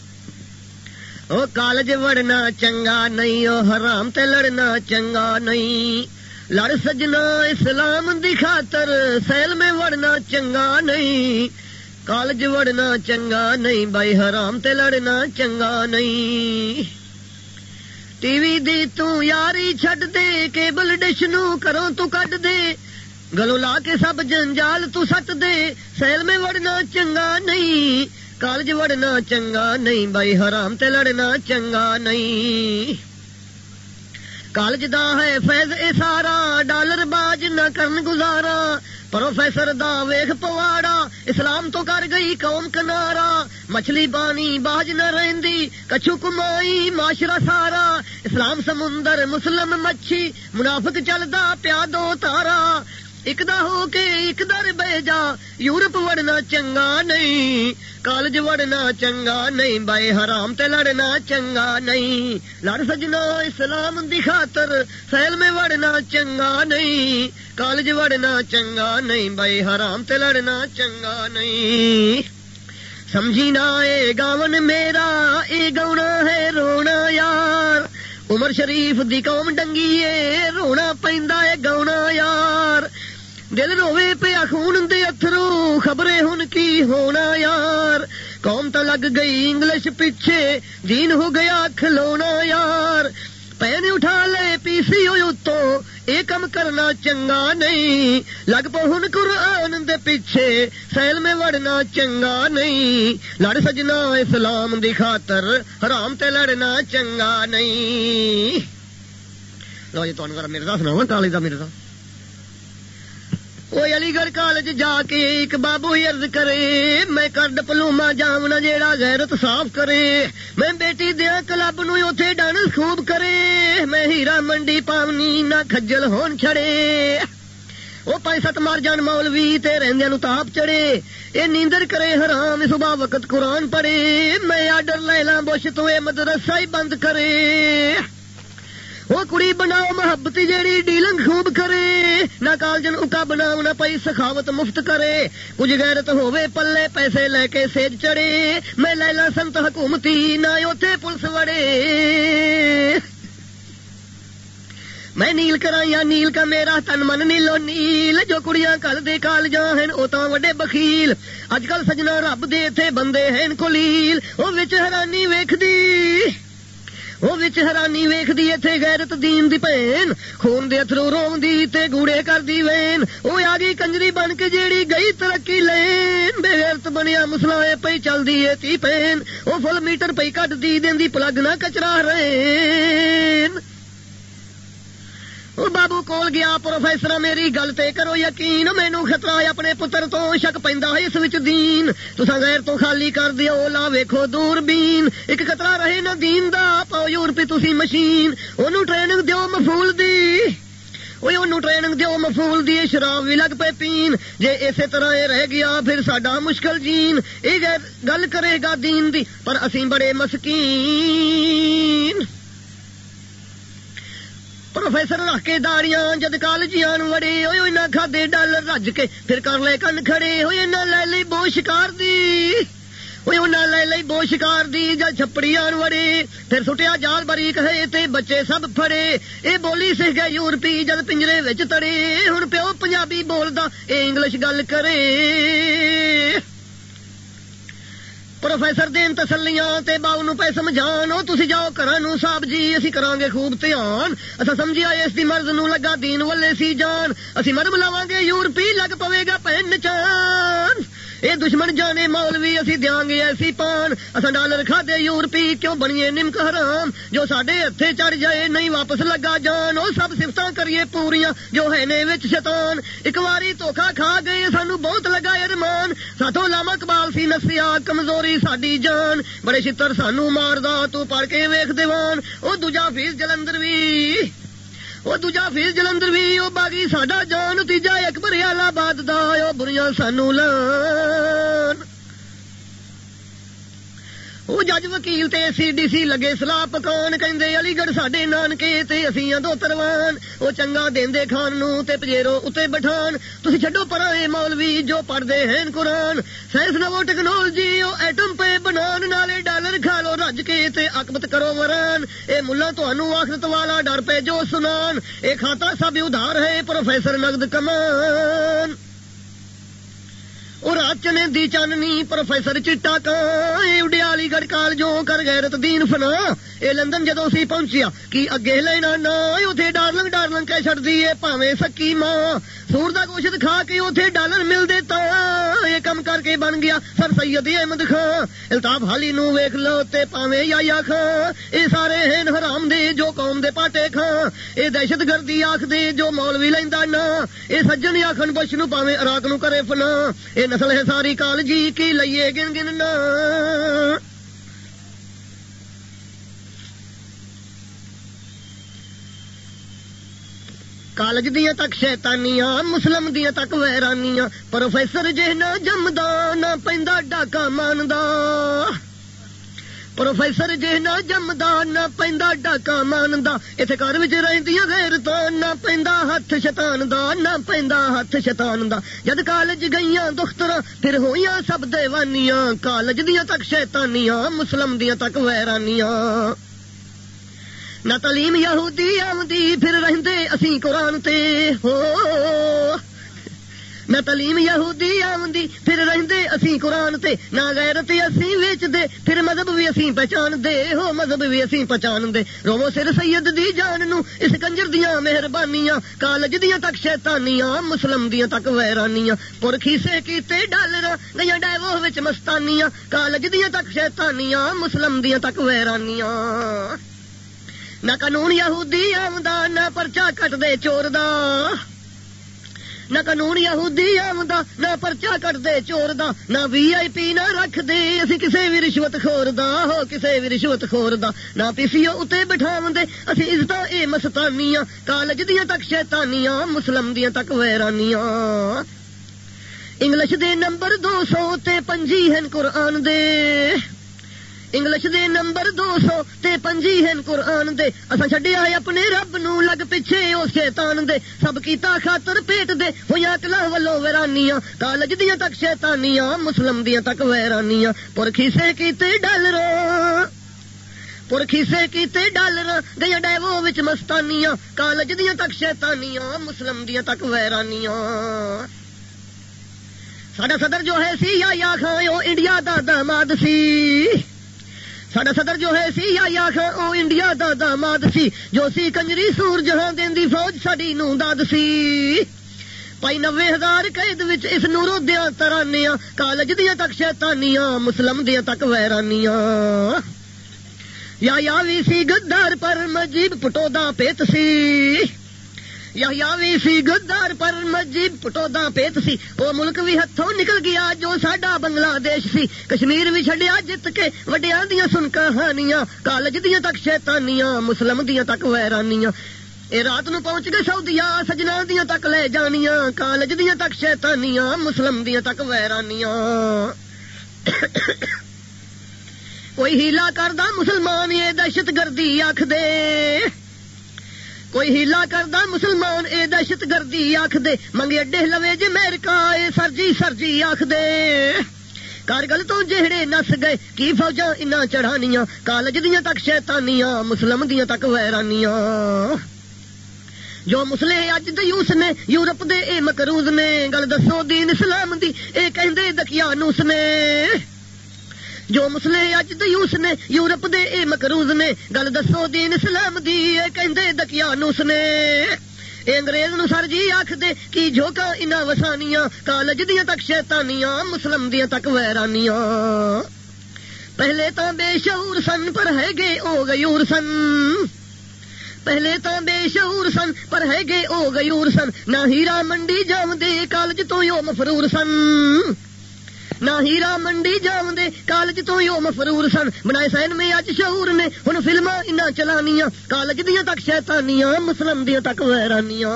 او کالج وڑنا چنگا نہیں او حرام تے لڑنا چنگا نہیں لڑ سجنا اسلام دی خاطر سیل میں وڑنا چنگا نہیں کالج وڑنا چنگا نہیں بائی حرام تے لڑنا چنگا نہیں ٹی وی دی تو یاری چھڈ دے کیبل ڈش نو کروں تو کٹ دے گلو لا کے سب جنجال تو سٹ دے سیل میں وڑنا چنگا نہیں کالج وڑنا چنگا نہیں بائی حرام تے لڑنا چنگا نہیں کالج دا ہے فیض اے سارا ڈالر باج نہ کرن گزارا پروفیسر دا ویخ پواڑا اسلام تو کر گئی قوم کنارا مچھلی پانی باج نہ رہندی کچھو کمائی معاشرہ سارا اسلام سمندر مسلم مچھی منافق چلدا پیا دو تارا ایک دا ہو کے ایک در بہ جا یورپ وڑنا چنگا نہیں کالج وڑنا چنگا نہیں بائی حرام تے لڑنا چنگا نہیں لڑ سجنا اسلام دی خاطر سیل میں وڑنا چنگا نہیں کالج وڑنا چنگا نہیں بائی حرام تے لڑنا چنگا نہیں سمجھی نہ اے گاون میرا اے گونا ہے رونا یار عمر شریف دی قوم ڈنگی اے رونا پیندا اے گونا یار دل روے پیا خون دے اتھرو خبریں ہن کی ہونا یار قوم تو لگ گئی انگلش پیچھے دین ہو گیا کھلونا یار پین اٹھا لے پی سی ہوئی اتو اے کم کرنا چنگا نہیں لگ پو ہن قرآن دے پیچھے سیل میں وڑنا چنگا نہیں لڑ سجنا اسلام دی خاطر حرام تے لڑنا چنگا نہیں لو جی تمہیں ذرا مرزا سناواں کالج دا مرزا وہ علی گڑھ کالج جا کے ایک بابو ہی عرض کرے میں کر ڈپلوما جامنا جیڑا غیرت صاف کرے میں بیٹی دیا کلب نو اوتھے ڈانس خوب کرے میں ہیرا منڈی پاونی نہ کھجل ہون چھڑے وہ پیسہ مار جان مولوی تے رہندیاں نو تاپ چڑے اے نیندر کرے حرام صبح وقت قرآن پڑھے میں آڈر لے لاں بش تو اے مدرسہ ہی بند کرے وہ کڑی بناؤ محبت جیڑی ڈیلنگ خوب کرے نہ کالجن اکا بناؤ نہ پئی سخاوت مفت کرے کچھ غیرت ہووے پلے پیسے لے کے سیج چڑے میں لیلا سنت حکومتی نہ اوتھے پولیس وڑے میں نیل کرایا نیل کا میرا تن من نیلو نیل جو کڑیاں کل دے کالجاں ہیں او تاں وڈے بخیل اج کل سجنا رب دے تھے بندے ہیں کلیل او وچ حیرانی ویکھدی وہ وچ حیرانی ویکھدی ایتھے غیرت دین دی پین خون دے اتھرو روندی تے گوڑے کردی وین او آ گئی کنجری بن کے جیڑی گئی ترقی لین بے غیرت بنیا مسلائے پئی چلدی اے تی پین او فل میٹر پئی کٹ دی دیندی پلگ نہ کچرا رہین وہ بابو کول گیا پروفیسر میری گل تے کرو یقین مینوں خطرہ اپنے پتر تو شک پیندا ہے اس وچ دین تساں غیر تو خالی کر دیو لا ویکھو دوربین ایک خطرہ رہے نہ دین دا پاؤ یورپی تسی مشین اونوں ٹریننگ دیو مفعول دی اوے اونوں ٹریننگ دیو مفعول دی شراب وی لگ پے پین جے اسی طرح اے رہ گیا پھر ساڈا مشکل جین اے گل کرے گا دین دی پر اسیں بڑے مسکین پروفیسر رکھ کے داڑیاں جد کالجیاں وڑے ہوئے نہ کھادے ڈالر رج کے پھر کر لے کن کھڑے ہوئے نہ لے لئی بو شکار دی ہوئے نہ لے لئی بو شکار دی جد چھپڑیاں وڑے پھر سٹیا جال باریک ہے تے بچے سب پھڑے اے بولی سکھ گئے یورپی جد پنجرے وچ تڑے ہن پیو پنجابی بولدا اے انگلش گل کرے پروفیسر دین تسلیاں تے باؤ نو پے سمجھان او تسی جاؤ گھراں نو صاحب جی اسی کران گے خوب دھیان اسا سمجھیا اس دی مرض نو لگا دین ولے سی جان اسی مرم لاواں گے یورپی لگ پوے گا پین نچان اے دشمن جانے مولوی اسی دیاں گے ایسی پان اسا ڈالر کھادے یورپی کیوں بنیے نمک حرام جو ساڈے ہتھے چڑھ جائے نہیں واپس لگا جان او سب صفتاں کریے پوریاں جو ہے نے وچ شیطان ایک واری دھوکا کھا گئے سانو بہت لگا ارمان ساتھوں لاما اقبال سی نسیا کمزوری ساڈی جان بڑے چھتر سانو ماردا تو پڑھ کے ویکھ دیوان او دوجا فیس جلندر وی او دوجا فیس جلندر وی او باغی ساڈا جان تیجا اکبر آباد دا او بریاں سانو لان وہ جج وکیل تے سی ڈی سی لگے سلاح پکان کہندے علی گڑھ ساڈے نانکے تے اسی دو تروان وہ چنگا دیندے کھان نو تے پجیرو اتے بٹھان تسی چھڈو پراں اے مولوی جو پڑھدے ہیں قرآن سائنس نو ٹیکنالوجی او ایٹم پہ بنان نالے ڈالر کھا لو رج کے تے عاقبت کرو وران اے ملا تانوں آخرت والا ڈر پہ جو سنان اے کھاتا سب ادھار ہے پروفیسر نقد کمان اور چنے دی چاننی پروفیسر چٹا کان اڈیالی گڑھ کالجوں کر غیرت دین فنا اے لندن جدوں سی پہنچیا کہ اگے لینا نہ اوتھے ڈارلنگ ڈارلنگ کہہ چھڑدی اے پاویں سکی ماں سور دا گوشت کھا کے اوتھے ڈالر مل دیتا یہ کم کر کے بن گیا سر سید احمد خان الطاف حالی نو ویکھ لو تے پاویں یا خان اے سارے ہیں حرام دے جو قوم دے پاٹے کھان اے دہشت گردی آکھ دے جو مولوی لیندا نا اے سجن آکھن بش نو پاویں عراق نو کرے فنا اے نسل ہے ساری کالجی کی لئیے گن گن نا کالج دیاں تک شیطانیاں مسلم دیاں تک ویرانیاں پروفیسر جہ نہ جمدا نہ پیندا ڈاکا ماندا پروفیسر جہ نہ جمدا نہ پیندا ڈاکا ماندا ایتھے گھر وچ رہندیاں غیرتاں نہ پیندا ہتھ شیطان دا نہ پیندا ہتھ شیطان دا جد کالج گئیاں دختراں پھر ہویاں سب دیوانیاں کالج دیاں تک شیطانیاں مسلم دیاں تک ویرانیاں نہ تعلیم یہودی آمدی پھر رہندے اسی قرآن تے ہو نہ تعلیم یہودی آمدی پھر رہندے اسی قرآن تے نہ غیرت اسی ویچ دے پھر مذہب بھی اسی پہچان دے ہو مذہب بھی اسی پہچان دے روو سر سید دی جان نو اس کنجر دیاں مہربانیاں کالج دیاں تک شیطانیاں مسلم دیاں تک ویرانیاں پرکھی سے کیتے ڈالراں گئیاں ڈیوو وچ مستانیاں کالج دیاں تک شیطانیاں مسلم دیاں تک ویرانیاں نہ قانون یہودی آمدا نہ پرچا کٹ دے چور دا نہ قانون یہودی آمدا نہ پرچا کٹ دے چور دا نہ وی آئی پی نہ رکھ دے اسی کسے بھی رشوت خور دا ہو کسے بھی رشوت خور دا نہ پی سی او اتے بٹھاون دے اسی عزتاں اے مستانیاں کالج دیاں تک شیطانیاں مسلم دیاں تک ویرانیاں انگلش دے نمبر دو سو تے پنجی ہیں قرآن دے انگلش دے نمبر دو سو تے پنجی ہیں قرآن دے اساں چھڈیا ہے اپنے رب نو لگ پیچھے او شیطان دے سب کیتا خاطر پیٹ دے ہویا کلا ولو ویرانیاں کالج دیاں تک شیطانیاں مسلم دیاں تک ویرانیاں پرکھی سے کیتے ڈالراں پرکھی سے کیتے ڈالراں گئیاں ڈیوو وچ مستانیاں کالج دیاں تک شیطانیاں مسلم دیاں تک ویرانیاں ساڈا صدر جو ہے سی یا یا خان او انڈیا دا داماد سی ساڈا صدر جو ہے سی یا یا خان او انڈیا دا داماد سی جو سی کنجری سور جہاں دیندی فوج ساڈی نو داد سی پائی نوے ہزار قید وچ اس نورو دیاں ترانیاں کالج دیاں تک شیطانیاں مسلم دیاں تک ویرانیاں یا یا وی سی گدار پر مجیب پٹو دا پیت سی یا یا وی سی گدار پر مجیب پٹو دا پیت سی او ملک بھی ہتھوں نکل گیا جو ساڈا بنگلہ دیش سی کشمیر بھی چھڈیا جت کے وڈیاں دیاں سن کہانیاں کالج دیاں تک شیطانیاں مسلم دیاں تک ویرانیاں اے رات نو پہنچ گئے سعودیہ سجنا دیاں تک لے جانیاں کالج دیاں تک شیطانیاں مسلم دیاں تک ویرانیاں کوئی ہیلا کردا مسلمان یہ دہشت گردی آکھ دے کوئی ہیلا کردا مسلمان اے دہشت گردی آکھ دے منگے اڈے لوے جے امریکہ اے سرجی سرجی آکھ دے کارگل تو جہڑے نس گئے کی فوجاں انہاں چڑھانیاں کالج دیاں تک شیطانیاں مسلم دیاں تک ویرانیاں جو مسلے اج دیوس نے یورپ دے اے مکروز نے گل دسو دین اسلام دی اے کہندے دقیانوس نے جو مسلے اج دیوس نے یورپ دے اے مکروز نے گل دسو دین اسلام دی اے کہندے دقیانوس نے اے انگریز نو سر جی آکھ دے کی جھوکا انہاں وسانیاں کالج دیاں تک شیطانیاں مسلم دیاں تک ویرانیاں پہلے تو بے شعور سن پر ہے گے او غیور سن پہلے تو بے شعور سن پر ہے گے او غیور سن نہ ہیرا منڈی جاؤ دے کالج تو یو مفرور سن نہ ہیرا منڈی جاؤ دے کالج تو یو مفرور سن بنائے سین میں اج شعور نے ہن فلماں انہاں چلانیاں کالج دیاں تک شیطانیاں مسلم دیاں تک ویرانیاں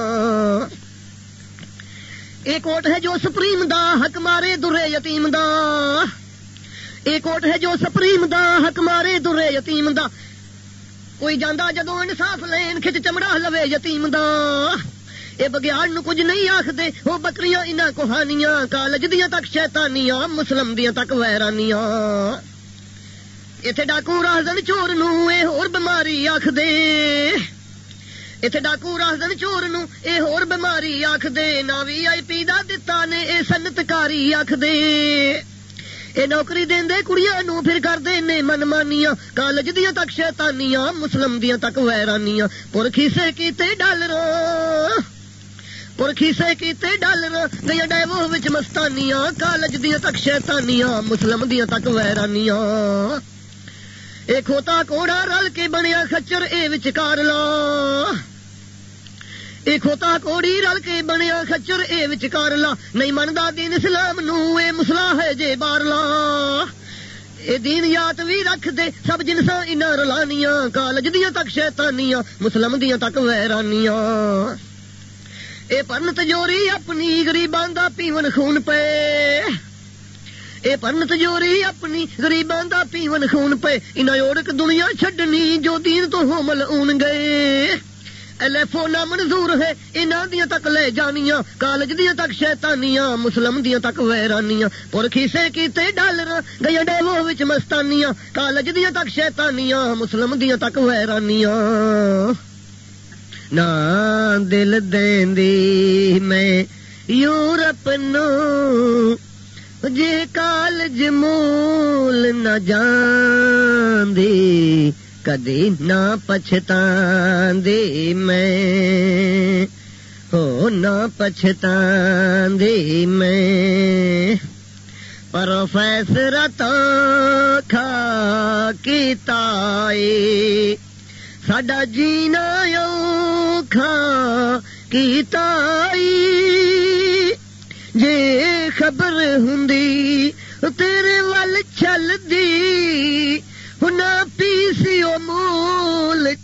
ایک کوٹ ہے جو سپریم دا حق مارے درے یتیم دا ایک کوٹ ہے جو سپریم دا حق مارے درے یتیم دا کوئی جاندا جدوں انصاف لین کھچ چمڑا لوے یتیم دا اے بگیاڑ نو کچھ نہیں آکھدے وہ بکریاں انہاں کوہانیاں کالج دیاں تک شیطانیاں مسلم دیاں تک ویرانیاں ایتھے ڈاکو راہزن چور نو اے ہور بیماری آکھدے اتنے ڈاکو راسدن چور نو اے ہور بیماری آخ دے نہ وی آئی پی دا دتا نے اے سنتکاری آخ دے اے نوکری دین دے کڑیاں نو پھر کر دے نے من مانیاں کالج دیاں تک شیطانیاں مسلم دیاں تک ویرانیاں پرکھی سے کیتے ڈالر پرکھی سے کیتے ڈالر گیا ڈیوو وچ مستانیاں کالج دیاں تک شیطانیاں مسلم دیاں تک ویرانیاں اے کھوتا کوڑا رل کے بنیا خچر اے وچکار لا اے کھوتا کوڑی رل کے بنیا خچر اے وچکار لا نہیں مندا دین اسلام نو اے مسلا ہے جے بار لا اے دین یات بھی رکھ دے سب جنساں انہاں رلانیاں کالج دیاں تک شیطانیاں مسلم دیاں تک ویرانیاں اے پرن تجوری اپنی غریباں دا پیون خون پے اے پرن تجوری اپنی غریباں دا پیون خون پے انہاں اوڑک دنیا چھڈنی جو دین تو ہو ملعون گئے ایلیفونا منظور ہے انہاں دیاں تک لے جانیاں کالج دیاں تک شیطانیاں مسلم دیاں تک ویرانیاں پرکھی سے کیتے ڈالر گیا ڈیوو وچ مستانیاں کالج دیاں تک شیطانیاں مسلم دیاں تک ویرانیاں نہ دل دیندی میں یورپ نو جے کالج مول نہ جاندی کدی نہ پچھتاندی میں ہو نہ پچھتاندی میں پروفیسر تا کھا کی تائی ساڈا جینا اوکھا کی تائی جے خبر ہوندی تیرے ول چل دی نہ پی سی او مول